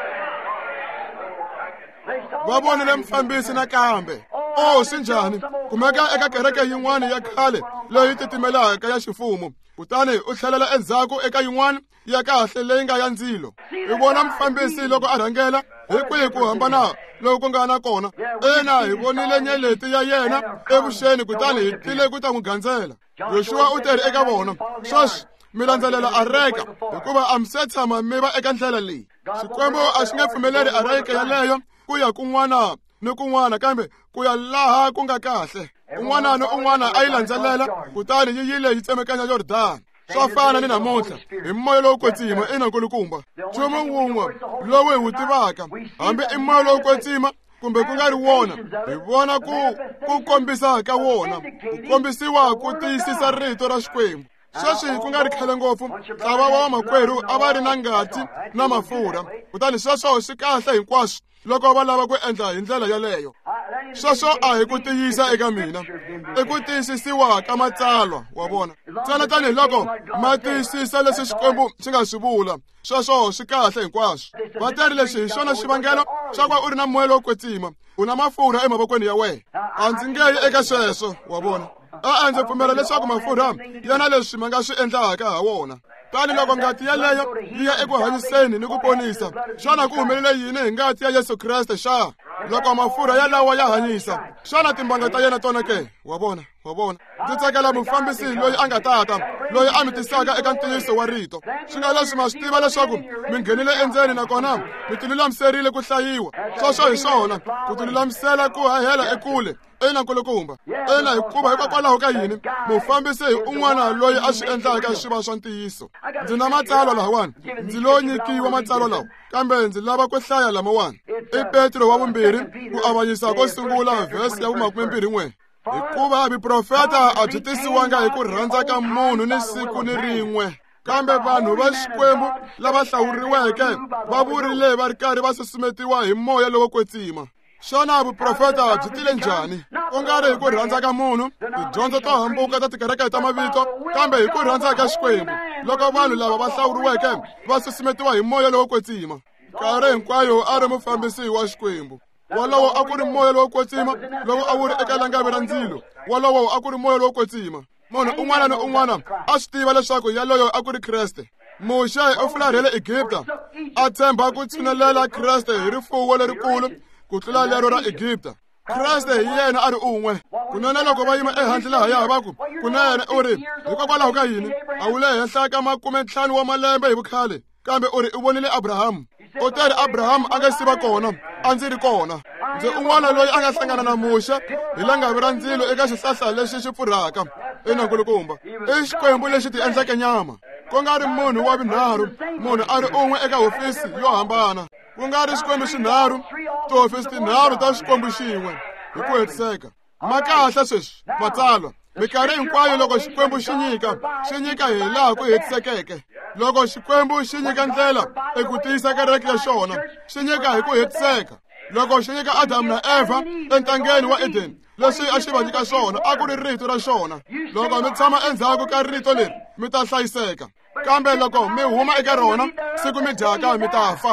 Speaker 1: Va vonile mufambisi nakambe. Swi njhani kumeka eka kereke yin'wana ya khale leyi titimelaka ya ximfumo, kutani u tlhelela endzhaku eka yin'wana ya kahle leyi nga ya ndzilo. Hi vona mufambisi loko a rhangela hi kwihi ku hambana loku ku nga na kona. Ina hi vonile nyeleti ya yena evuxeni, kutani hi tile ku ta n'wi gandzela. Yoxuwa u teri eka vona, sweswi mi landzelela areka hikuva a mi se tshama mi va eka ndlela leyi. Xikwembu a xi nge pfumeleri areka yaleyo ku ya kun'wana ni kun'wana, kambe ku ya laha ku nga kahle. Un'wana na un'wana a yi landzelela, kutani yi yile yi tsemakanya Yordani. Swa fana ni namuntlha hi moya lowu kwetsima ina nkulukumba. Nchumu wun'we lowu hi wu tivaka, hambi i moya lowu kwetsima kumbe ku nga ri wona, hi vona ku kombisa ka wona, ku kombisiwa ku tiyisisa rito ra Xikwembu. Sweswi ku nga ri khale ngopfu ntlawa wa makwerhu a va ri na ngati na mafurha, kutani sweswo swi kahle hinkwaswo loko va lava ku endla hi ndlela yaleyo. Sweswo a hi ku tiyisa eka mina, i ku tiyisisiwa ka matsalwa, wa vona. Ntsena tanihiloko ma tiyisisa leswi Xikwembu xi nga swi vula, sweswo swi kahle hinkwaswo. Va teri leswi hi xona xivangelo xa ku u ri na moya lowo kwetsima, u na mafurha emavokweni ya wena. A ndzi nge yi eka sweswo, wa vona. Ndzi pfumela leswaku mafurha yana leswi ma nga swi endlaka ha wona. Tani loko ngati yaleyo yi ya eku hanyiseni ni ku ponisa, xana ku humelele yini hi ngati ya Yesu Kreste xa? Loko mafurha yalawa ya hanyisa, xana timbanga ta yena tona ke? Wa vona. Ndzi tsakela mufambisi loyi a nga tata, loyi a mi tisaka eka ntiyiso wa rito. Swi nga leswi ma swi tiva leswaku mi nghenile endzeni nakona mi tilulamiserile ku hlayiwa. Sweswo hi swona, ku tilulamisela ku hahela ekule. Ina nkulukumba. Ina hikuva hikokwalaho ka yini mufambisi hi un'wana loyi a swi endlaka swi va swa ntiyiso. Ndzi na matsalwa lahawani, ndzi lo nyikiwa matsalwa lawa, kambe ndzi lava ku hlaya lamawani. I Petro wa vumbirhi ku avanyisa ko sungula vhesi ya 21. Hikuva vuprofeta a byi tisiwanga hi ku rhandza ka munhu ni siku ni rin'we, kambe vanhu va Xikwembu lava hlawuriweke va vurile va ri karhi va susumetiwa hi moya lowo kwetsima. Xana vuprofeta byi tile njhani? Ku nga ri hi ku rhandza ka munhu, tidyondzo to hambuka ta tikereke ta mavito, kambe hi ku rhandza ka Xikwembu. Loko vanhu lava va hlawuriweke va susumetiwa hi moya lowo kwetsima. Nkarhi hinkwayo a ri mufambisi wa Xikwembu. Walowo a ku ri moya lowo kwetsima lowu a wu ri eka langavi ra ndzilo. Walowo a ku ri moya lowo kwetsima. Munhu un'wana na un'wana a swi tiva leswaku yaloyo a ku ri Kreste. Muxe u fularhele Egipta, a tshemba ku tshunelela Kreste hi rifuwo lerikulu ku tlula lero ra Egipta. Kreste hi yena a ri un'we. Kunene loko va yima ehandle laha ya havaku, kunene u ri hikokwalaho ka yini a wu le henhla ka 50 wa malembe hi vukhale, kambe u ri u vonile Abrahamu. U teri Abrahamu a nga si va kona, a ndzi ri kona. Ndzi un'wana loyi a nga hlangana na Muxe hi langavi ra ndzilo eka xihlahla lexi xi pfurhaka. Ina nkulukumba. I Xikwembu lexi ti endleke nyama. Ku nga ri munhu wa vunharhu, munhu a ri un'we eka hofisi yo hambana. Ku nga ri Xikwembu xinharhu, tihofisi tinharhu ta Xikwembu xin'we hi ku hetiseka. Ma kahle sweswi matsalwa. Mikarhi hinkwayo loko Xikwembu xi nyika hi laha ku hetisekeke. Loko Xikwembu xi nyika ndlela eku tiyisa kereke ya xona, xi nyika hi ku hetiseka. Loko xi nyika Adamu na Eva entangeni wa Edeni, leswi a xi va nyika swona a ku ri rito ra xona. Loko mi tshama endzhaku ka rito leri mi ta hlayiseka, kambe loko mi huma eka rona siku mi dyaka mi ta fa.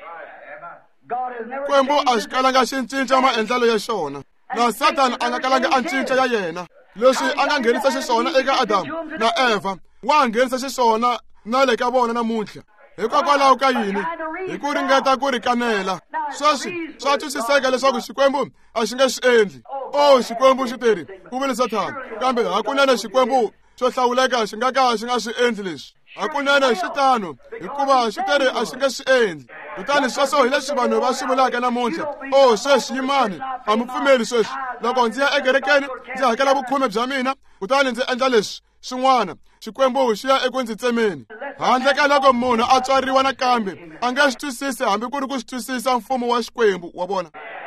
Speaker 1: Xikwembu a xi kalanga xi cinca maendlelo ya xona, na Satani a nga kalanga a cinca ya yena. Leswi a nga nghenisa xiswona eka Adamu na Eva wa nghenisa xiswona na le ka vona namuntlha. Hikokwalaho ka yini? Hi ku ringeta ku ri kanela. Sweswi swa twisiseka leswaku Xikwembu a xi nge swi endli. Xikwembu xi teri ku vile Satani, kambe hakunene Xikwembu xo hlawuleka xi nga ka xi nga swi endli leswi. Hakunene xi tano hikuva xi teri a xi nge swi endli. Kutani sweswo hi leswi vanhu va swi vulaka namuntlha. Sweswi yimani a mi pfumeli sweswi. Loko ndzi ya ekerekeni ndzi hakela vukhume bya mina, kutani ndzi endla leswi swin'wana, Xikwembu xi ya eku ndzi tsemeni. Handle ka loko munhu a tswariwa nakambe a nge swi twisisi hambi ku ri ku swi twisisa mfumo wa Xikwembu, wa vona.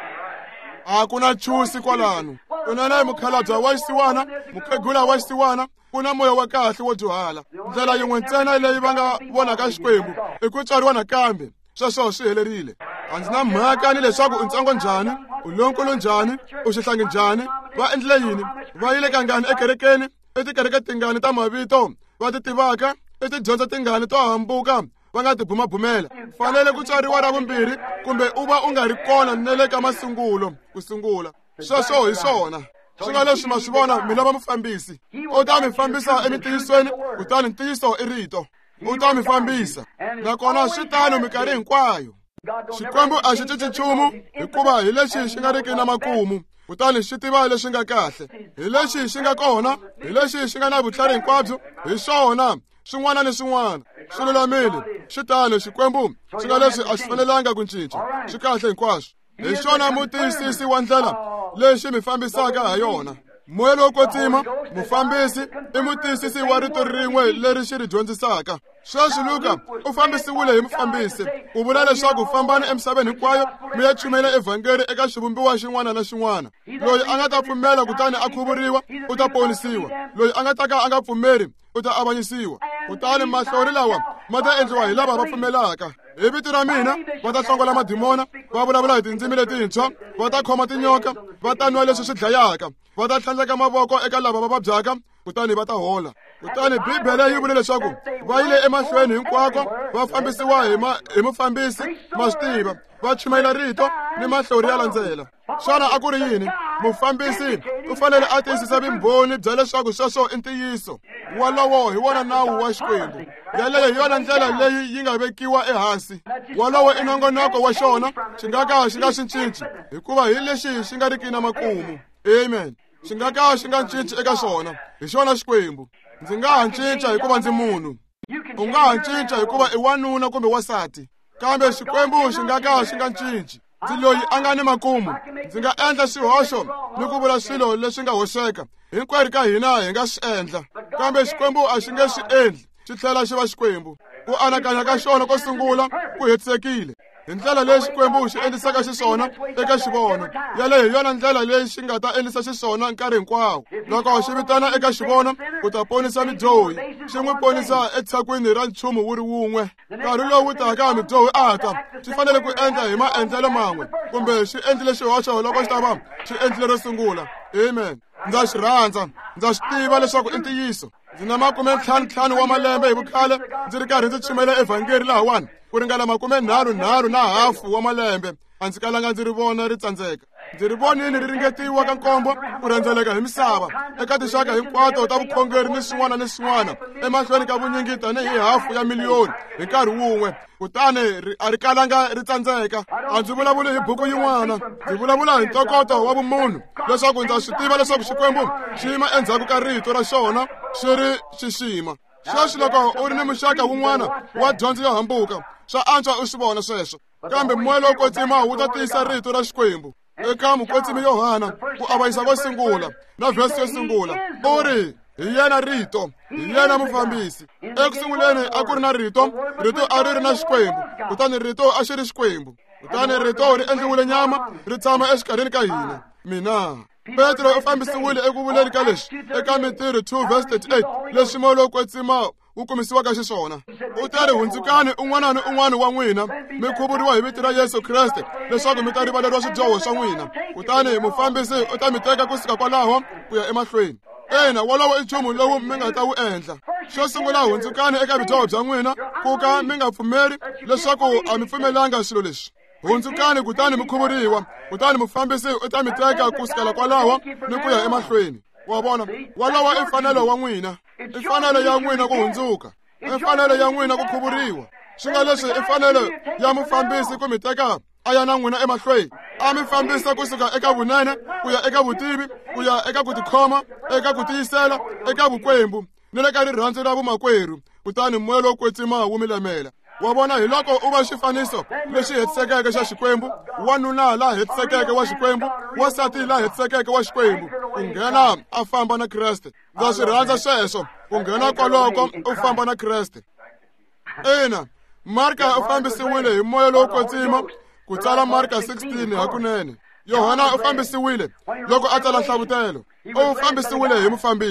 Speaker 1: A ku na chusi kwalano. Kunene mukhalabye wa xisiwana, mukhegula wa xisiwana, ku na moya wa kahle wo dyuhala. Ndlela yin'we ntsena leyi va nga vonaka Xikwembu i ku tswariwa nakambe. Sweswo swi helerile. A ndzi na mhaka ni leswaku u ntsengo njhani, u lonkulu njhani, u xihlangi njhani, va endlile yini, va yile ka ngani ekerekeni, I tikereke tingani ta mavito va ti tivaka, i tidyondzo tingani to hambuka va nga ti bumabumela. Fanele ku tswariwa ra vumbirhi kumbe u va u nga ri kona na le ka masungulo ku sungula. Sweswo hi swona swi nga leswi ma swi vona mina va mufambisi. U ta mi fambisa emitiyisweni kutani ntiyiso i rito. U ta mi fambisa nakona swi tano minkarhi hinkwayo. Xikwembu a xi cinci nchumu hikuva hi lexi xi nga riki na makumu, kutani xi tiva leswi nga kahle. Hi lexi xi nga kona, hi lexi xi nga na vutlhari hinkwabyo, hi swona swin'wana ni swin'wana swi lulamile. Xi tano Xikwembu swi nga leswi a xi fanelanga ku cinca, swi kahle hinkwaswo. Hi xona mutiyisisi wa ndlela lexi mi fambisaka ha yona. Moya lowo kwetsima, mufambisi i mutiyisisi wa rito rin'we leri xi ri dyondzisaka. Sweswi Luka u fambisiwile hi mufambisi ku vula leswaku fambani emisaveni hinkwayo mi ya chumela evhangeli eka xivumbiwa xin'wana na xin'wana. Loyi a nga ta pfumela kutani a khuvuriwa u ta ponisiwa, loyi a nga ta ka a nga pfumeli u ta avanyisiwa. Kutani mahlori lawa ma ta endliwa hi lava va pfumelaka. Hi vito ra mina va ta hlongola madimona, va vulavula hi tindzimi letintshwa, va ta khoma tinyoka, va ta nwa leswi swi dlayaka, va ta tlhandleka mavoko eka lava va vabyaka, kutani va ta hola. Kutani Bibele yi vule leswaku va yile emahlweni hinkwako va fambisiwa hi mufambisi ma swi tiva, va chumela rito ni mahlori ya landzela. Xana a ku ri yini? Mufambisi u fanele a tiyisisa vumbhoni bya leswaku sweswo i ntiyiso. Walowo hi wona nawu wa Xikwembu. Yaleyo hi yona ndlela leyi yi nga vekiwa ehansi. Walowo i nongonoko wa xona xi nga ka xi nga xi cinci hikuva hi lexi xi nga riki na makumu. Amen. Xi nga ka xi nga cinci eka xona hi xona Xikwembu. Ndzi nga ha cinca hikuva ndzi munhu. U nga ha cinca hikuva i wanuna kumbe wasati, kambe Xikwembu xi nga ka xi nga cinci. Ndzi loyi a nga ni makumu. Ndzi nga endla swihoxo ni ku vula swilo leswi nga hoxeka. Hinkwerhu ka hina hi nga swi endla, kambe Xikwembu a xi nge swi endli xi tlhela xi va Xikwembu. Ku anakanya ka xona ko sungula ku hetisekile. Hi ndlela leyi Xikwembu xi endlisaka xiswona eka xivono, yaleyo hi yona ndlela leyi xi nga ta endlisa xiswona nkarhi hinkwawo. Loko xi vitana eka xivono ku ta ponisa midyohi, xi n'wi ponisa etshakwini ra nchumu wu ri wun'we. Nkarhi lowu taka midyohi a ta, xi fanele ku endla hi maendlelo man'we, kumbe xi endlile xihoxo loko xi ta va xi endlile ro sungula. Amen. Ndza xi rhandza, ndza swi tiva leswaku i ntiyiso. Ndzi na 55 wa malembe hi vukhale ndzi ri karhi ndzi chumela evhangeli lahawani ku ringana 33.5 wa malembe. A ndzi kalanga ndzi ri vona ri tsandzeka. Ndzi ri vonile ri ringetiwa ka nkombo ku rhendzeleka hi misava eka tinxaka hinkwato ta vukhongeri ni swin'wana emahlweni ka vunyingi tanihi 500,000 hi nkarhi wun'we. Kutani a ri kalanga ri tsandzeka. A ndzi vulavuli hi buku yin'wana, ndzi vulavula hi ntokoto wa vumunhu leswaku ndza swi tiva leswaku Xikwembu xi yima endzhaku ka rito ra xona xi ri xixima. Sweswi loko u ri ni muxaka wun'wana wa dyondzo yo hambuka, swa antswa u swi vona sweswo. Kambe moya lowo kwetsima wu ta tiyisa rito ra Xikwembu. Eka mukwetsimi Yohana ku avanyisa ko sungula na vhesi yo sungula u ri hi yena rito, hi yena mufambisi. Ekusunguleni a ku ri na rito, rito a ri ri na Xikwembu, kutani rito a xi ri Xikwembu. Kutani rito ri endliwile nyama ri tshama exikarhini ka hina. Mina Petro u fambisiwile eku vuleni ka leswi eka Mintirho 2:38 leswi moya lowo kwetsima wu kumisiwaka xiswona. U ta ri hundzukani un'wana ni un'wana wa n'wina mi khuvuriwa hi vito ra Yesu Kriste leswaku mi ta rivaleriwa swidyoho swa n'wina. Kutani mufambisi u ta mi teka kusuka kwalaho ku ya emahlweni. Ina, wolowo i nchumu lowu mi nga ta wu endla. Xo sungula hundzukani eka vidyoho bya n'wina ku ka mi nga pfumeli leswaku a mi pfumelanga swilo leswi. Hundzukani kutani mi khuvuriwa, kutani mufambisi u ta mi teka kusukela kwalaho ni ku ya emahlweni. Wa vona, walowo i mfanelo wa n'wina. I mfanelo ya n'wina ku hundzuka. I mfanelo ya n'wina ku khuvuriwa. Swi nga leswi i mfanelo ya mufambisi ku mi teka a ya na n'wina emahlweni. A mi fambisa kusuka eka vunene ku ya eka vutivi, ku ya eka ku tikhoma, eka ku tiyisela, eka vukwembu ni le ka rirhandzu ra vumakwerhu. Kutani moya lowo kwetsima wu mi lemela. Wa vona hi loko u va xifaniso lexi hetisekeke xa Xikwembu, wanuna laha hetisekeke wa Xikwembu, wasati laha hetisekeke wa Xikwembu, ku nghena a famba na Kreste. Ndza swi rhandza sweswo, ku nghena kwaloko u famba na Kreste. Ina, Marka u fambisiwile hi moya lowo kwetsima ku tsala Marka 16 hakunene. Yohana u fambisiwile loko a tsala hlavutelo. U fambisiwile hi mufambisi.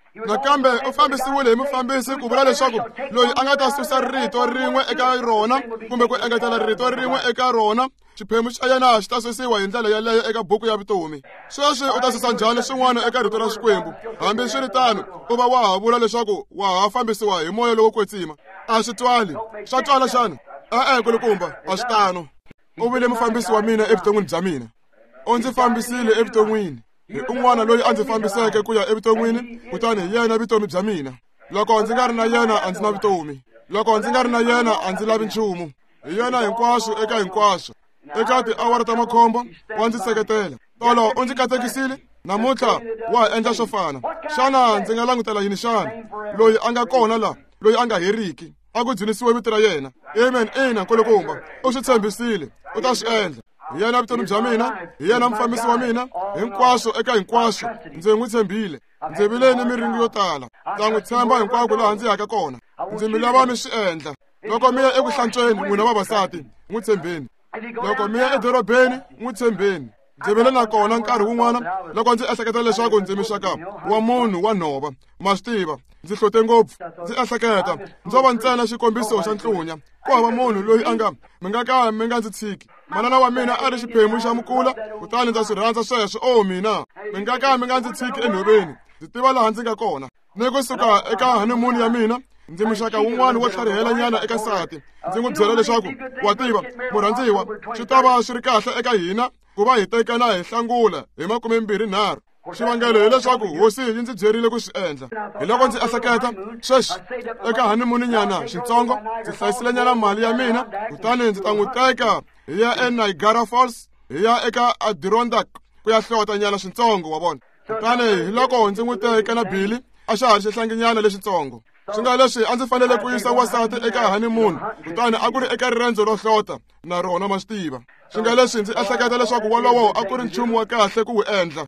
Speaker 1: nakambe u fambisiwile hi mufambisi ku vula leswaku loyi a nga ta susa rito rin'we eka rona kumbe ku engetela rito rin'we eka rona xiphemu xa yena xi ta susiwa hi ndlela yaleyo eka buku ya vutomi. Sweswi u ta susa njhani swin'wana eka rito ra Xikwembu? Hambi swi ri tano u va wa ha vula leswaku wa ha fambisiwa hi moya lowo kwetsima. A swi twali. Swa twala xana? Kulukumba, a swi tano. U vile mufambisi wa mina evuton'wini bya mina. U ndzi fambisile evuton'wini. Hi un'wana loyi a ndzi fambiseke ku ya evuton'wini, kutani hi yena vutomi bya mina. Loko ndzi nga ri na yena a ndzi na vutomi. Loko ndzi nga ri na yena a ndzi lavi nchumu. Hi yena hinkwaswo eka hinkwaswo. Eka tiawara ta makhombo wa ndzi seketela. Tolo u ndzi katekisile, namuntlha wa ha endla swo fana. Xana ndzi nga langutela yini xana? Loyi a nga kona la, loyi a nga heriki, a ku dzunisiwe vito ra yena. Amen. Ina nkulukumba, u swi tshembisile, u ta swi endla. Hi yena vutomi bya mina, hi yena mufambisi wa mina, hinkwaswo eka hinkwaswo ndzi n'wi tshembile. Ndzi vile ni miringu yo tala, ndza n'wi tshemba hinkwako laha ndzi yaka kona. Ndzi mi lava mi swi endla. Loko mi ya eku hlantsweni n'wina vavasati, n'wi tshembeni. Loko mi ya edorobeni, n'wi tshembeni. Ndzi vile na kona nkarhi wun'wana loko ndzi ehleketa leswaku ndzi mixaka wa munhu wa nhova. Ma swi tiva, ndzi hlote ngopfu. Ndzi ehleketa ndzo va ntsena xikombiso xa ntlunya. Ku hava munhu loyi a nga mi nga ndzi tshiki. Manana wa mina a ri xiphemu xa Mukula, kutani ndza swi rhandza sweswo. Mina mi nga ndzi tshiki enhoveni. Ndzi tiva laha ndzi nga kona. Ni kusuka eka honeymoon ya mina, ndzi muxaka wun'wana wo tlharihela nyana eka nsati. Ndzi n'wi byela leswaku wa tiva murhandziwa, swi ta va swi ri kahle eka hina ku va hi tekana hi Nhlangula hi 23. Xivangelo hileswaku hosi yi ndzi byerile ku swi endla. Hi loko ndzi ehleketa sweswi eka honeymoon nyana xitsongo, ndzi hlayisile nyana mali ya mina, kutani ndzi ta n'wi teka hi ya eNiagara Falls, hi ya eka Adirondack ku ya hlota nyana xitsongo, wa vona. Kutani hi loko ndzi n'wi teka na Billy a xa ha ri xihlanginyana lexitsongo. Swi nga leswi a ndzi fanele ku yisa wasati eka honeymoon, kutani a ku ri eka riendzo ro hlota na rona ma swi tiva. Swi nga leswi ndzi ehleketa leswaku walowo a ku ri nchumu wa kahle ku wu endla.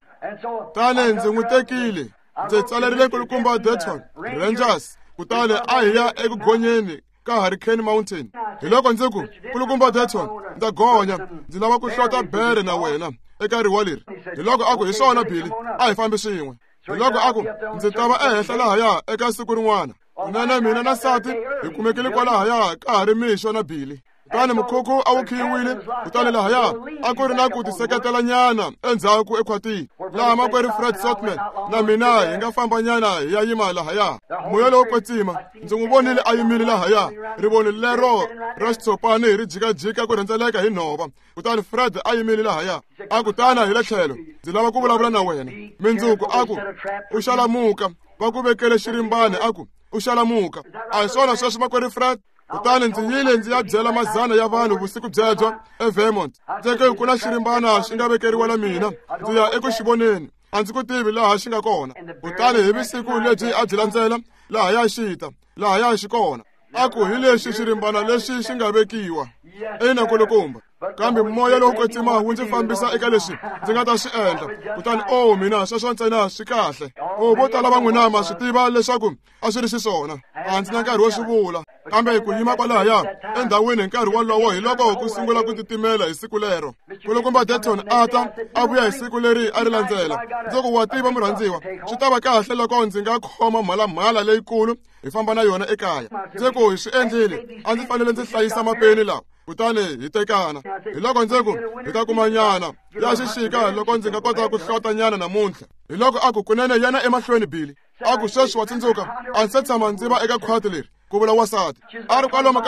Speaker 1: Tani ndzi n'wi tekile, ndzi tsalerile nkulukumba Dayton Rangers, kutani a hi ya eku gonyeni ka Hurricane Mountain. Hi loko ndzi ku nkulukumba Dayton, ndza gonya, ndzi lava ku hlota bere na wena eka riwa leri. Hi loko a ku hi swona Billy, a hi fambi swin'we. Hi loko a ku ndzi ta va ehenhla lahaya eka siku rin'wana. Kunene mina na nsati hi kumekile kwalahaya ka ha ri mixo na Billy. Kutani mukhukhu a wu khiyiwile, kutani lahaya a ku ri na ku tiseketela nyana endzhaku ekhwatini. Laha makwerhu Fred Sotman na mina hi nga famba nyana hi ya yima lahaya. Moya lowo kwetsima, ndzi n'wi vonile a yimile lahaya. Rivoni lero ra xitshopani hi ri jikajika ku rhendzeleka hi nhova. Kutani Fred a yimile lahaya. A ku tana hi le tlhelo, ndzi lava ku vulavula na wena. Mindzuku a ku u xalamuka, va ku vekele xirimbani a ku u xalamuka. A hi swona sweswi makwerhu Fred? Kutani ndzi yile ndzi ya byela mazana ya vanhu vusiku byebyo eVermont. Ndzi ku na xirimbana xi nga vekeriwa na mina. Ndzi ya eku xi voneni. A ndzi ku tivi laha xi nga kona. Kutani hi vusiku lebyi a byi landzela, laha ya xita, laha ya xi kona. A ku hi lexi xirimbana lexi xi nga vekiwa. Ina nkulukumba. Kambe moya lowu kwetsima wu ndzi fambisa eka leswi ndzi nga ta swi endla. Kutani mina sweswo ntsena swi kahle. Vo tala va n'wina ma swi tiva leswaku a swi ri xiswona. A ndzi na nkarhi wo swi vula. Kambe ku yima kwalahaya endhawini hi nkarhi wolowo hi loko ku sungula ku titimela hi siku lero. Nkulukumba Dayton a vuya hi siku leri a ri landzela. Ndzi ku wa tiva murhandziwa, swi ta va kahle loko ndzi nga khoma mhalamhala leyikulu hi famba na yona ekaya. Ndzi ku hi swi endlile, a ndzi fanele ndzi hlayisa mapeni lawa. Kutani hi tekana. Hi loko ndzi ku hi ta kuma nyana ya xixika loko ndzi nga kota ku hlota nyana namuntlha. Hi loko a ku kunene yana emahlweni Billy. A ku sweswi wa tsundzuka, a ndzi se tshama ndzi va eka khwati leri, ku vula wasati. A ri kwalomu ka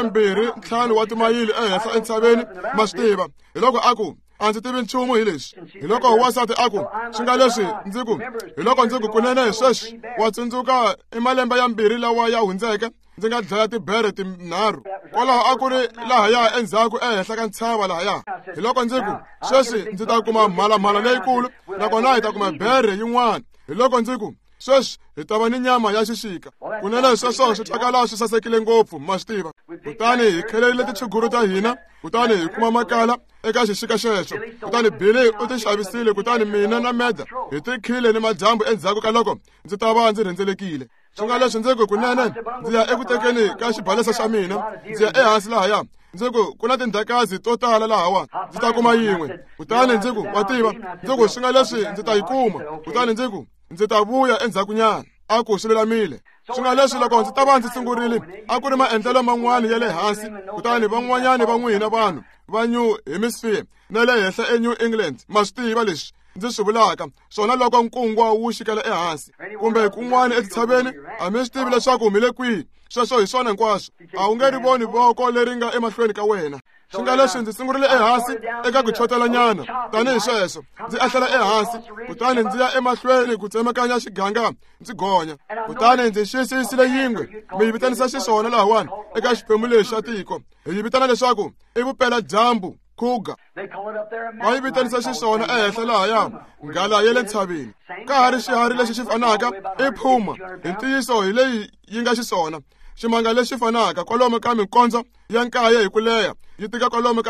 Speaker 1: 25 wa timayili ehenhla entshaveni, ma swi tiva. Hi loko a ku a ndzi tivi nchumu hi leswi. Hi loko wasati a ku swi nga leswi ndzi ku hi loko ndzi ku kunene hi sweswi wa tsundzuka i malembe ya 2 lawa ya hundzeke ndzi nga dlaya tibere 3. Kwalaho a ku ri lahaya endzhaku ehenhla ka ntshava lahaya. Hi loko ndzi ku sweswi ndzi ta kuma mhalamhala leyikulu, nakona hi ta kuma bere yin'wana. Hi loko ndzi ku sweswi hi ta va ni nyama ya xixika. Kunene sweswo swi twakala swi sasekile ngopfu, ma swi tiva. Kutani hi khelerile tichuguru ta hina, kutani hi kuma makala eka xixika xexo. Kutani Billy u ti xavisile, kutani mina na Meda hi tikhile ni madyambu endzhaku ka loko ndzi ta va ndzi rhendzelekile. Swi nga leswi ndzi ku kunene ndzi ya eku tekeni ka xibalesa xa mina, ndzi ya ehansi lahaya. Ndzi ku na tindhakazi to tala lahawa, ndzi ta kuma yin'we. Kutani ndzi ku wa tiva, ndzi ku swi nga leswi ndzi ta yi kuma. Kutani ndzi ku ndzi ta vuya endzhaku nyana. a ku swi lulamile. Swi nga leswi loko ndzi ta va ndzi sungurile a ku ri maendlelo man'wana ya le hansi, kutani van'wanyani va n'wina vanhu va New Hemisphere na le henhla eNew England ma swi tiva leswi ndzi swi vulaka swona. Loko nkungwa wu xikela ehansi kumbe kun'wana etitshaveni, a mi swi tivi leswaku mi le kwihi, sweswo hi swona hinkwaswo. A wu nge ri voni voko leri nga emahlweni ka wena. Swi nga leswi ndzi sungurile ehansi eka ku chotela nyana, tanihi sweswo ndzi ehlela ehansi, kutani ndzi ya emahlweni ku tsemakanya xiganga ndzi gonya, kutani ndzi xiyisisile yingwe mi yi vitanisa xiswona lahawani eka xiphemu lexi xa tiko. Hi yi vitana leswaku i vupela dyambu, cougar. Va yi vitanisa xiswona ehenhla lahaya nghala ya le ntshaveni. Ka ha ri xiharhi lexi xi fanaka i puma, hi ntiyiso hi leyi yi nga xiswona. Ximanga lexi fanaka kwalomu ka mikondzo ya 9 hi ku leha, yi tika kwalomu ka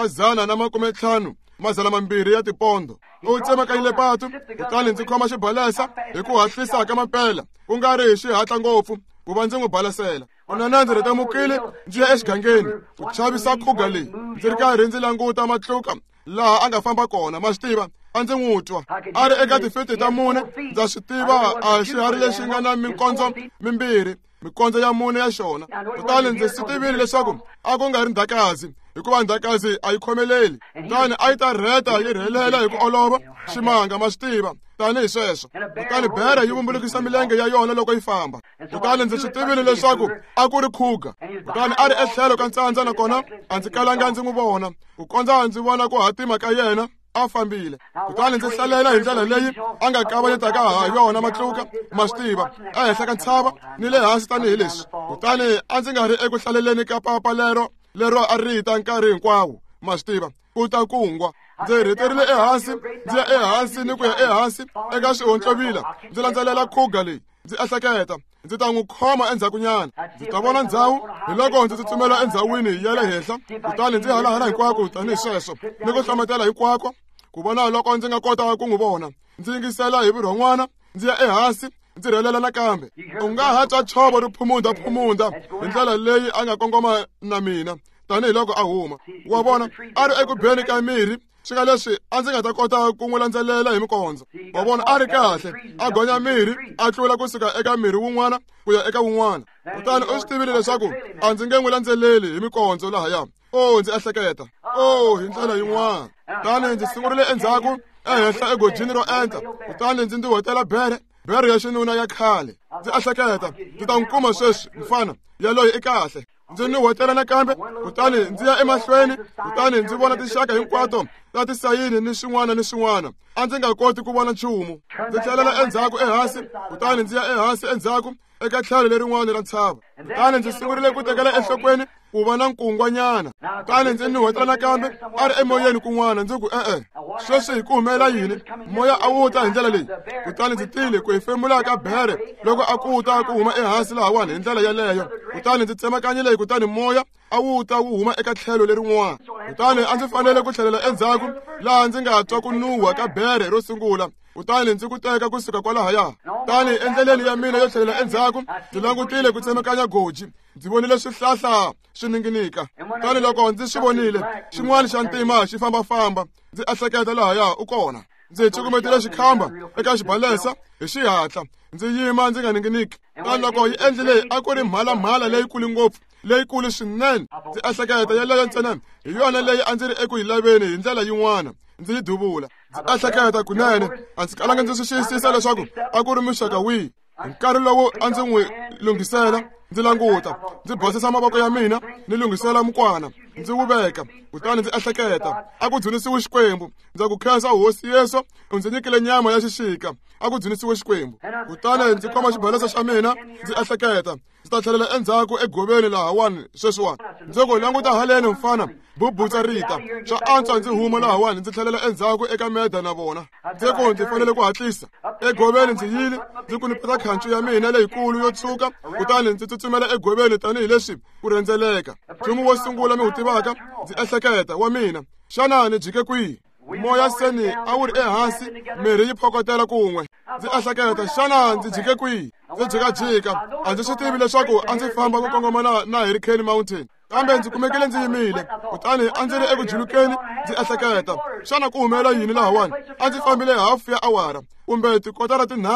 Speaker 1: 150 ya tipondo. U tsemakanyile patu, kutani ndzi khoma xibalesa hi ku hatlisa ka mapela, ku nga ri hi xihatla ngopfu ku va ndzi n'wi balasela. Kunana ndzi ritemukile ndzi ya exigangeni ku chavisa cougar leyi. Ndzi ri karhi ndzi languta matluka laha a nga famba kona, ma swi tiva a ndzi n'wi twa. A ri eka tifiti ta 4, ndza swi tiva a xiharhi lexi nga na mikondzo 2, mikondzo ya 4 ya xona. Kutani ndzi swi tivile leswaku a ku nga ri ndhakazi, hikuva ndhakazi a yi khomeleli. Kutani a yi ta rheta yi rhelela hi ku olova ximanga, ma swi tiva tanihi sweswo. Kutani bere yi vumbulukisa milenge ya yona loko yi famba. Kutani ndzi swi tivile leswaku a ku ri cougar. Kutani a ri etlhelo ka ntsandza, nakona a ndzi kalanga ndzi n'wi vona, ku kondza ndzi vona ku hatima ka yena a fambile. Kutani ndzi hlalela hi ndlela leyi a nga kavanyetaka ha yona matluka, ma swi tiva, ehenhla ka ntshava ni le hansi tanihi leswi. Kutani a ndzi nga ri eku hlaleleni ka papa lero a rita nkarhi hinkwawo, ma swi tiva, ku ta kungwa. Ndzi riterile ehansi, ndzi ya ehansi ni ku ya ehansi eka swihontlovila ndzi landzelela cougar leyi. Ndzi ehleketa ndzi ta n'wi khoma endzhakunyana, ndzi ta vona ndhawu hi loko ndzi tsutsumela endzhawini ya le henhla. Kutani ndzi halahala hinkwako tanihi sweswo ni ku hlametela hinkwako ku vona loko ndzi nga kota ku n'wi vona. Ndzi yingisela hi vurhon'wana, ndzi ya ehansi, ndzi rhelela nakambe. U nga ha twa chovo ri phumunda hi ndlela leyi a nga kongoma na mina tanihiloko a huma. Wa vona a ri eku beni ka mirhi, swi nga leswi a ndzi nga ta kota ku n'wi landzelela hi mikondzo. Wa vona a ri kahle, a gonya mirhi, a tlula kusuka eka mirhi wun'wana ku ya eka wun'wana. Kutani u swi tivile leswaku a ndzi nge n'wi landzeleli hi mikondzo lahaya. Ndzi ehleketa, hi ndlela yin'wana. Kutani ndzi sungurile endzhaku ehenhla egojini ro enta, kutani ndzi hotela bere ya xinuna ya khale. Ndzi ehleketa ndzi ta n'wi kuma sweswi, mfana yaloye i kahle. Ndzi ni hotela nakambe, kutani ndzi ya emahlweni, kutani ndzi vona tinxaka hinkwato ta tisayini ni swin'wana. A ndzi nga koti ku vona nchumu. Ndzi tlhelela endzhaku ehansi, kutani ndzi ya ehansi endzhaku eka tlhelo lerin'wana ra ntshava. Kutani ndzi sungurile ku tekela enhlokweni ku va na nkungwanyana. Kutani ndzi ni hotela nakambe a ri emoyeni kun'wana. Ndzi ku sweswi hi ku humelela yini? Moya a wu ta hi ndlela leyi. Kutani ndzi tile ku hefemula ka bere loko a kuta ku huma ehansi lahawani hi ndlela yaleyo. Kutani ndzi tsemakanyile, kutani moya a wu ta wu huma eka tlhelo lerin'wana. Kutani a ndzi fanele ku tlhelela endzhaku laha ndzi nga twa ku nuhwa ka bere ro sungula. Kutani ndzi ku teka kusuka kwalahaya. Kutani endleleni ya mina yo tlhelela endzhaku ndzi langutile ku tsemakanya goji. Ndzi vonile swihlahla swi ninginika. Kutani loko ndzi swi vonile, xin'wana xa ntima xi fambafamba. Ndzi ehleketa lahaya u kona. Ndzi cukumetile xikhamba eka xibalesa hi xihatla, ndzi yima ndzi nga ninginiki. Kutani loko yi endlile a ku ri mhalamhala leyikulu ngopfu, leyikulu swinene. Ndzi ehleketa yaleyo ntsena hi yona leyi a ndzi ri eku yi laveni hi ndlela yin'wana. Ndzi yi duvula, ndzi ehleketa kunene, a ndzi kalanga ndzi swi xiyisisa leswaku a ku ri muxaka wihi. Hi nkarhi lowu a ndzi n'wi lunghisela, ndzi languta, ndzi bosisa mavoko ya mina ni lunghisela mukwana, ndzi wu veka. Kutani ndzi ehleketa a ku dzunisiwe xikwembu. Ndza ku khensa hosi Yesu, u ndzi nyikile nyama ya xixika, a ku dzunisiwe xikwembu. Kutani ndzi khoma xibalesa xa mina, ndzi ehleketa ndzi ta tlhelela endzhaku egoveni lahawani sweswiwani. Ndzi ku languta haleni mfana, bubutsa rita, swa antswa ndzi huma lahawani ndzi tlhelela endzhaku eka meda na vona. Ndzi ku ndzi fanele ku hatlisa. Egoveni ndzi yile, ndzi ku ni peta khancu ya mina leyikulu yo tshuka, kutani ndzi tsutsumela egoveni tanihileswi ku rhendzeleka. Nchumu wo sungula mi wu tivaka, ndzi ehleketa wa mina, xana ni jike kwihi? Moya seni a wu ri ehansi, mirhi yi phokotela kun'we. Ndzi ehleketa xana ndzi jike kwihi? Ndzi jikajika, a ndzi swi tivi leswaku a ndzi famba ku kongomana na Hurricane Mountain. Kambe ndzi kumekile ndzi yimile, kutani a ndzi ri eku julukeni. Ndzi ehleketa xana ku humelela yini lahawani? A ndzi fambile hafu ya awara kumbe tikotara tinharhu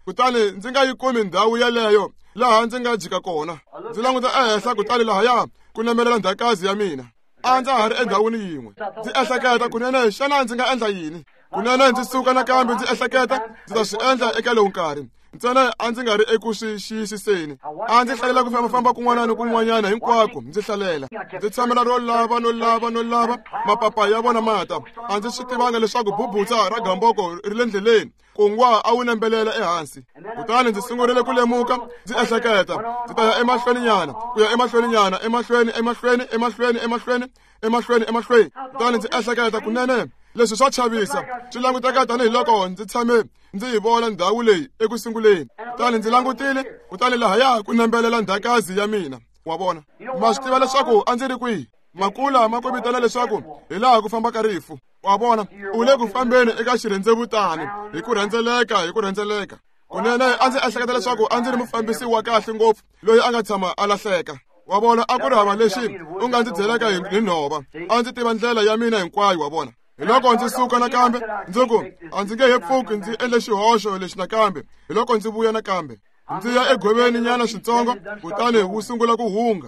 Speaker 1: kutani ndzi nga yi kumi ndhawu yeleyo laha ndzi nga jika kona. Ndzi languta ehenhla kutani lahaya ku nemelela ndhakazi ya mina. A ndza ha ri endhawini yin'we. Ndzi ehleketa kunene xana ndzi nga endla yini. Kunene ndzi suka nakambe ndzi ehleketa ndzi ta swi endla eka lowu nkarhi. Ntsena a ndzi nga ri eku swi xiyisiseni. A ndzi hlalela ku fambafamba kun'wana ni kun'wanyana hinkwako ndzi hlalela. Ndzi tshamela no lava mapapa ya vona mata. A ndzi swi tivanga leswaku bubutsa ra gamboko ri le ndleleni. Kungwa a wu nembelela ehansi. Kutani ndzi sungurile ku lemuka ndzi ehleketa ndzi ta ya emahlweni nyana ku ya emahlweni nyana emahlweni. Kutani ndzi ehleketa kunene leswi swa chavisa. Swi languteka tanihiloko ndzi tshame ndzi yi vona ndhawu leyi ekusunguleni. Kutani ndzi langutile kutani lahaya ku nembelela ndhakazi ya mina. Wa vona ma swi tiva leswaku a ndzi ri kwihi. Makula ma kombitana leswaku hi laha ku fambaka rifu. Wa vona u le ku fambeni eka xirhendzevutani hi ku rhendzeleka. Kunene a ndzi ehleketa leswaku a ndzi ri mufambisi wa kahle ngopfu loyi a nga tshama a lahleka. Wa vona a ku ri hava lexi u nga ndzi byelaka hi nhova. A ndzi tiva ndlela ya mina hinkwayo. Wa vona hi loko ndzi suka nakambe ndzi ku a ndzi nge he pfuki ndzi endle xihoxo lexi nakambe. Hi loko ndzi vuya nakambe ndzi ya egweveni nyana switsongo kutani wu sungula ku hunga.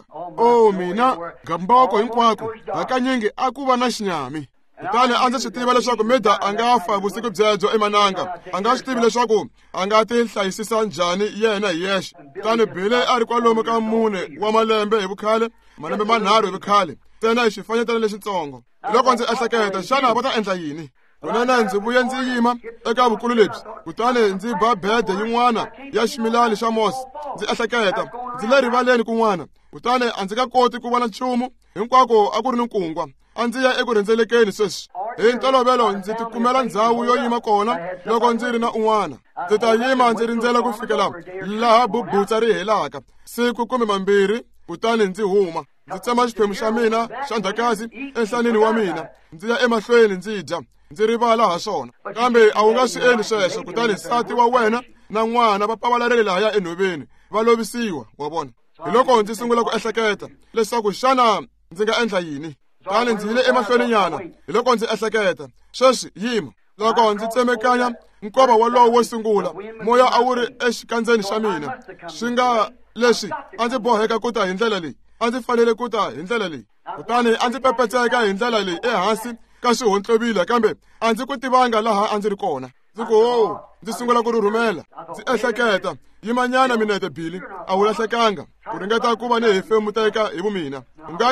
Speaker 1: Mina gamboko hinkwako hakanyingi a ku va na xinyami. Kutani a ndzi swi tiva leswaku Mida a nga fa vusiku byebyo emananga. A nga swi tivi leswaku a nga ti hlayisisa njhani yena hi yexe. Kutani Billy a ri kwalomu ka 4 wa malembe hi vukhale, malembe manharhu hi vukhale. Tena hi xifanyetana lexitsongo. Loko ndzi ehleketa xana va ta endla yini. Kunene ndzi vuye ndzi yima eka vukulu lebyi. Kutani ndzi ba bede yin'wana ya ximilani xa mosi. Ndzi ehleketa ndzi le rivaleni kun'wana. Kutani a ndzi nga koti ku vona nchumu. Hinkwako a ku ri ni nkungwa. A ndzi ya eku rhendzelekeni sweswi. Hi ntolovelo ndzi tikumela ndhawu yo yima kona loko ndzi ri na un'wana. Ndzi ta yima ndzi rindzela ku fikela laha bubutsa ri helaka. Siku kumbe mambirhi kutani ndzi huma. Ndzi tsema xiphemu xa mina xa ndhakazi enhlanini wa mina. Ndzi ya emahlweni ndzi dya. Ndzi rivala ha swona. Kambe a wu nga swi endli sweswo. Kutani nsati wa wena na n'wana va pavalarile lahaya enhoveni. Va lovisiwa. Wa vona hi loko ndzi sungula ku ehleketa leswaku xana ndzi nga endla yini. Kutani ndzi yile emahlweni nyana hi loko ndzi ehleketa sweswi yima. Loko ndzi tsemekanya nkova wolowo wo sungula moya a wu ri exikandzeni xa mina. Swi nga leswi a ndzi boheka ku ta hi ndlela leyi. A ndzi fanele ku ta hi ndlela leyi. Kutani a ndzi pepetseka hi ndlela leyi ehansi ka swihontlobile kambe a ndzi ku tivanga laha a ndzi ri kona. Ndzi ku ndzi sungula ku rhurhumela. Ndzi ehleketa yimanyana minete Billy a wu lahlekanga. Ku ringeta ku va ni hefemuteka hi vumina.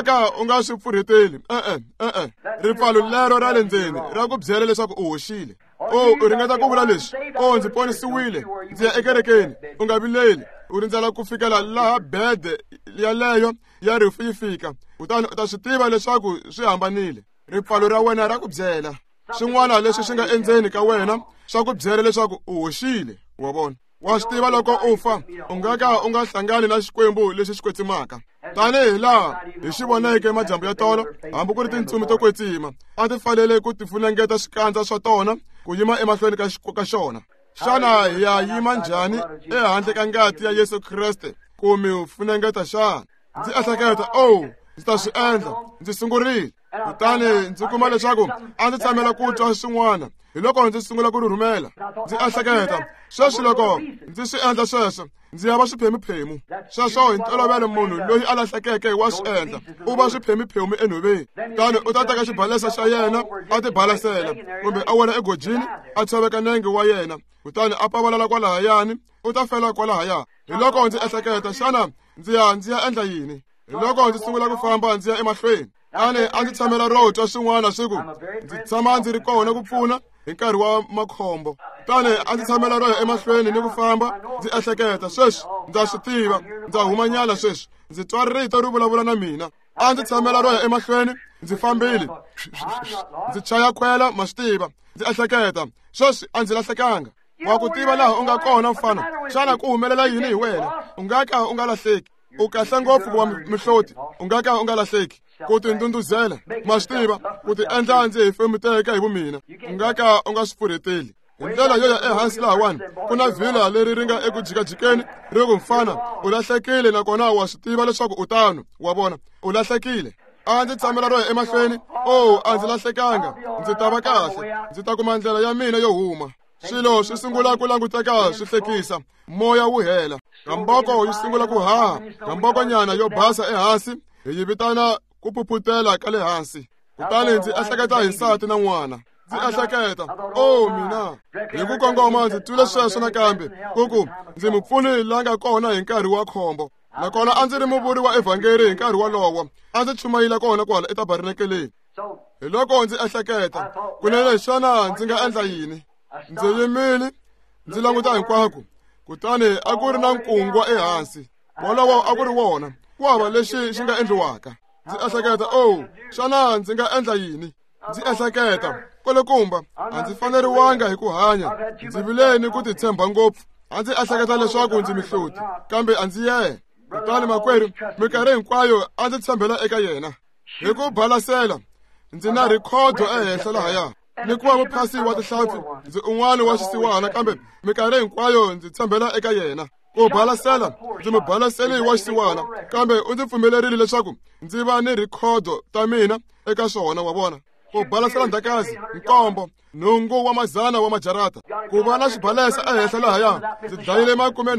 Speaker 1: U nga swi pfurheteli. Ripfalo lero ra le ndzeni ra ku byela leswaku u hoxile. U ringeta ku vula leswi. Ndzi ponisiwile. Ndzi ya ekerekeni. U nga vileli. U rindzela ku fikela laha bede yaleyo ya rifu yi fika. Kutani u ta swi tiva leswaku swi hambanile. Ripfalo ra wena ra ku byela swin'wana leswi swi nga endzeni ka wena swa ku byela leswaku u hoxile. Wa vona wa swi tiva loko u fa u nga hlangani na xikwembu lexi xi kwetsimaka. Tanihi laha hi xi voneke majambu ya tolo hambi ku ri tintsumi to kwetsima a ti fanele ku ti funengeta swikandza swa tona ku yima emahlweni ka xona. Xana hi ya yima njhani ehandle ka ngati ya Yesu Kriste ku mi funengeta xana. Ndzi ehleketa ndzi ta swi endla. Ndzi sungurile. Kutani ndzi kuma leswaku a ndzi tshamela ku twa swin'wana hi loko ndzi sungula ku rhurhumela. Ndzi ehleketa sweswi loko ndzi swi endla sweswo ndzi ya va swiphemu. Sweswo hi ntolovelo munhu loyi a lahlekeke wa swi endla u va swiphemu enhoveni. Kutani u ta teka xibalesa xa yena a ti balasela kumbe a wela egojini a tshoveka nenge wa yena. Kutani a pavalala kwalahayani u ta fela kwalahaya. Hi loko ndzi ehleketa xana ndzi ya endla yini. Hi loko ndzi sungula ku famba ndzi ya emahlweni. A ndzi tshamela ro twa swin'wana siku ndzi tshama ndzi ri kona ku pfuna hi nkarhi wa makhombo. Kutani a ndzi tshamela ro ya emahlweni ni ku famba ndzi ehleketa sweswi ndza swi tiva ndza humanyana sweswi ndzi twa rito ri vulavula na mina. A ndzi tshamela ro ya emahlweni ndzi fambile ndzi chaya khwela ma swi tiva. Ndzi ehleketa sweswi a ndzi lahlekanga. Wa ku tiva laha u nga kona mfana. Xana ku humelela yini hi wena. U nga ka u nga lahleki. U kahle ngopfu ku wa mihloti. U nga ka u nga lahleki. Ku ti ndunduzela ma swi tiva ku ti endla ndzi hefemuteka hi vumina. U nga ka u nga swi pfurheteli. Hi ndlela yo ya ehansi lahawani ku na vhilwa leri ri nga eku jikajikeni ri ku mfana u lahlekile nakona wa swi tiva leswaku u tano. Wa vona u lahlekile. A ndzi tshamela ro ya emahlweni. A ndzi lahlekanga. Ndzi ta va kahle. Ndzi ta kuma ndlela ya mina yo huma. swilo swi sungula ku languteka swi hlekisa, moya wu hela, kamboko yi sungula ku haha, kambokonyana yo basa ehansi hi yi vitana ku phuphutela ka le hansi. Kutani ndzi ehleketa hi nsati na n'wana. Ndzi ehleketa, mina hi ku kongoma ndzi twile sweswo nakambe kuku ndzi mupfuni la nga kona hi nkarhi wa khombo, nakona a ndzi ri muvuri wa evhangeli hi nkarhi walowo, a ndzi chumayela kona kwala etabernakeleni. Hi loko ndzi ehleketa kunene xana ndzi nga endla yini, ndzi yimile ndzi languta hinkwako, kutani a ku ri na nkungwa ehansi, wolowo a ku ri wona ku hava lexi xi nga endliwaka. Ndzi ehleketa, xana ndzi nga endla yini? Ndzi ehleketa, kulukumba a ndzi faneriwanga hi ku hanya, ndzi vileni ku titshemba ngopfu. A ndzi ehleketa leswaku ndzi mihloti, kambe a ndzi ye. Kutani makwerhu minkarhi hinkwayo a ndzi tshembela eka yena. Hi ku balasela ndzi na rikhodo ehenhla lahaya, ni ku va muphasi wa tihlampfi ndzi un'wana wa xisiwana, kambe minkarhi hinkwayo ndzi tshembela eka yena. Ku balasela ndzi mubalaseli wa xisiwana, kambe u ndzi pfumelerile leswaku ndzi va ni rikhodo ta mina eka swona, wa vona. Ku balasela ndhakazi, nkombo, nhungu wa 100 wa majarata, ku va na swibalesa ehenhla lahaya. Ndzi dlayile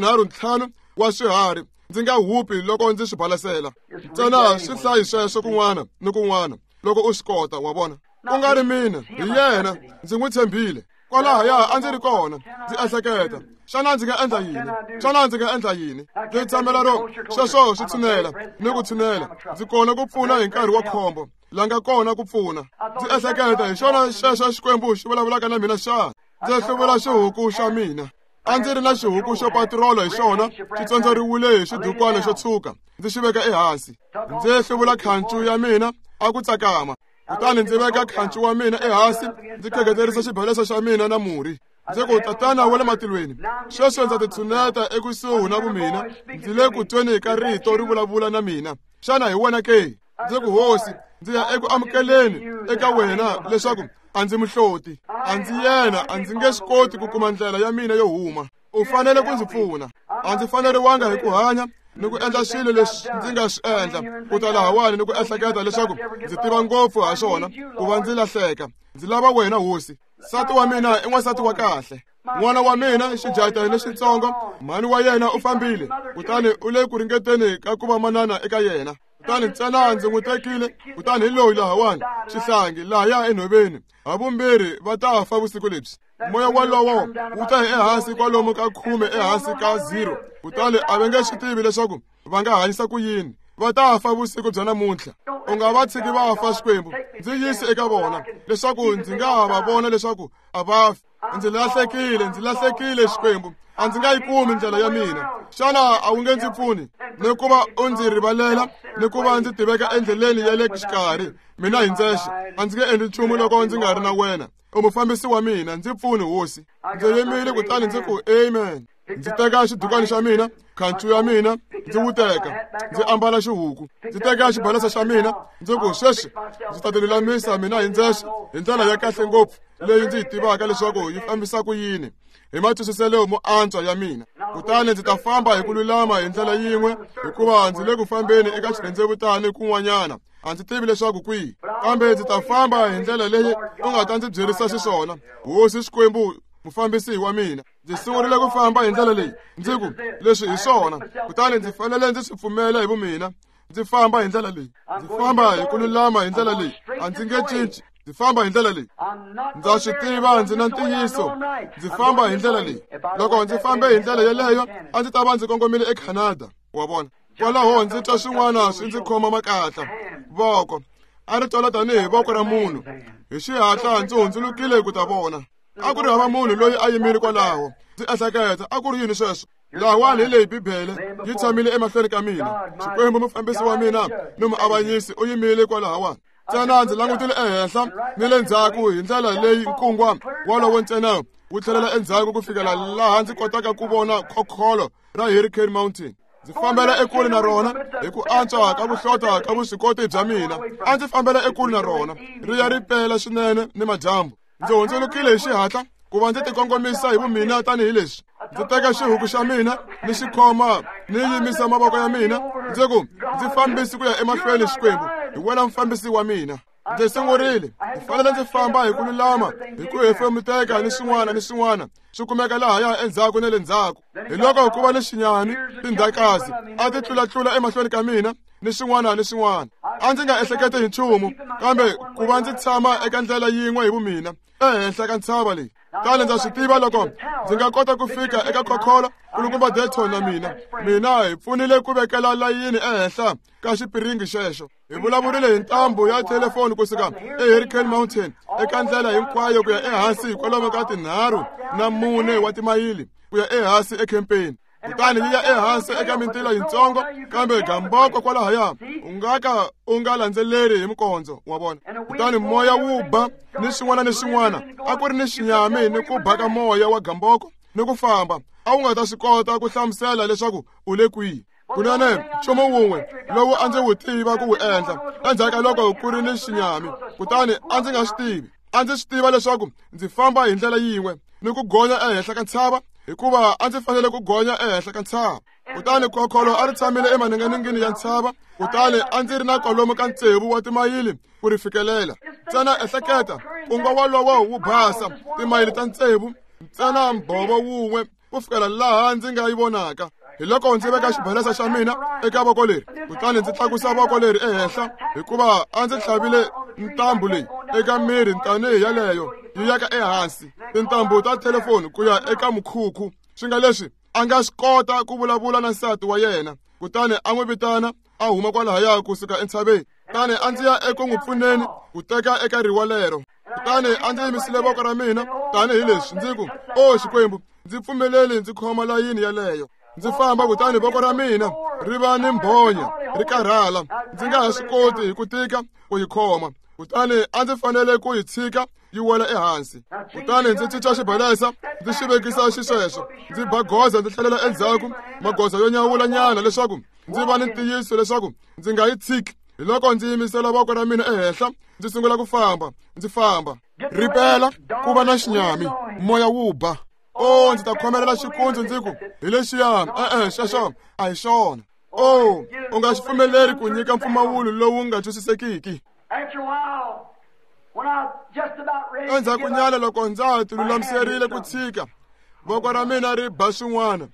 Speaker 1: 35 wa swiharhi, ndzi nga hupi loko ndzi swi balasela. Ntsena swi hlayi sweswo kun'wana ni kun'wana loko u swi kota, wa vona. Ku nga ri mina, hi yena ndzi n'wi tshembile. Kwalahaya a ndzi ri kona ndzi ehleketa, xana ndzi nga endla yini, xana ndzi nga endla yini. Ndzi tshamela sweswo swi tshunela ni ku tshunela, ndzi kona ku pfuna hi nkarhi wa khombo, la nga kona ku pfuna. Ndzi ehleketa hi xona xexo xikwembu xi vulavulaka na mina xana. Ndzi hluvula xihuku xa mina, a ndzi ri na xihuku xo patrolo hi xona, xi tsondzeriwile hi xidukwana xo tshuka, ndzi xi veka ehansi. Ndzi hluvula khancu ya mina, a ku tsakama. Kutani ndzi veka khancu wa mina ehansi, ndzi khegeterisa xibalesa xa mina na murhi. Ndzi ku, tatana wa le matilweni, sweswo ndza titshuneta ekusuhi na vumina, ndzi le ku tweni ka rito ri vulavula na mina. Xana hi wena ke? Ndzi ku, hosi, ndzi ya eku amukeleni eka wena leswaku a ndzi muhloti, a ndzi yena, a ndzi nge swi koti ku kuma ndlela ya mina yo huma. U fanele ku ndzi pfuna. A ndzi faneriwanga hi ku hanya ni ku endla swilo leswi ndzi nga swi endla ku ta lahawani ni ku ehleketa leswaku ndzi tiva ngopfu ha swona ku va ndzi lahleka. Ndzi lava wena hosi. Nsati wa mina i n'wansati wa kahle, n'wana wa mina xijahitani lexitsongo, mhani wa yena u fambile, kutani u le ku ringeteni ka ku va manana eka yena. Kutani ntsena ndzi n'wi tekile, kutani hi loyi lahawani xihlangi lahaya enhoveni. Havumbirhi va ta fa vusiku lebyi. Moya walowo wu ta hi ehansi kwalomu ka 10 ehansi ka 0. Kutani a va nge swi tivi leswaku va nga hanyisa ku yini. Va ta fa vusiku bya namuntlha. U nga va tshiki va fa Xikwembu. Ndzi yisi eka vona leswaku ndzi nga va vona leswaku a va fi. Ndzi lahlekile Xikwembu. A ndzi nga yi kumi ndlela ya mina. Xana a wu nge ndzi pfuni ni ku va u ndzi rivalela ni ku va ndzi tiveka endleleni ya le xikarhi mina hi ndzexe? A ndzi nge endli nchumu loko ndzi nga ri na wena. U mufambisi wa mina, ndzi pfuni hosi. Ndzi yimile kutani ndzi ku amen. Ndzi teka xidukwana xa mina, khancu ya mina, ndzi wu teka, ndzi ambala xihuku. Ndzi teka xibalesa xa mina, ndzi ku sweswi ndzi ta tilulamisa mina hi ndzexe hi ndlela ya kahle ngopfu leyi ndzi yi tivaka leswaku yi fambisa ku yini hi matwisiselo mo antswa ya mina. Kutani ndzi ta famba hi ku lulama hi ndlela yin'we, hikuva ndzi le ku fambeni eka xirhendzevutani kun'wanyana. A ndzi tivi leswaku kwihi, kambe ndzi ta famba hi ndlela leyi u nga ta ndzi byerisa xiswona, hosi Xikwembu mufambisi wa mina. Ndzi sungurile ku famba hi ndlela leyi, ndzi ku leswi hi swona, kutani ndzi fanele ndzi swi pfumela hi vumina. Ndzi famba hi ndlela leyi, ndzi famba hi ku lulama hi ndlela leyi, a ndzi nge cinci. Ndzi famba hi ndlela leyi, ndza swi tiva ndzi na ntiyiso. Ndzi famba hi ndlela leyi. Loko ndzi fambe hi ndlela yeleyo a ndzi ta va ndzi kongomile eCanada, wa vona. Kwalaho ndzi twa swin'wana swi ndzi khoma makatla. Voko a ri twala tanihi voko ra munhu. Hi xihatla ndzi hundzulukile ku ta vona. A ku ri hava munhu loyi a yimile kwalaho. Ndzi ehleketa a ku ri yini sweswo. Lahawani hi leyi Bibele yi tshamile emahlweni ka mina. Xikwembu mufambisi wa mina ni muavanyisi u yimile kwalahawani. Ntsena ndzi langutile ehenhla ni le ndzhaku hi ndlela leyi nkungwa walowo ntsena wu tlhelela endzhaku ku fikela laha ndzi kotaka ku vona khokholo ra Hurricane Mountain. Ndzi fambela ekule na rona hi ku antswa ka vuhlota ka vuswikoti bya mina. A ndzi fambela ekule na rona ri ya ripela swinene ni madyambu. Ndzi hundzulukile hi xihatla ku va ndzi tikongomisa hi vumina tanihi leswi. Ndzi teka xihuku xa mina ni xi khoma ni yimisa mavoko ya mina. Ndzi ku ndzi fambisi ku ya emahlweni Xikwembu, hi wena mufambisi wa mina. ndzi sungurile ndzi fanele ndzi famba hi ku lulama hi ku hefemuteka ni swin'wana swi kumeka lahaya endzhaku na le ndzhaku. Hi loko ku va ni xinyani tindhakazi a ti tlulatlula emahlweni ka mina ni swin'wana. A ndzi nga ehleketi hi nchumu, kambe ku va ndzi tshama eka ndlela yin'we hi vumina ehenhla ka ntshava leyi. Tani ndza swi tiva loko ndzi nga kota ku fika eka Coca-Cola kulukumba Dayton na mina hi pfunile ku vekela layini ehenhla ka xipiringi xexo. Hi vulavurile hi ntambu ya thelefoni kusuka eHurricane Mountain eka ndlela hinkwayo ku ya ehansi hi kwalomu ka 3.4 wa timayili ku ya ehansi ekhempeni. Kutani yi ya ehansi eka mintila yintsongo, kambe gamboko kwalahaya u nga landzeleri hi mkondzo wa vona. Kutani moya wu ba ni swin'wana a ku ri ni xinyami ni ku baka moya wa gamboko ni ku famba a wu nga ta swi kota ku hlamusela leswaku u le kwihi. Kunene nchumu wun'we lowu a ndzi wu tiva ku wu endla endzhaku loko ku ri ni xinyami. Kutani a ndzi nga swi tivi, a ndzi swi tiva leswaku ndzi famba hi ndlela yin'we ni ku gonya ehenhla ka ntshava, hikuva a ndzi fanele ku gonya ehenhla ka ntshava. Kutani khokholo a ri tshamile emanengenengeni ya ntshava. Kutani a ndzi ri na kwalomu ka 6 wa timayili ku ri fikelela. Ntsena ehleketa kunga walowo wu basa timayili ta 6, ntsena mbhovo wun'we ku fikela laha ndzi nga yi vonaka. Hi loko ndzi veka xibalesa xa mina eka voko leri, kutani ndzi tlakusa voko leri ehenhla hikuva a ndzi tlhavile ntambu leyi eka miri tanihi yaleyo yi yaka ehansi. Tintambu ta thelefoni ku ya eka mukhukhu swi nga leswi a nga swi kota ku vulavula na nsati wa yena. Kutani a n'wi vitana a huma kwalahaya kusuka entshaveni. Kutani a ndzi ya eku n'wi pfuneni ku teka eka riwa lero. Kutani a ndzi yimisile voko ra mina tanihi leswi ndzi ku, Xikwembu, ndzi pfumeleli ndzi khoma layini yaleyo. Ndzi famba kutani voko ra mina ri va ni mbhonya ri karhala, ndzi nga ha swi koti hi ku tika ku yi khoma. Kutani a ndzi fanele ku yi tshika yi wela ehansi. Kutani ndzi cinca xibalesa ndzi xi vekisa xisweswo, ndzi bagoza ndzi tlhelela endzhaku magoza yo nyawula nyana leswaku ndzi va ni ntiyiso leswaku ndzi nga yi tshiki. Hi loko ndzi yimisela voko ra mina ehenhla ndzi sungula ku famba, ndzi famba. Ripela ku va na xinyami, moya wu ba. Ndzi ta khomelela xikundzu ndzi ku, hi lexiya, xexo a hi xona. U nga xi pfumeleri ku nyika mpfumawulo lowu nga twisisekiki. Endzhaku nyana loko ndza ha tilulamiserile ku tshika, voko ra mina ri ba swin'wana.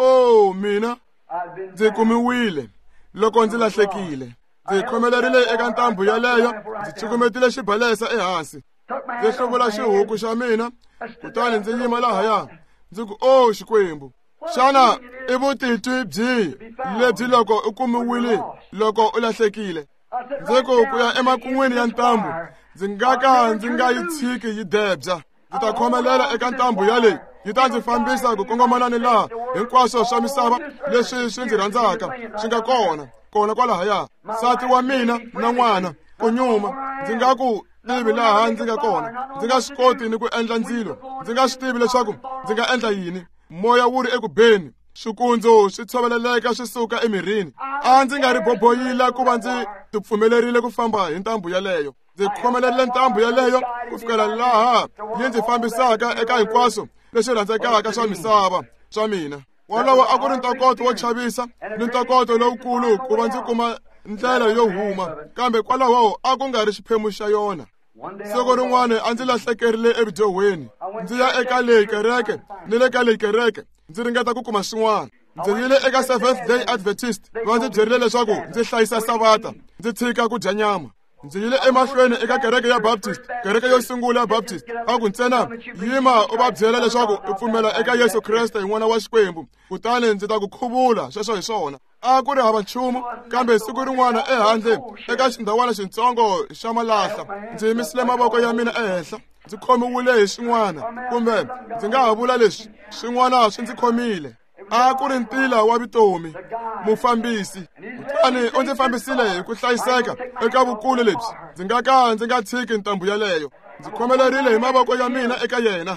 Speaker 1: Mina ndzi kumiwile loko ndzi lahlekile. Ndzi khomelerile eka ntambu yaleyo, ndzi cukumetile xibalesa ehansi. Ndzi hluvula xihuku xa mina, kutani ndzi yima lahaya ndzi ku, Xikwembu, xana i vutitwi byihi lebyi loko u kumiwile loko u lahlekile? Ndzi ku ya emakun'wini ya ntambu ndzi nga yi tshiki yi debya. Ndzi ta khomelela eka ntambu yaleyi, yi ta ndzi fambisa ku kongomana ni laha hinkwaswo swa misava leswi swi ndzi rhandzaka swi nga kona kwalahaya. Nsati wa mina na n'wana ku nyuma, ndzi nga ku tivi laha ndzi nga kona. Ndzi nga swi koti ni ku endla ndzilo, ndzi nga swi tivi leswaku ndzi nga endla yini. Moya wu ri eku beni, swikundzu swi tshoveleleka swi suka emirini. A ndzi nga ri boboyila ku va ndzi tipfumelerile ku famba hi ntambu yaleyo. Ndzi khomelerile ntambu yaleyo ku fikela laha yi ndzi fambisaka eka hinkwaswo leswi rhandzekaka swa misava swa mina. Walowo a ku ri ntokoto wo chavisa ni ntokoto lowukulu ku va ndzi kuma ndlela yo huma, kambe kwalaho a ku nga ri xiphemu xa yona. Siku rin'wana a ndzi lahlekerile evudyohweni. Ndzi ya eka leyi kereke ni le ka leyi kereke ndzi ringeta ku kuma swin'wana. Ndzi yile eka Seventh Day Adventist va ndzi byerile leswaku ndzi hlayisa Sabata, ndzi tshika ku dya nyama. Ndzi yile emahlweni eka kereke ya Baptist, kereke yo sungula ya Baptist. A ku ntsena yima u va byela leswaku u pfumela eka Yesu Kreste hi n'wana wa Xikwembu, kutani ndzi ta ku khuvula sweswo hi swona. A ku ri hava nchumu, kambe siku rin'wana ehandle eka xindhawana xintsongo xa malahla ndzi yimisile mavoko ya mina ehenhla. Ndzi khomiwile hi swin'wana, kumbe ndzi nga ha vula leswi swin'wana swi ndzi khomile. A ku ri ntila wa vutomi, mufambisi. Kutani u ndzi fambisile hi ku hlayiseka eka vukulu lebyi. Ndzi nga tshiki ntambu yaleyo. Ndzi khomelerile hi mavoko ya mina eka yena.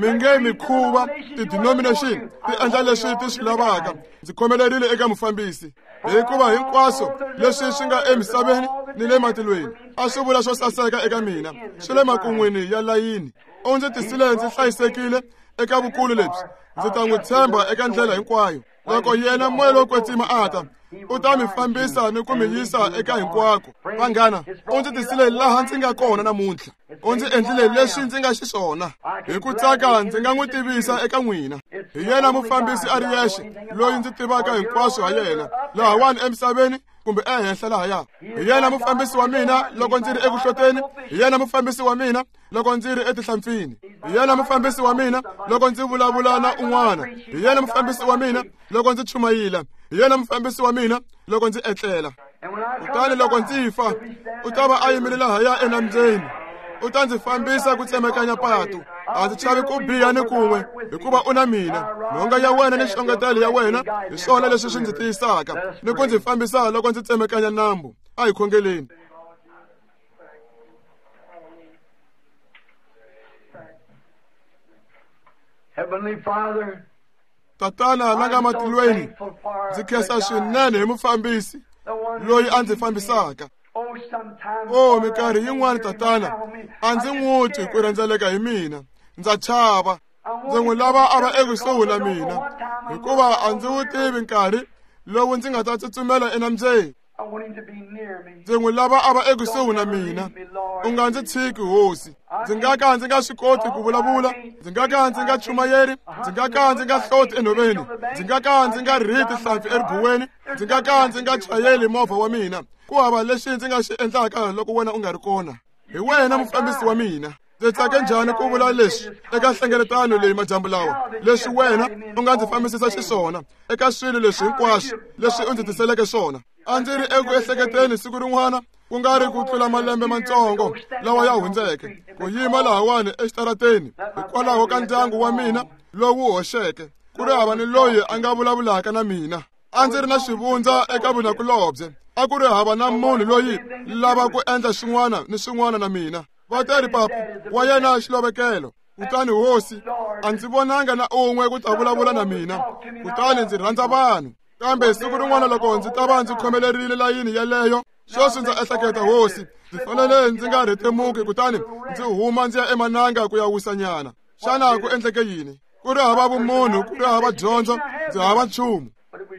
Speaker 1: Mikhuva, ti-denomination ti endla leswi ti swi lavaka. Ndzi khomelerile eka mufambisi. Hikuva hinkwaswo leswi swi nga emisaveni ni le matilweni a swi vula swo saseka eka mina, swi le makun'wini ya layini. U ndzi tisile ndzi hlayisekile eka vukulu lebyi, ndzi ta n'wi tshemba eka ndlela hinkwayo. Loko yena moya lowo kwetsima ata, u ta mi fambisa ni ku mi yisa eka hinkwako. Vanghana, u ndzi tisile laha ndzi nga kona namuntlha. U ndzi endlile leswi ndzi nga xiswona. Hi ku tsaka ndzi nga n'wi tivisa eka n'wina. Hi yena mufambisi a ri yexe loyi ndzi tivaka hinkwaswo ha yena, lahawani emisaveni kumbe ehenhla lahaya. Hi yena mufambisi wa mina loko ndzi ri ekuhloteni. Hi yena mufambisi wa mina loko ndzi ri etihlampfini. Hi yena mufambisi wa mina loko ndzi vulavula na un'wana. Hi yena mufambisi wa mina loko ndzi chumayila. Hi yena mufambisi wa mina loko ndzi etlela. Kutani loko ndzi fa, u ta va a yimile lahaya enambyeni. U ta ndzi fambisa ku tsemakanya patu. A ndzi chavi ku biha ni kun'we hikuva u na mina. Nhonga ya wena ni xongetelo ya wena hi swona leswi swi ndzi tiyisaka ni ku ndzi fambisa loko ndzi tsemakanya nambu. A hi khongeleni.
Speaker 2: Heavenly Father,
Speaker 1: Tatana langa matilweni, ndzi khensa swinene hi mufambisi loyi a ndzi fambisaka. Minkarhi yin'wana tatana, a ndzi n'wi twi ku rhendzeleka hi mina. Ndza chava. Ndzi n'wi lava a va ekusuhi na mina, hikuva a ndzi wu tivi nkarhi lowu ndzi nga ta tsutsumela enambyeni. Ndzi n'wi lava a va ekusuhi na mina. U nga ndzi tshiki hosi. Ndzi nga ka ndzi nga swi koti ku vulavula. Ndzi nga ka ndzi nga chumayeli. Ndzi nga ka ndzi nga hloti enhoveni. Ndzi nga ka ndzi nga riti hlampfi eribuweni. Ndzi nga ka ndzi nga chayeli movha wa mina. Ku hava lexi ndzi nga xi endlaka loko wena u nga ri kona. Hi wena mufambisi wa mina. Ndzi tsake njhani ku vula leswi eka nhlengeletano leyi majambu lawa. Leswi wena u nga ndzi fambisisa xiswona eka swilo leswi hinkwaswo leswi u ndzi tiseleke swona. A ndzi ri eku ehleketeni siku rin'wana ku nga ri ku tlula malembe mantsongo lawa ya hundzeke, ku yima lahawani exitarateni hikwalaho ka ndyangu wa mina lowu hoxeke. Ku ri hava ni loyi a nga vulavulaka na mina. A ndzi ri na xivundza eka vunakulobye. A ku ri hava na munhu loyi lava ku endla xin'wana ni swin'wana na mina. Va teri papa wa yena xilovekelo. Kutani hosi, a ndzi vonanga na un'we ku ta vulavula na mina. Kutani ndzi rhandza vanhu. Kambe siku rin'wana loko ndzi ta va ndzi khomelerile layini yeleyo, sweswi ndza ehleketa hosi, ndzi fanele ndzi nga rhetemuki kutani ndzi huma ndzi ya emananga ku ya wisanyana. Xana ku endleke yini? Ku ri hava vumunhu, ku ri hava dyondzo, ndzi hava nchumu.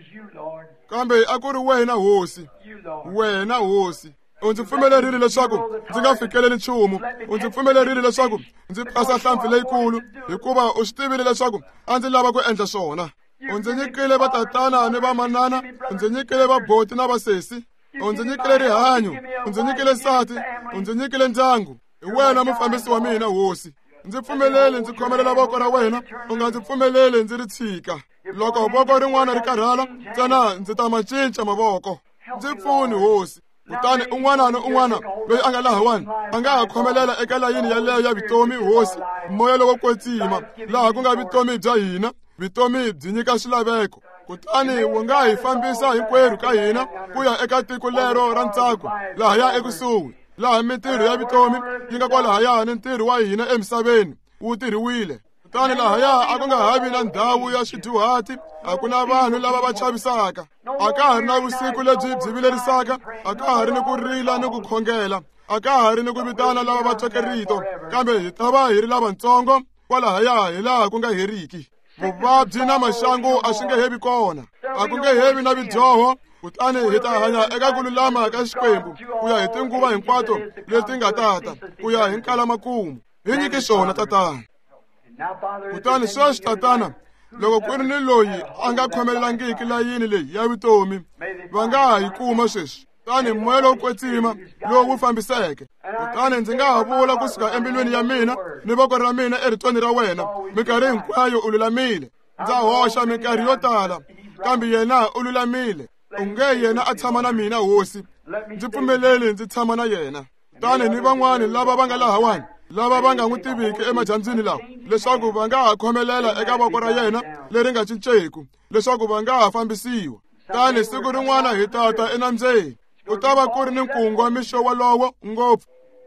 Speaker 1: Kambe a ku ri wena hosi. Wena hosi. U ndzi pfumelerile leswaku ndzi nga fikeleli nchumu. U ndzi pfumelerile leswaku ndzi phasa hlampfi leyikulu hikuva u swi tivile leswaku a ndzi lava ku endla swona. U ndzi nyikile vatatana ni vamanana. U ndzi nyikile vaboti na vasesi. U ndzi nyikile rihanyo. U ndzi nyikile nsati. U ndzi nyikile ndyangu. Hi wena mufambisi wa mina hosi. Ndzi pfumeleli ndzi khomelela voko ra wena. U nga ndzi pfumeleli ndzi ri tshika. Loko voko rin'wana ri karhala, ntsena ndzi ta ma cinca mavoko. Ndzi pfuni hosi. Kutani un'wana na un'wana loyi a nga lahawani a nga ha khomelela eka layini yaleyo ya vutomi hosi. Moya lowo kwetsima laha ku nga vutomi bya hina. Vutomi byi nyika swilaveko. Kutani wu nga hi fambisa hinkwerhu ka hina ku ya eka tiko lero ra ntsako lahaya ekusuhi, laha mintirho ya vutomi yi nga kwalahayani ntirho wa hina emisaveni wu tirhiwile. Kutani lahaya a ku nga havi na ndhawu ya xidyuhati. A ku na vanhu lava va chavisaka. A ka ha ri na vusiku lebyi byi vilerisaka. A ka ha ri ni ku rila ni ku khongela. A ka ha ri ni ku vitana lava va tweke rito. Kambe hi ta va hi ri lavatsongo kwalahaya hi laha ku nga heriki. Vuvabyi na maxangu a swi nge hevi kona. A ku nge hevi na vidyoho. Kutani hi ta hanya eka ku lulama ka Xikwembu ku ya hi tinguva hinkwato leti nga tata, ku ya hi nkala makumu. Hi nyiki swona tatana. Kutani sweswi tatana, loko ku ri ni loyi a nga khomelelangiki layini leyi ya vutomi, va nga ha yi kuma sweswi. Kutani moya lowo kwetsima lowu wu fambiseke. Kutani ndzi nga ha vula kusuka embilwini ya mina ni voko ra mina eritweni ra wena, minkarhi hinkwayo u lulamile. Ndza hoxa minkarhi yo tala, kambe yena u lulamile. U nge yena a tshama na mina hosi. Ndzi pfumeleli ndzi tshama na yena. Kutani ni van'wani lava va nga lahawani, lava va nga n'wi tiviki emadyambyini lawa, leswaku va nga ha khomelela eka voko ra yena leri nga cinceku, leswaku va nga ha fambisiwa. Kutani siku rin'wana hi tata enambyeni. Ku ta va ku ri ni nkungwa mixo walowo ngopfu.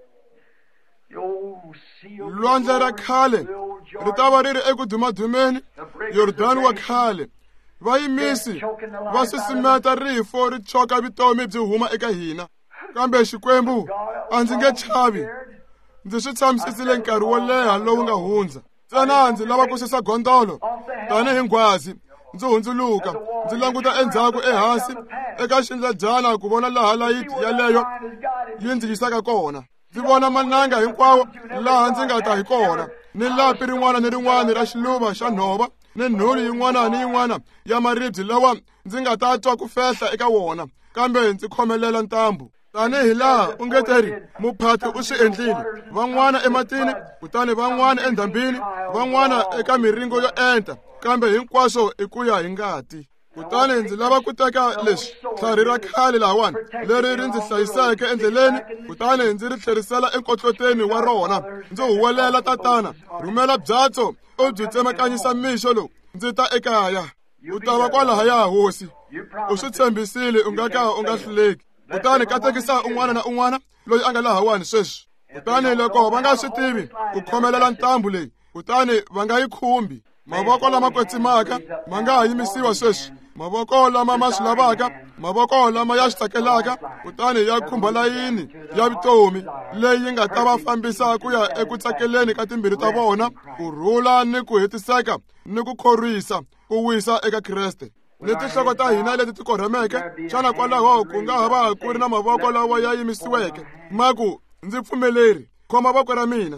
Speaker 1: Lwandle ra khale ri ta va ri ri eku dumadumeni. Yorodani wa khale. Vayimisi va sisimeta rifo ri choka vutomi byi huma eka hina. Kambe Xikwembu, a ndzi nge chavi. Ndzi swi tshamisisile nkarhi wo leha lowu nga hundza. ntsena ndzi lava ku susa gondolo tanihi nghwazi ndzi hundzuluka ndzi languta endzhaku ehansi eka xindledyana ku vona laha layiti yaleyo yi ndzi yisaka kona. Ndzi vona mananga hinkwawo laha ndzi nga ta hi kona, ni lapi rin'wana ni rin'wana ra xiluva xa nhova, ni nhuli yin'wana ni yin'wana ya maribye lawa ndzi nga ta twa ku fehla eka wona, kambe ndzi khomelela ntambu. Tanihi laha u nge teri muphati u swi endlile, van'wana ematini, kutani van'wana endhambini, van'wana eka miringo yo enta, kambe hinkwaswo i ku ya hi ngati. Kutani ndzi lava ku teka leswi tlhari ra khale lahawani leri ri ndzi hlayiseke endleleni, kutani ndzi ri tlherisela enkotloteni wa rona. Ndzi huwelela tatana, rhumela byatso u byi tsemakanyisa mixo lowu, ndzi ta ekaya. U ta va kwalahaya hosi, u swi tshembisile u nga ka u nga hluleki. Kutani katekisa un'wana na un'wana loyi a nga lahawani sweswi. Kutani loko va nga swi tivi ku khomelela ntambu leyi, kutani va nga yi khumbi. Mavoko lama kwetsimaka ma nga ha yimisiwa sweswi, mavoko lama ma swi lavaka, mavoko lama ya swi tsakelaka, kutani ya khumba layini ya vutomi leyi nga ta va fambisa ku ya eku tsakeleni ka timbilu ta vona, ku rhula ni ku hetiseka ni ku khorwisa ku wisa eka Kreste. Ni tinhloko ta hina leti ti korhemeke, xana kwalaho ku nga ha va ku ri na mavoko lawa ya yimisiweke. Maku ndzi pfumeleri, khoma voko ra mina.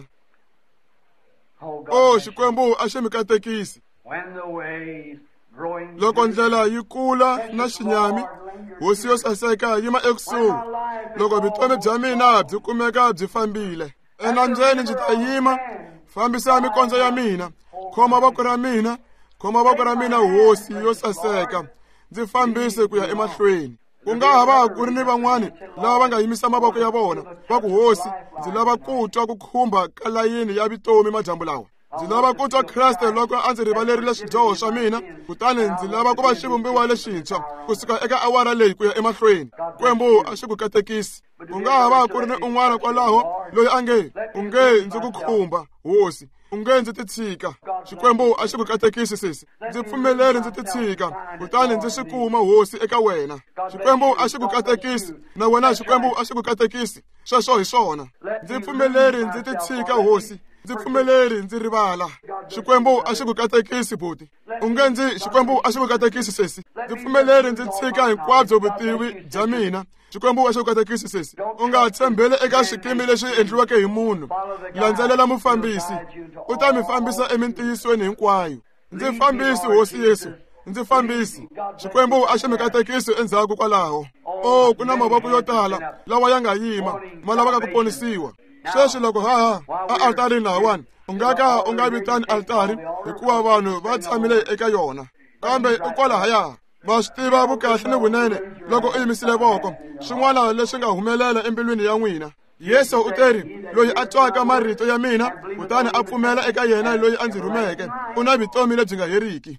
Speaker 1: Xikwembu a xi mi katekisi. Loko ndlela yi kula na xinyami, hosi yo saseka yi ma ekusuhi. Loko vutomi bya mina byi kumeka byi fambile, enambyeni ndzi ta yima, fambisa mikondzo ya mina, khoma voko ra mina, khoma voko ra mina hosi yo saseka, ndzi fambise ku ya emahlweni. Ku nga ha va ku ri ni van'wani lava va nga yimisa mavoko ya vona, va ku hosi ndzi lava ku twa ku khumba ka layini ya vutomi majambu lawa. Ndzi lava ku twa Kreste loko a ndzi rivalerile swidyoho swa mina, kutani ndzi lava ku va xivumbiwa lexintshwa kusuka eka awara leyi ku ya emahlweni. Kwembu a xi ku katekisi. Ku nga ha va ku ri ni un'wana kwalaho loyi a nge, u nge ndzi ku khumba hosi, u nge ndzi ti tshika. Xikwembu a xi ku katekisi sesi. Ndzi pfumeleri ndzi ti tshika, kutani ndzi swi kuma hosi eka wena. Xikwembu a xi ku katekisi, na wena Xikwembu a xi ku katekisi. Sweswo hi swona. Ndzi pfumeleri ndzi ti tshika hosi, ndzi pfumeleri ndzi rivala. Xikwembu a xi ku katekisi buti. U nge ndzi Xikwembu a xi ku katekisi sesi. Ndzi pfumeleri ndzi tshika hinkwabyo vutivi bya mina. Xikwembu a xi ku katekisi sesi. U nga tshembeli eka swikimi leswi endliweke hi munhu. Landzelela mufambisi, u ta mi fambisa emintiyisweni hinkwayo. Ndzi fambisi hosi Yesu, ndzi fambisi. Xikwembu a xi mi katekisi endzhaku kwalaho. Ku na mavoko yo tala lawa ya nga yima, ma lavaka ku ponisiwa. Sweswi loko a altarini lahawani, u nga ka u nga vitani altari hikuva vanhu va tshamile eka yona. Kambe u kwalahaya, va swi tiva vukahle ni vunene loko u yimisile voko, swin'wana leswi nga humelela embilwini ya n'wina. Yesu u teri, loyi a twaka marito ya mina, kutani a pfumela eka yena loyi a ndzi rhumeke, u na vutomi lebyi nga heriki.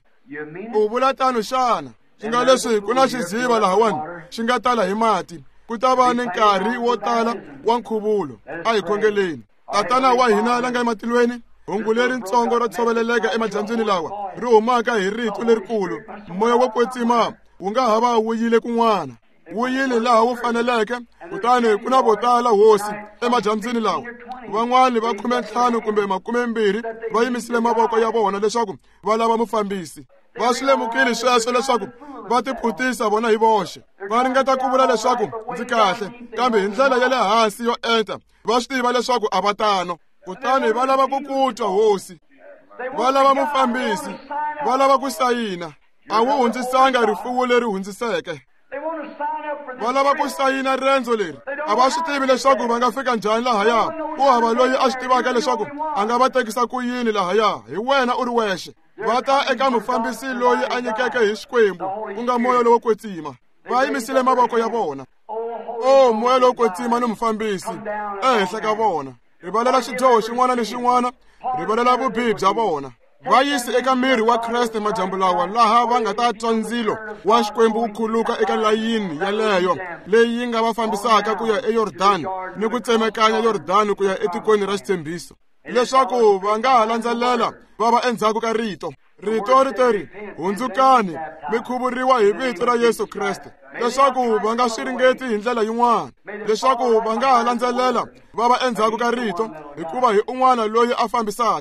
Speaker 1: U vula tano xana? Swi nga leswi ku na xiziva lahawani, xi nga tala hi mati. Ku ta va ni nkarhi wo tala wa nkhuvulo. A hi khongeleni. Tatana wa hina la nga ematilweni, hungu leritsongo ro tshoveleleka emadyambyini lawa, ri humaka hi rito lerikulu. Moya wo kwetsima wu nga ha va wu yile kun'wana. Wu yile laha wu faneleke, kutani ku na vo tala hosi emadyambyini lawa. Van'wani va 15 kumbe 20 va yimisile mavoko ya vona leswaku va lava mufambisi. Va swi lemukile sweswo leswaku va tiphutisa vona hi voxe. Va ringeta ku vula leswaku ndzi kahle, kambe hi ndlela ya le hansi yo enta va swi tiva leswaku a va tano. Kutani va lava ku kutwa hosi, va lava mufambisi, va lava ku sayina. A wu hundzisanga rifuwo leri hundziseke. Va lava ku sayina rendzo leri. A va swi tivi leswaku va nga fika njhani lahaya. Ku hava loyi a swi tivaka leswaku a nga va tekisa ku yini lahaya. Hi wena u ri wexe. Va ta eka mufambisi loyi a nyikeke hi Xikwembu, ku nga moya lowo kwetsima. Va yimisile mavoko ya vona. Moya lowo kwetsima ni mufambisi ehenhla ka vona. Rivalela xidyoho xin'wana ni xin'wana, rivalela vubihi bya vona. Va yisi eka miri wa Kreste majambu lawa, laha va nga ta twa ndzilo wa Xikwembu wu khuluka eka layini yaleyo leyi yi nga va fambisaka ku ya eYordani ni ku tsemekanya Yordani ku ya etikweni ra xitshembiso, leswaku va nga ha landzelela va va endzhaku ka rito. Rito ri teri, hundzukani mi khuvuriwa hi vito ra Yesu Kreste, leswaku va nga swi ringeti hi ndlela yin'wana, leswaku va nga ha landzelela va va endzhaku ka rito, hikuva hi un'wana loyi a fambisaka.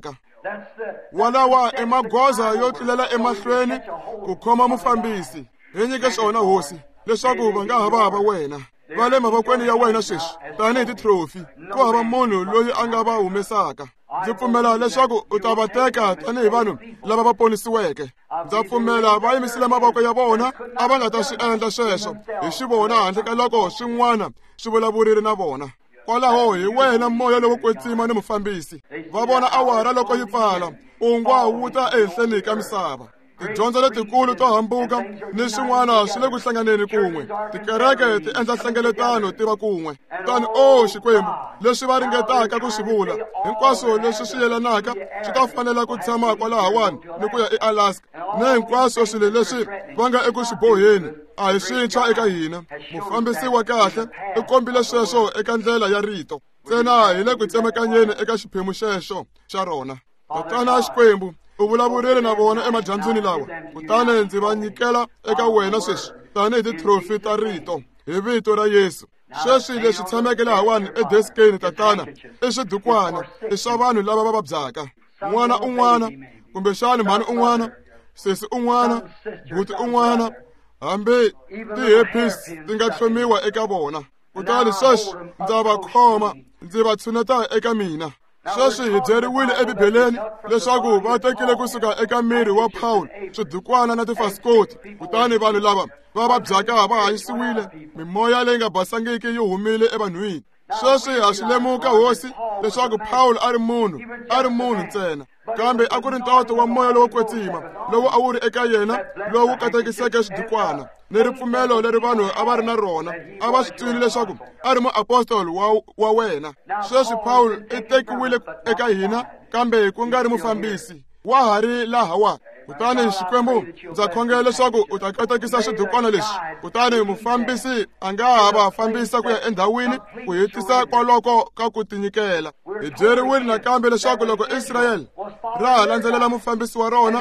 Speaker 1: walawa emagoza yo tlulela emahlweni ku khoma mufambisi. Hi nyike swona hosi leswaku va nga ha vava wena. Va le mavokweni ya wena sweswi tanihi titrophy. Ku hava munhu loyi a nga va humesaka. Ndzi pfumela leswaku u ta va teka tanihi vanhu lava va ponisiweke. Ndza pfumela va yimisile mavoko ya vona a va nga ta swi endla sweswo hi xivona handle ka loko swin'wana swi vulavurile na vona. Kwalaho hi wena moya lowo kwetsima ni mufambisi. Va vona awara loko yi pfala u nga wuta ehenhleni ka misava. Tidyondzo letikulu to hambuka ni swin'wana swi le ku hlanganeni kun'we. Tikereke ti endla nhlengeletano ti va kun'we. Kutani Xikwembu leswi va ringetaka ku swi vula hinkwaswo leswi swi yelanaka swi ta fanela ku tshama kwalahawani ni ku ya eAlaska. Na hinkwaswo swilo leswi va nga eku swi boheni a hi swintshwa eka hina. Mufambisi wa kahle u kombile sweswo eka ndlela ya rito. Ntsena hi le ku tsemakanyeni eka xiphemu xexo xa rona. Tatana Xikwembu u vulavurile na vona emadyambyini lawa. Kutani ndzi va nyikela eka wena sweswi tanihi titrophy ta rito hi vito ra Yesu. Sweswi leswi tshameke lahawani edeskeni tatana i swidukwana i swa vanhu lava va vabyaka. N'wana un'wana kumbexani mhani un'wana, sesi un'wana, buti un'wana, hambi tihepisi ti nga tlhomiwa eka vona. Kutani sweswi ndza va khoma ndzi va tshuneta eka mina. Sweswi hi byeriwile eBibeleni leswaku va tekile kusuka eka miri wa Paul swidukwana na tifasikoti. Kutani vanhu lava va vabyaka va hanyisiwile, mimoya leyi nga basangiki yi humile evanhwini. Sweswi ha swi lemuka hosi leswaku Paul a ri munhu ntsena, kambe a ku ri ntoto wa moya lowo kwetsima lowu a wu ri eka yena lowu katekiseke swidukwana ni ripfumelo leri vanhu a va ri na rona. A va swi twile leswaku a ri muapostoli wa wena. Sweswi Paul i tekiwile eka hina kambe ku nga ri mufambisi wa ha ri lahawa. Kutani Xikwembu ndza khongela leswaku u ta katekisa swidukwana leswi. Kutani mufambisi a nga ha va fambisa ku ya endhawini ku hetisa kwaloko ka ku tinyikela. Hi byeriwile nakambe leswaku loko Israyeli ra ha landzelela mufambisi wa rona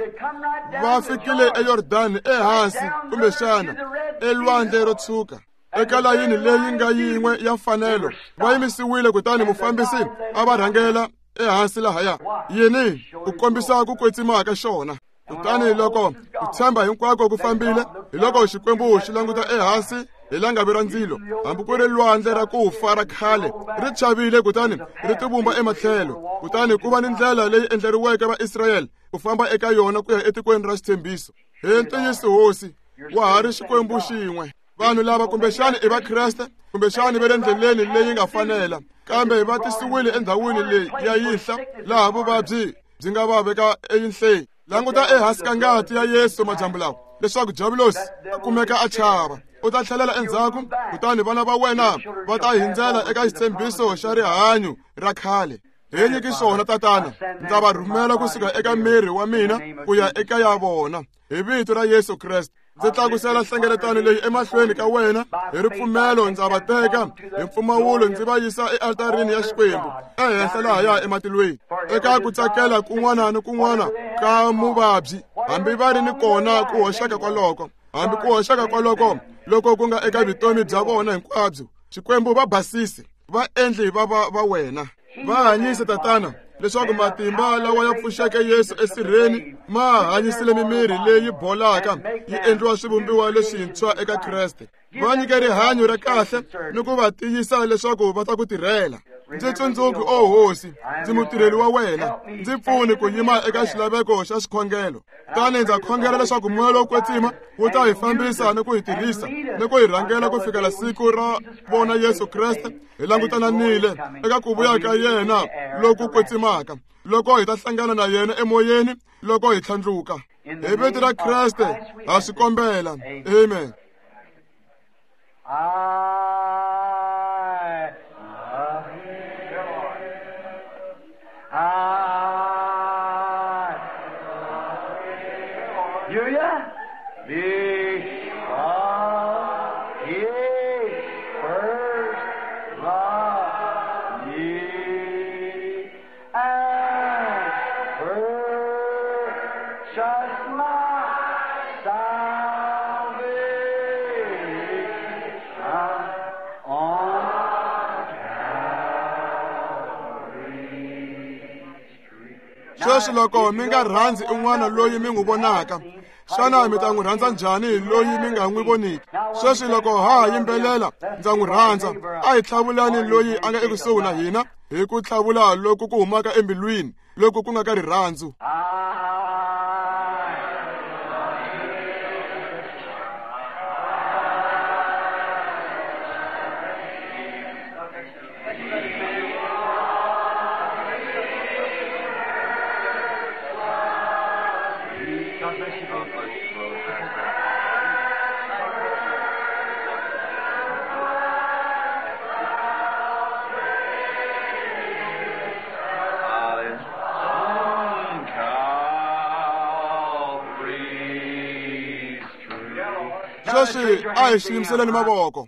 Speaker 1: va fikile eYordani ehansi kumbexana elwandle ro tshuka eka layini leyi nga yin'we ya mfanelo. Va yimisiwile kutani mufambisi a va rhangela ehansi lahaya. Yini u kombisa ku kwetsima ka xona. Kutani loko ku tshemba hinkwako ku fambile, hi loko Xikwembu xi languta ehansi hi langavi ra ndzilo, hambi ku ri lwandle ra ku fa ra khale ri chavile kutani ri tivumba ematlhelo. Kutani ku va ni ndlela leyi endleriweke vaIsrayeli ku famba eka yona ku ya etikweni ra xitshembiso. Hi ntiyiso hosi wa ha ri Xikwembu xin'we. Vanhu lava kumbexani i vakreste kumbexani va le ndleleni leyi nga fanela, kambe va tisiwile endhawini leyi ya yihla laha vuvabyi byi nga va veka eyinhleni. Languta ehansi ka ngati ya Yesu majambu lawa leswaku Jabulosi a kumeka a chava. U ta tlhelela endzhaku kutani vana va wena va ta hindzela eka xitshembiso xa rihanyu ra khale. Hi nyiki swona tatana, ndza va rhumela kusuka eka miri wa mina ku ya eka ya vona hi vito ra Yesu Kreste. Ndzi tlakusela nhlengeletano leyi emahlweni ka wena hi ripfumelo. Ndza va teka hi mpfumawulo ndzi va yisa ealtarini ya Xikwembu ehenhla lahaya ematilweni, eka ku tsakela kun'wana ni kun'wana ka muvabyi, hambi va ri ni kona ku hoxeka kwaloko, hambi ku hoxeka kwaloko loko ku nga eka vutomi bya vona hinkwabyo. Xikwembu va basisi, va endli va wena. Va hanyise tatana leswaku matimba lawa ya pfuxeke Yesu esirheni ma hanyisile mimiri leyi bolaka yi endliwa swivumbiwa leswintshwa eka Kreste. Va nyike rihanyo ra kahle ni ku va tiyisa leswaku va ta ku tirhela. Ndzi tsundzuki hosi, ndzi mutirheli wa wena. Ndzi pfuni ku yima eka xilaveko xa xikhongelo. Tani ndza khongela leswaku moya lowo kwetsima wu ta hi fambisa ni ku hi tirhisa ni ku hi rhangela ku fikela siku ra vona Yesu Kreste hi langutananile eka ku vuya ka yena loku kwetsimaka, loko hi ta hlangana na yena emoyeni loko hi tlhandluka. Hi vito ra Kreste ha swi kombela. Amen. sweswi loko mi nga rhandzi un'wana loyi mi n'wi vonaka, xana mi ta n'wi rhandza njhani loyi mi nga n'wi voniki? Sweswi loko ha yimbelela ndza n'wi rhandza, a hi tlhavulani loyi a nga ekusuhi na hina hi ku tlhavula loku ku humaka embilwini, loku ku nga ka rirhandzu. Sweswi a hi xiyimiseleni mavoko.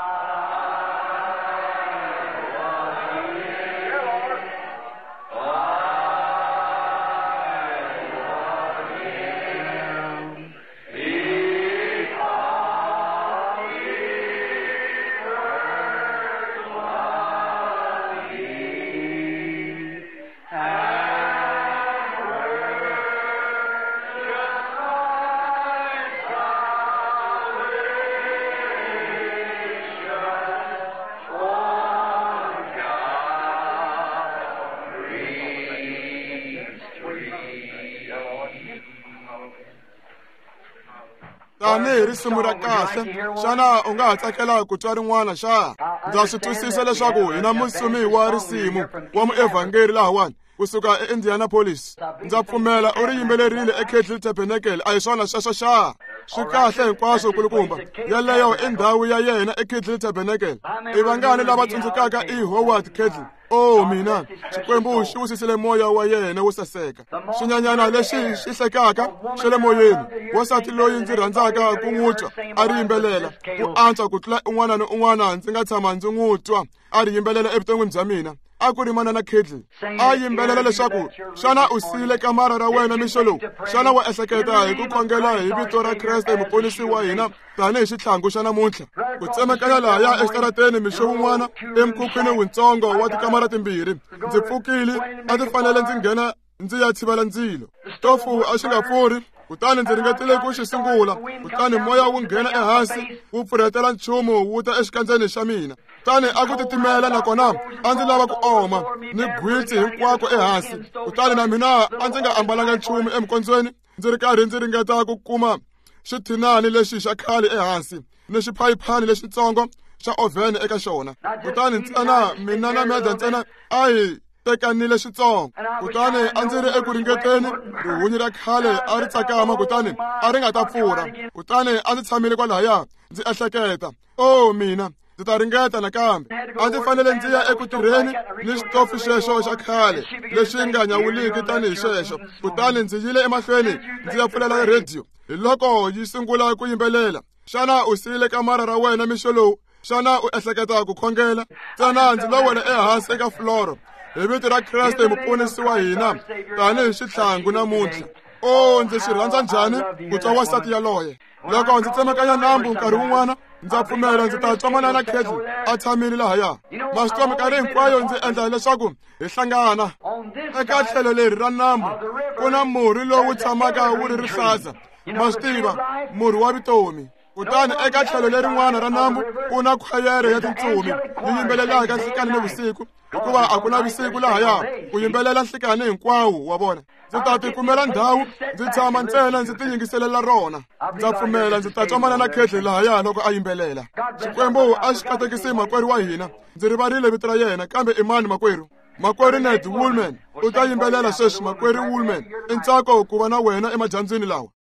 Speaker 1: Tanihi risimu ra kahle, xana u nga ha tsakela ku twa rin'wana xa? Ndza swi twisisa leswaku hi na musumi wa risimu wa muevhangeri lahawani kusuka eIndianapolis. Ndza pfumela u ri yimbelerile eKetley Tabernacle, a hi swona sweswo xa? Swi kahle hinkwaswo kulukumba. Yaleyo i ndhawu ya yena eKetley Tabernacle. I vangani lava tsundzukaka i Howard Ketley? Oh mina, Xikwembu xi wisisile moya wa yena wo saseka. Xinyanyana lexi xi hlekaka xa le moyeni, wasati loyi ndzi rhandzaka ku n'wi twa a ri yimbelela ku antswa ku tlula un'wana na un'wana ndzi nga tshama ndzi n'wi twa a ri yimbelela evuton'wini bya mina. A ku ri manana Ketley, a yimbelela leswaku xana u siyile kamara ra wena mixo lowu, xana wa ehleketa hi ku khongela hi vito ra Kreste muponisi wa hina tanihi xithlangu xa namuntlha. Ku tsemakanya lahaya exitarateni mixo wun'wana emukhukhwini wuntsongo wa tikamara timbirhi. Ndzi pfukile, a ti fanele ndzi nghena ndzi ya tshivela ndzilo. Tofu a xi nga pfuri, kutani ndzi ringetile ku xi sungula, kutani moya wu nghena ehansi wu pfurhetela nchumu wu ta exikandzeni xa mina. Kutani a ku titimela nakona a ndzi lava ku oma ni gwitsi hinkwako ehansi. Kutani na mina a ndzi nga ambalanga nchumu emukondzweni, ndzi ri karhi ndzi ringeta ku kuma xithinani lexi xa khale ehansi ni xiphayipani lexitsongo xa ovhene eka xona. Kutani ntsena mina na medya ntsena a hi tekanile xitsongo. Kutani a ndzi ri eku ringeteni, rihunyi ra khale a ri tsakama kutani a ri nga ta pfurha. Kutani a ndzi tshamile kwalahaya ndzi ehleketa, oh mina ndzi ta ringeta nakambe. A ndzi fanele ndzi ya eku tirheni ni xitofu xexo xa khale lexi nga nyawuliki tanihi xexo. Kutani ndzi yile emahlweni ndzi ya pfulela rediyo. Hi loko yi sungula ku yimbelela, xana u siyile kamara ra wena mixo lowu, xana u ehleketa ku khongela? Ntsena ndzi lo wela ehansi eka fuloro hi vito ra Kreste muponisi wa hina tanihi xithlangu namuntlha. Oh, ndzi swi rhandza njhani ku twa wasati yaloye. Loko ndzi tsemakanya nambu nkarhi wun'wana, ndza pfumela ndzi ta twa manana Ketley a tshamile lahaya. Ma swi twa minkarhi hinkwayo ndzi endla leswaku hi hlangana. Eka tlhelo leri ra nambu ku na murhi lowu tshamaka wu ri rihlaza, ma swi tiva, murhi wa vutomi. Kutani eka tlhelo lerin'wana ra nambu ku na khwayere ya tintsumi yi yimbelelaka nhlikani ni vusiku, hikuva a ku na vusiku lahaya, ku yimbelela nhlikani hinkwawo wa vona. Ndzi ta tikumela ndhawu ndzi tshama ntsena ndzi tinyingiselela rona. Ndza pfumela ndzi ta twa manana Ketley lahaya loko a yimbelela. Xikwembu a xi katekisi makwerhu wa hina, ndzi rivarile vito ra yena, kambe i mani makwerhu? Makwerhu Ned Woolman u ta yimbelela sweswi. Makwerhu Woolman, i ntsako ku va na wena emadyambyini lawa.